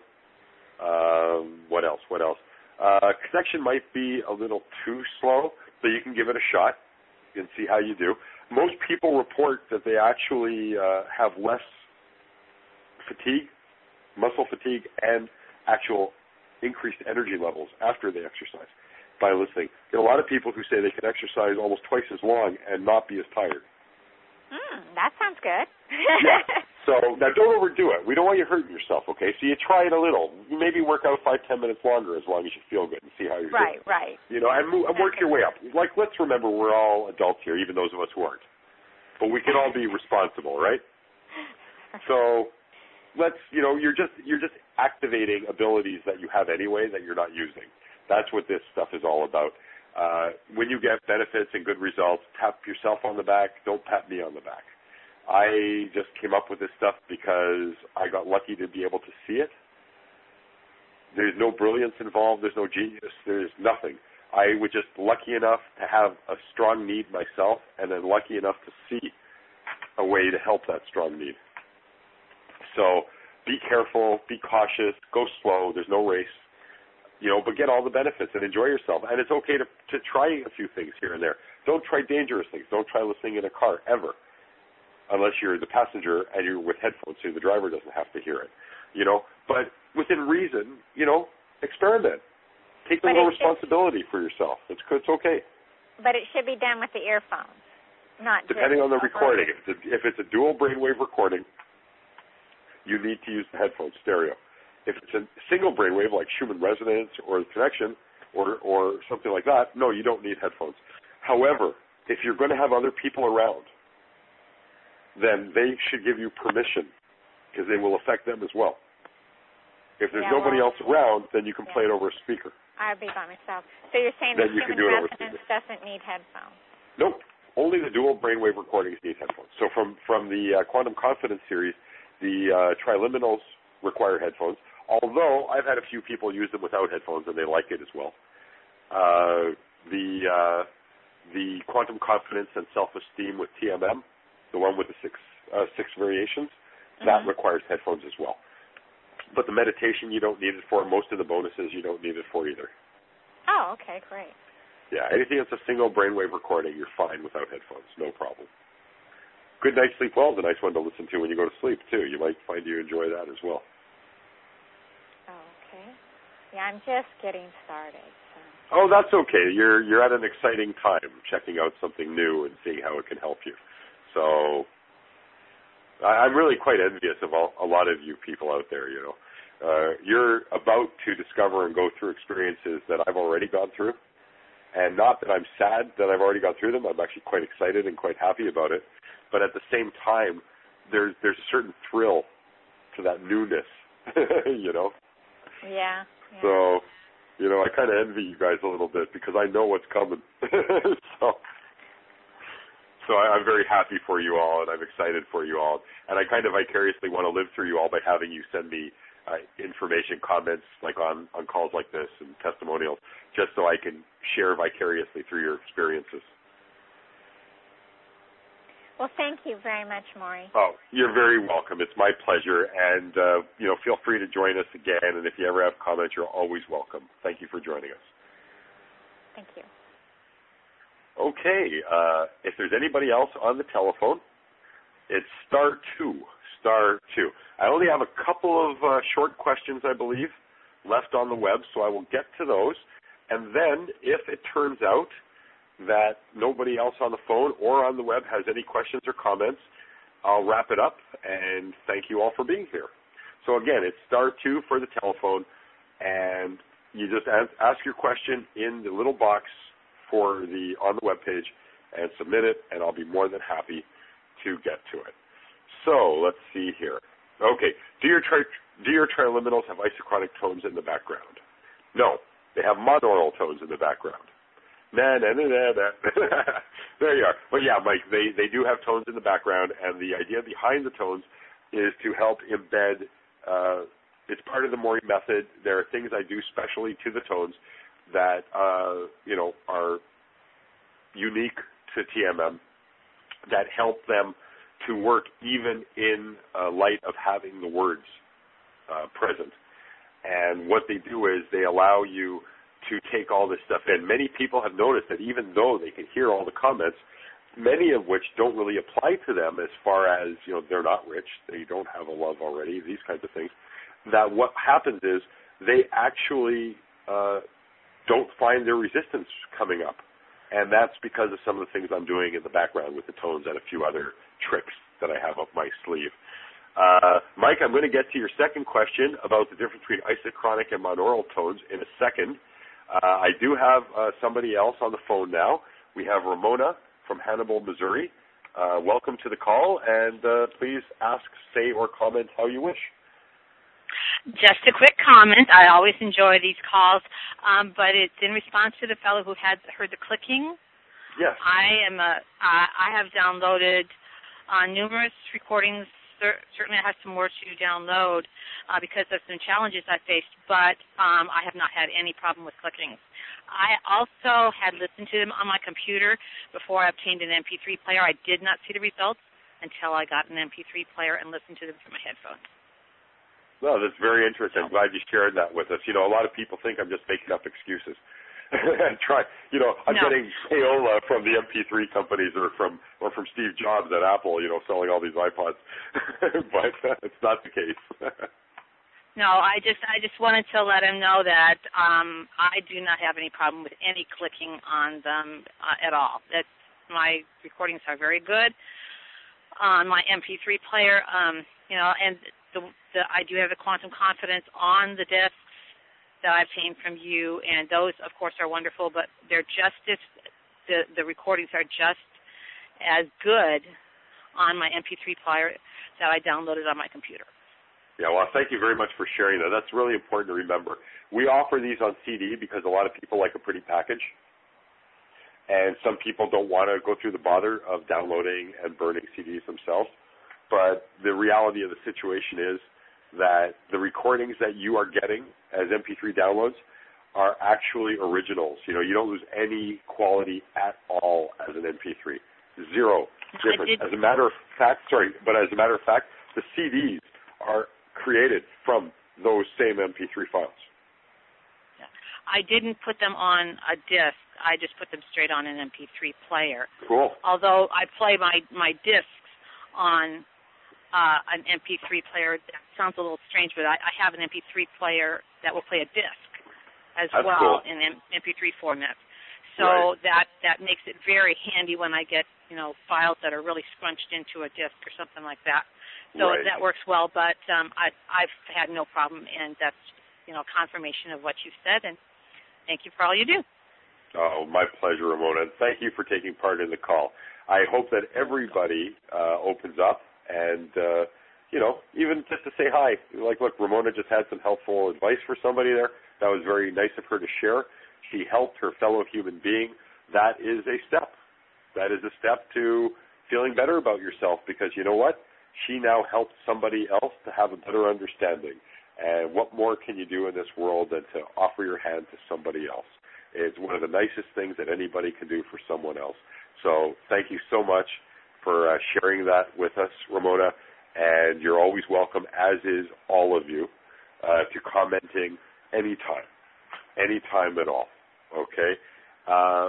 Um, what else? What else? Uh, connection might be a little too slow, but you can give it a shot and see how you do. Most people report that they actually uh, have less fatigue, muscle fatigue, and actual increased energy levels after they exercise by listening. There are a lot of people who say they can exercise almost twice as long and not be as tired. Mm, that sounds good. Yeah. So now don't overdo it. We don't want you hurting yourself, okay? So you try it a little. Maybe work out five, ten minutes longer as long as you feel good and see how you're right, doing. Right, right. You know, and, move, and work your way up. Like, let's remember we're all adults here, even those of us who aren't. But we can all be responsible, right? So let's, you know, you're just you're just activating abilities that you have anyway that you're not using. That's what this stuff is all about. Uh, when you get benefits and good results, tap yourself on the back. Don't pat me on the back. I just came up with this stuff because I got lucky to be able to see it. There's no brilliance involved. There's no genius. There's nothing. I was just lucky enough to have a strong need myself and then lucky enough to see a way to help that strong need. So be careful, be cautious, go slow. There's no race, you know, but get all the benefits and enjoy yourself. And it's okay to, to try a few things here and there. Don't try dangerous things. Don't try listening in a car ever. Unless you're the passenger and you're with headphones so the driver doesn't have to hear it, you know. But within reason, you know, experiment. Take a little responsibility for yourself. It's it's okay. But it should be done with the earphones, not depending just on the recording. If it's, a, if it's a dual brainwave recording, you need to use the headphones stereo. If it's a single brainwave like Schumann Resonance or the Connection or or something like that, no, you don't need headphones. However, if you're going to have other people around, then they should give you permission because they will affect them as well. If there's yeah, nobody well, else around, then you can yeah. play it over a speaker. I'll be by myself. So you're saying then the you Schumann can do it over Resonance speaker. doesn't need headphones? Nope. only the dual brainwave recordings need headphones. So from, from the uh, Quantum Confidence series, the uh, Triliminals require headphones, although I've had a few people use them without headphones, and they like it as well. Uh, the uh, the Quantum Confidence and Self-Esteem with T M M, the one with the six uh, six variations, mm-hmm. that requires headphones as well. But the meditation you don't need it for. Most of the bonuses you don't need it for either. Oh, okay, great. Yeah, anything that's a single brainwave recording, you're fine without headphones, no problem. Good Night Sleep Well is a nice one to listen to when you go to sleep, too. You might find you enjoy that as well. Okay. Yeah, I'm just getting started. So. Oh, that's okay. You're you're at an exciting time checking out something new and seeing how it can help you. So I, I'm really quite envious of all, a lot of you people out there, you know. Uh, you're about to discover and go through experiences that I've already gone through. And not that I'm sad that I've already gone through them. I'm actually quite excited and quite happy about it. But at the same time, there's there's a certain thrill to that newness, you know? Yeah, yeah. So, you know, I kind of envy you guys a little bit because I know what's coming. so so I, I'm very happy for you all, and I'm excited for you all. And I kind of vicariously want to live through you all by having you send me uh, information, comments, like on, on calls like this and testimonials, just so I can share vicariously through your experiences. Well, thank you very much, Maury. Oh, you're very welcome. It's my pleasure. And, uh, you know, feel free to join us again. And if you ever have comments, you're always welcome. Thank you for joining us. Thank you. Okay. Uh, if there's anybody else on the telephone, it's star two. Star two. I only have a couple of uh, short questions, I believe, left on the web, so I will get to those. And then if it turns out that nobody else on the phone or on the web has any questions or comments, I'll wrap it up, and thank you all for being here. So again, it's star two for the telephone, and you just ask your question in the little box for the on the web page and submit it, and I'll be more than happy to get to it. So let's see here. Okay, do your, tri- do your triliminals have isochronic tones in the background? No, they have monaural tones in the background. Nah, nah, nah, nah, nah. There you are. But yeah, Mike, they, they do have tones in the background, and the idea behind the tones is to help embed, uh, it's part of the Maury method. There are things I do specially to the tones that, uh, you know, are unique to T M M that help them to work even in uh, light of having the words uh, present. And what they do is they allow you to take all this stuff in. Many people have noticed that even though they can hear all the comments, many of which don't really apply to them as far as, you know, they're not rich, they don't have a love already, these kinds of things, that what happens is they actually uh, don't find their resistance coming up. And that's because of some of the things I'm doing in the background with the tones and a few other tricks that I have up my sleeve. Uh, Mike, I'm going to get to your second question about the difference between isochronic and monaural tones in a second. Uh, I do have uh, somebody else on the phone now. We have Ramona from Hannibal, Missouri. Uh, welcome to the call, and uh, please ask, say, or comment how you wish. Just a quick comment. I always enjoy these calls, um, but it's in response to the fellow who had heard the clicking. Yes. I am a. Uh, I have downloaded uh, numerous recordings. Certainly, I have some more to download uh, because of some challenges I faced, but um, I have not had any problem with clickings. I also had listened to them on my computer before I obtained an M P three player. I did not see the results until I got an M P three player and listened to them through my headphones. Well, that's very interesting. I'm glad you shared that with us. You know, a lot of people think I'm just making up excuses. Try, you know, I'm no. getting payola from the M P three companies or from or from Steve Jobs at Apple, you know, selling all these iPods. But uh, it's not the case. No, I just I just wanted to let him know that um, I do not have any problem with any clicking on them uh, at all. That my recordings are very good on my M P three player. Um, you know, and the, the, I do have the Quantum Confidence on the discs that I obtained from you, and those, of course, are wonderful. But they're just as the the recordings are just as good on my M P three player that I downloaded on my computer. Yeah, well, thank you very much for sharing that. That's really important to remember. We offer these on C D because a lot of people like a pretty package. and some people don't want to go through the bother of downloading and burning C Ds themselves. But the reality of the situation is that the recordings that you are getting as M P three downloads are actually originals. You know, you don't lose any quality at all as an M P three. Zero difference. As a matter of fact, sorry, but as a matter of fact, the C Ds are created from those same M P three files. I didn't put them on a disc. I just put them straight on an M P three player. Cool. Although I play my, my discs on uh, an M P three player. That sounds a little strange, but I, I have an M P three player that will play a disc as That's well cool. in M P three format. So right. that, that makes it very handy when I get, you know, files that are really scrunched into a disc or something like that. So right. that works well, but um, I, I've had no problem, and that's, you know, confirmation of what you've said, and thank you for all you do. Oh, my pleasure, Ramona. Thank you for taking part in the call. I hope that everybody uh, opens up and, uh, you know, even just to say hi. Like, look, Ramona just had some helpful advice for somebody there. That was very nice of her to share. She helped her fellow human being. That is a step. That is a step to feeling better about yourself because, you know what? She now helped somebody else to have a better understanding. And what more can you do in this world than to offer your hand to somebody else? It's one of the nicest things that anybody can do for someone else. So thank you so much for uh, sharing that with us, Ramona. And you're always welcome, as is all of you, uh, to commenting anytime, anytime at all. Okay? Uh,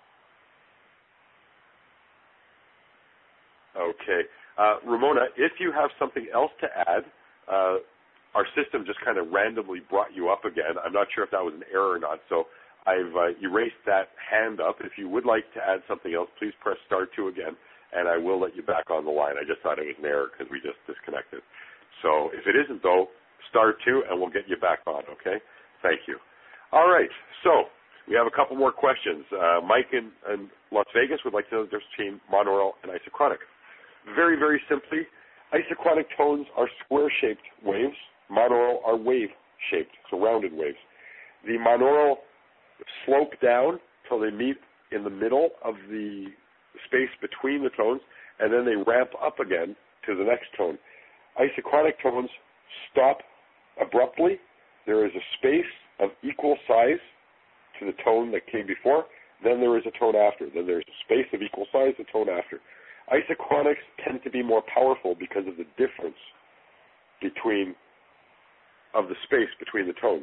okay. Uh, Ramona, if you have something else to add, uh, our system just kind of randomly brought you up again. I'm not sure if that was an error or not, so I've uh, erased that hand up. If you would like to add something else, please press star two again, and I will let you back on the line. I just thought it was an error because we just disconnected. So if it isn't, though, star two, and we'll get you back on, okay? Thank you. All right, so we have a couple more questions. Uh, Mike in, in Las Vegas would like to know the difference between monaural and isochronic. Very, very simply, isochronic tones are square-shaped waves. Monaural are wave-shaped, so rounded waves. The monaural slope down till they meet in the middle of the space between the tones, and then they ramp up again to the next tone. Isochronic tones stop abruptly. There is a space of equal size to the tone that came before. Then there is a tone after. Then there's a space of equal size, a tone after. Isochronics tend to be more powerful because of the difference between of the space between the tones.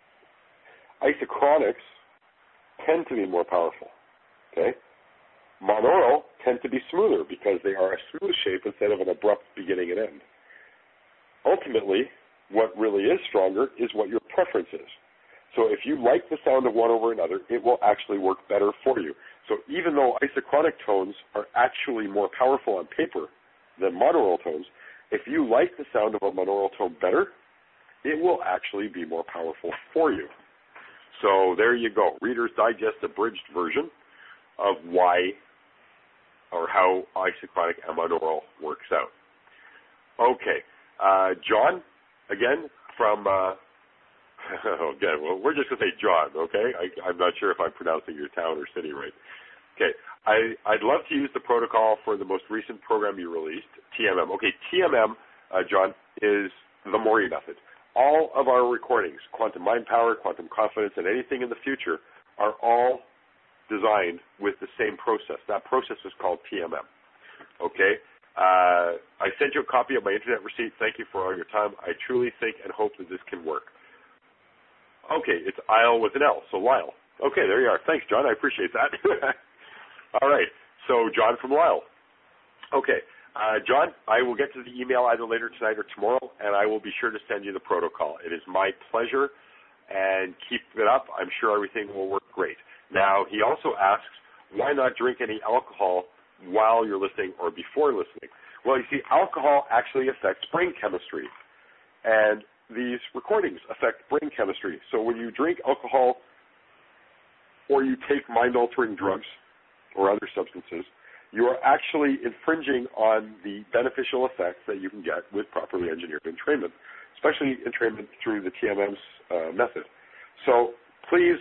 Isochronics tend to be more powerful. Okay? Monaural tend to be smoother because they are a smooth shape instead of an abrupt beginning and end. Ultimately, what really is stronger is what your preference is. So if you like the sound of one over another, it will actually work better for you. So even though isochronic tones are actually more powerful on paper than monaural tones, if you like the sound of a monaural tone better, it will actually be more powerful for you. So there you go. Reader's Digest abridged version of why or how isochronic and monaural works out. Okay. Uh, John, again, from, uh, okay, well, we're just going to say John, okay? I, I'm not sure if I'm pronouncing your town or city right. Okay, I, I'd love to use the protocol for the most recent program you released, T M M. Okay, T M M, uh, John, is the Morey method. All of our recordings, Quantum Mind Power, Quantum Confidence, and anything in the future are all designed with the same process. That process is called T M M. Okay? Uh, I sent you a copy of my internet receipt. Thank you for all your time. I truly think and hope that this can work. Okay, it's Isle with an L, so Lyle. Okay, there you are. Thanks, John. I appreciate that. All right, so John from Lyle. Okay, uh, John, I will get to the email either later tonight or tomorrow, and I will be sure to send you the protocol. It is my pleasure, and keep it up. I'm sure everything will work great. Now, he also asks, why not drink any alcohol while you're listening or before listening? Well, you see, alcohol actually affects brain chemistry, and these recordings affect brain chemistry. So when you drink alcohol or you take mind-altering drugs or other substances, you are actually infringing on the beneficial effects that you can get with properly engineered entrainment, especially entrainment through the T M M's uh, method. So please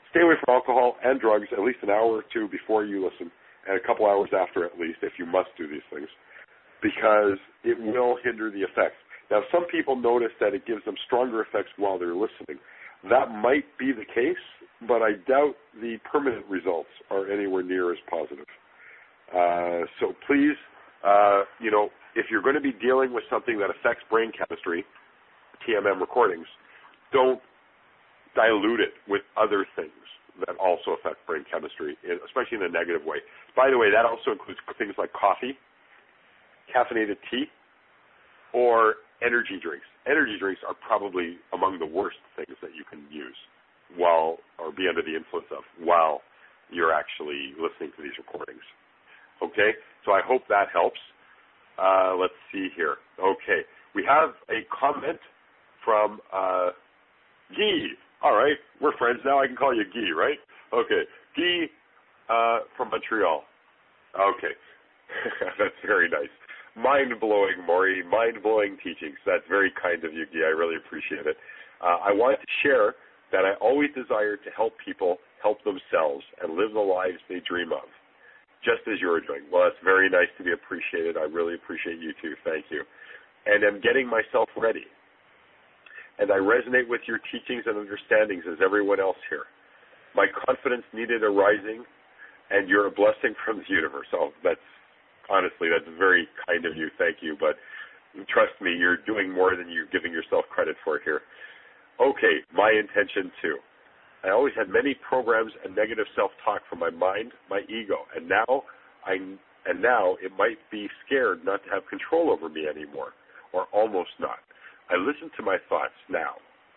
Stay away from alcohol and drugs at least an hour or two before you listen, and a couple hours after at least, if you must do these things, because it will hinder the effects. Now, some people notice that it gives them stronger effects while they're listening. That might be the case, but I doubt the permanent results are anywhere near as positive. Uh, so please, uh, you know, if you're going to be dealing with something that affects brain chemistry, T M M recordings, don't dilute it with other things that also affect brain chemistry, especially in a negative way. By the way, that also includes things like coffee, caffeinated tea, or energy drinks. Energy drinks are probably among the worst things that you can use while, or be under the influence of, while you're actually listening to these recordings. Okay? So I hope that helps. Uh, let's see here. Okay. We have a comment from uh, Guy. All right. We're friends now. I can call you Guy, right? Okay. Guy uh, from Montreal. Okay. That's very nice. Mind-blowing, Maury. Mind-blowing teachings. That's very kind of you, Guy. I really appreciate it. Uh, I wanted to share that I always desire to help people help themselves and live the lives they dream of, just as you're doing. Well, that's very nice to be appreciated. I really appreciate you, too. Thank you. And I'm getting myself ready. And I resonate with your teachings and understandings as everyone else here. My confidence needed a rising, and you're a blessing from the universe. Oh, that's honestly, that's very kind of you. Thank you. But trust me, you're doing more than you're giving yourself credit for here. Okay, my intention too. I always had many programs and negative self-talk from my mind, my ego, and now I and now it might be scared not to have control over me anymore, or almost not. I listen to my thoughts now.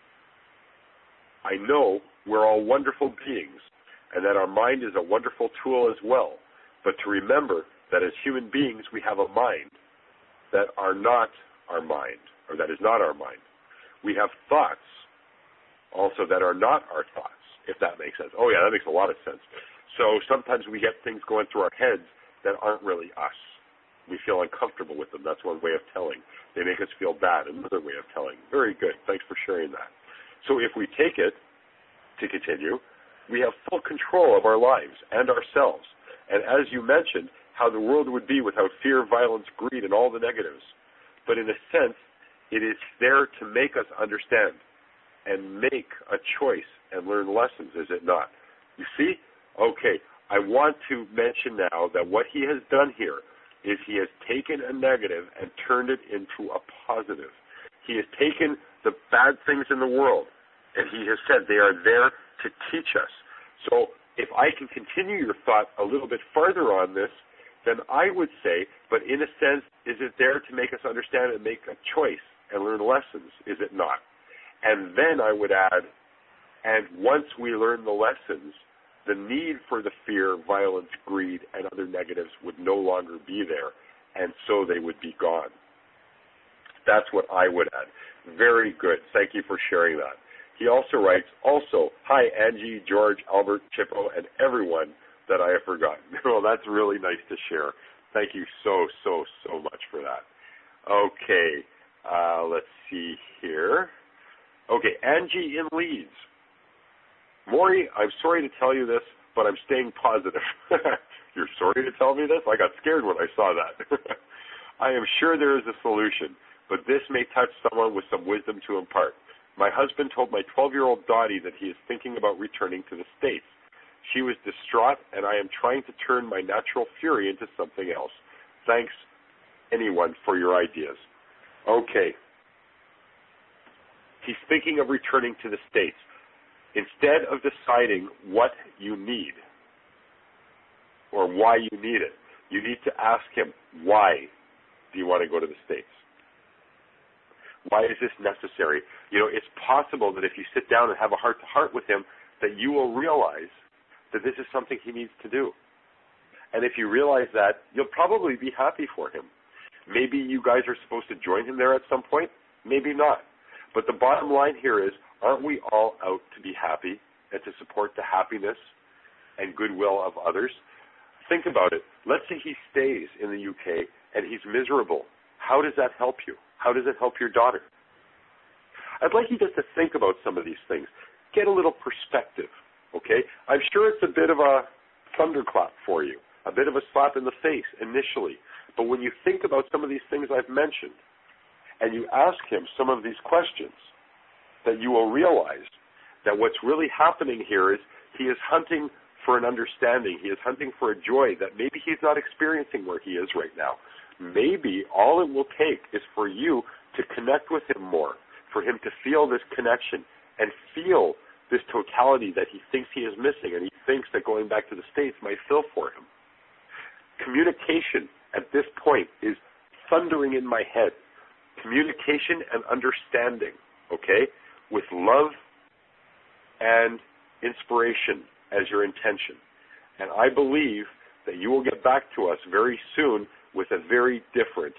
I know we're all wonderful beings, and that our mind is a wonderful tool as well. But to remember that as human beings, we have a mind that are not our mind, or that is not our mind. We have thoughts also that are not our thoughts, if that makes sense. Oh, yeah, that makes a lot of sense. So sometimes we get things going through our heads that aren't really us. We feel uncomfortable with them. That's one way of telling. They make us feel bad, another way of telling. Very good. Thanks for sharing that. So if we take it, to continue, we have full control of our lives and ourselves. And as you mentioned, how the world would be without fear, violence, greed, and all the negatives. But in a sense, it is there to make us understand and make a choice and learn lessons, is it not? You see? Okay, I want to mention now that what he has done here is he has taken a negative and turned it into a positive. He has taken the bad things in the world, and he has said they are there to teach us. So if I can continue your thought a little bit further on this, then I would say, but in a sense, is it there to make us understand and make a choice and learn lessons? Is it not? And then I would add, and once we learn the lessons, the need for the fear, violence, greed, and other negatives would no longer be there, and so they would be gone. That's what I would add. Very good. Thank you for sharing that. He also writes, also, hi, Angie, George, Albert, Chippo, and everyone that I have forgotten. Well, that's really nice to share. Thank you so, so, so much for that. Okay, uh, let's see here. Okay, Angie in Leeds. Maury, I'm sorry to tell you this, but I'm staying positive. You're sorry to tell me this? I got scared when I saw that. I am sure there is a solution, but this may touch someone with some wisdom to impart. My husband told my twelve-year-old Dottie that he is thinking about returning to the States. She was distraught, and I am trying to turn my natural fury into something else. Thanks, anyone, for your ideas. Okay. He's thinking of returning to the States. Instead of deciding what you need or why you need it, you need to ask him, why do you want to go to the States? Why is this necessary? You know, it's possible that if you sit down and have a heart-to-heart with him, that you will realize that this is something he needs to do. And if you realize that, you'll probably be happy for him. Maybe you guys are supposed to join him there at some point. Maybe not. But the bottom line here is, aren't we all out to be happy and to support the happiness and goodwill of others? Think about it. Let's say he stays in the U K and he's miserable. How does that help you? How does it help your daughter? I'd like you just to think about some of these things. Get a little perspective, okay? I'm sure it's a bit of a thunderclap for you, a bit of a slap in the face initially. But when you think about some of these things I've mentioned, and you ask him some of these questions, that you will realize that what's really happening here is he is hunting for an understanding. He is hunting for a joy that maybe he's not experiencing where he is right now. Maybe all it will take is for you to connect with him more, for him to feel this connection and feel this totality that he thinks he is missing, and he thinks that going back to the States might fill for him. Communication at this point is thundering in my head. Communication and understanding, okay, with love and inspiration as your intention. And I believe that you will get back to us very soon with a very different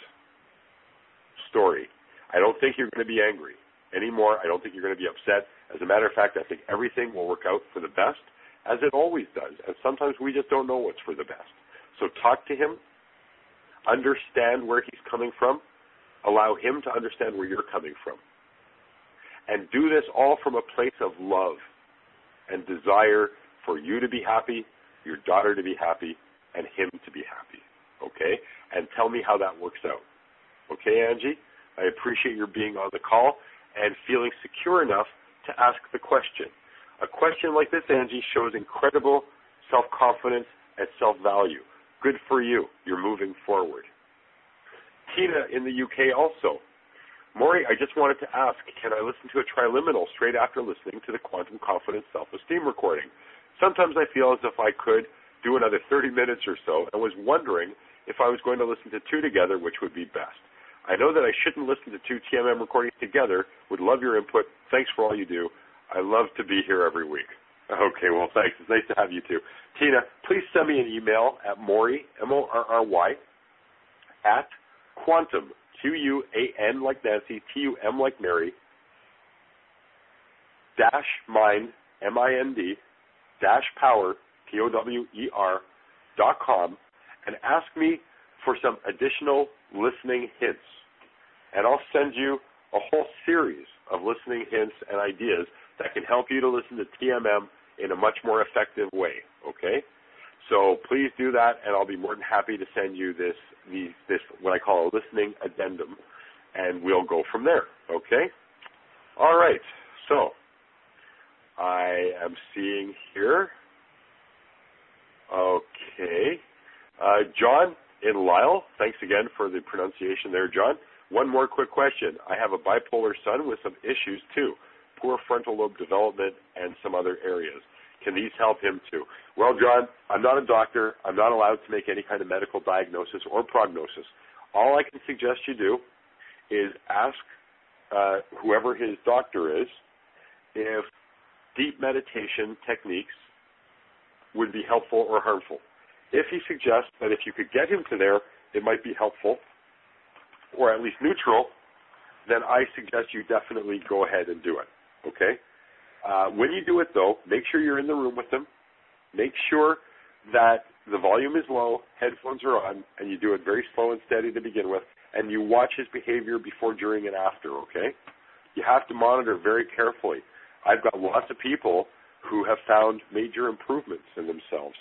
story. I don't think you're going to be angry anymore. I don't think you're going to be upset. As a matter of fact, I think everything will work out for the best, as it always does. And sometimes we just don't know what's for the best. So talk to him. Understand where he's coming from. Allow him to understand where you're coming from. And do this all from a place of love and desire for you to be happy, your daughter to be happy, and him to be happy. Okay? And tell me how that works out. Okay, Angie? I appreciate your being on the call and feeling secure enough to ask the question. A question like this, Angie, shows incredible self-confidence and self-value. Good for you. You're moving forward. Tina in the U K also. Maury, I just wanted to ask, can I listen to a triliminal straight after listening to the Quantum Confidence Self-Esteem recording? Sometimes I feel as if I could do another thirty minutes or so, and was wondering if I was going to listen to two together, which would be best. I know that I shouldn't listen to two T M M recordings together. Would love your input. Thanks for all you do. I love to be here every week. Okay, well, thanks. It's nice to have you too. Tina, please send me an email at Maury, M O R R Y, at Quantum, Q U A N like Nancy, T U M like Mary, dash mind, M I N D, dash power, P O W E R, dot com, and ask me for some additional listening hints. And I'll send you a whole series of listening hints and ideas that can help you to listen to T M M in a much more effective way, okay? So please do that, and I'll be more than happy to send you this, the, this what I call a listening addendum, and we'll go from there, okay? All right, so I am seeing here, okay, uh, John in Lyle, thanks again for the pronunciation there, John. One more quick question. I have a bipolar son with some issues, too. Poor frontal lobe development and some other areas. Can these help him too? Well, John, I'm not a doctor. I'm not allowed to make any kind of medical diagnosis or prognosis. All I can suggest you do is ask uh, whoever his doctor is if deep meditation techniques would be helpful or harmful. If he suggests that if you could get him to there, it might be helpful or at least neutral, then I suggest you definitely go ahead and do it. Okay? Uh, when you do it, though, make sure you're in the room with him. Make sure that the volume is low, headphones are on, and you do it very slow and steady to begin with, and you watch his behavior before, during, and after, okay? You have to monitor very carefully. I've got lots of people who have found major improvements in themselves,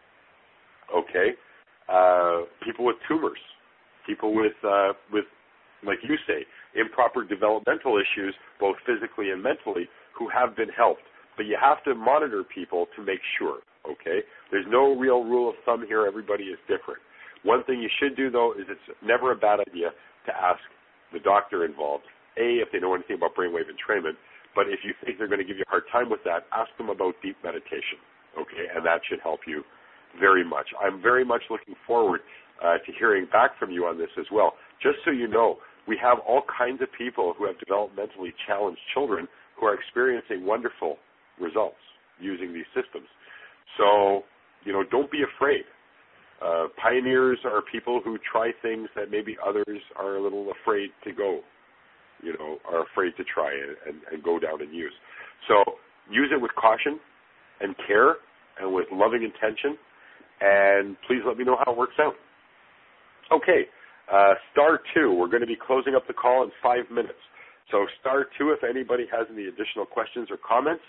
okay? Uh, people with tumors, people with, uh, with, like you say, improper developmental issues, both physically and mentally, who have been helped. But you have to monitor people to make sure, okay? There's no real rule of thumb here. Everybody is different. One thing you should do, though, is it's never a bad idea to ask the doctor involved, A, if they know anything about brainwave entrainment, but if you think they're going to give you a hard time with that, ask them about deep meditation, okay? And that should help you very much. I'm very much looking forward uh, to hearing back from you on this as well. Just so you know, we have all kinds of people who have developmentally challenged children who are experiencing wonderful results using these systems. So, you know, don't be afraid. Uh, pioneers are people who try things that maybe others are a little afraid to go, you know, are afraid to try and, and, and go down and use. So use it with caution and care and with loving intention, and please let me know how it works out. Okay, uh, star two. We're going to be closing up the call in five minutes. So star two if anybody has any additional questions or comments.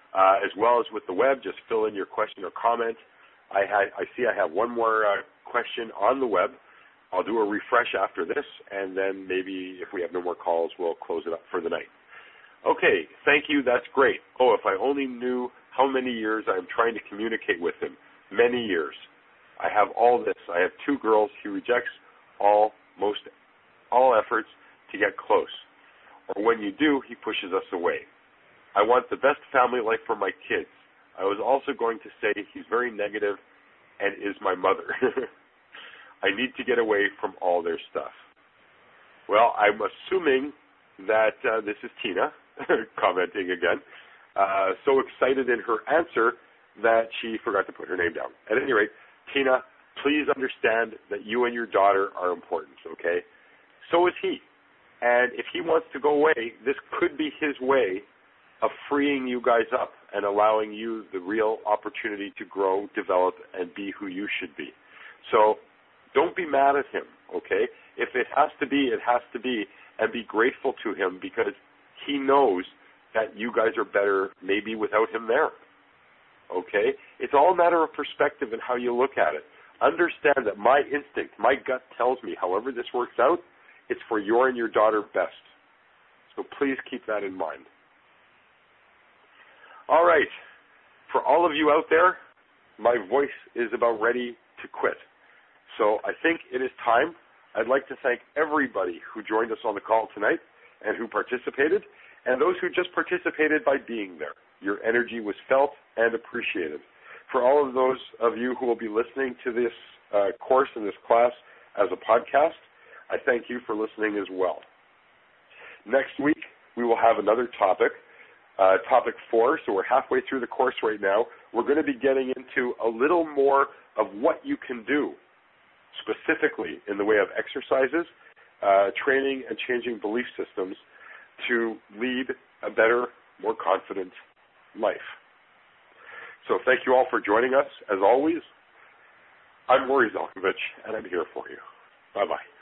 uh, as well as with the web. Just fill in your question or comment. I, ha- I see I have one more uh, question on the web. I'll do a refresh after this, and then maybe if we have no more calls, we'll close it up for the night. Okay, thank you. That's great. Oh, if I only knew how many years I'm trying to communicate with him. Many years. I have all this. I have two girls. He rejects all, most, all efforts to get close. Or when you do, he pushes us away. I want the best family life for my kids. I was also going to say he's very negative and is my mother. I need to get away from all their stuff. Well, I'm assuming that uh, this is Tina commenting again. Uh, so excited in her answer that she forgot to put her name down. At any rate, Tina, please understand that you and your daughter are important, okay? So is he. And if he wants to go away, this could be his way of freeing you guys up and allowing you the real opportunity to grow, develop, and be who you should be. So don't be mad at him, okay? If it has to be, it has to be, and be grateful to him because he knows that you guys are better maybe without him there, okay? It's all a matter of perspective and how you look at it. Understand that my instinct, my gut tells me, however this works out, it's for your and your daughter best. So please keep that in mind. All right. For all of you out there, my voice is about ready to quit. So I think it is time. I'd like to thank everybody who joined us on the call tonight and who participated, and those who just participated by being there. Your energy was felt and appreciated. For all of those of you who will be listening to this uh, course and this class as a podcast, I thank you for listening as well. Next week, we will have another topic, uh, topic four, so we're halfway through the course right now. We're going to be getting into a little more of what you can do, specifically in the way of exercises, uh, training, and changing belief systems to lead a better, more confident life. So thank you all for joining us. As always, I'm Rory Zelkovich, and I'm here for you. Bye-bye.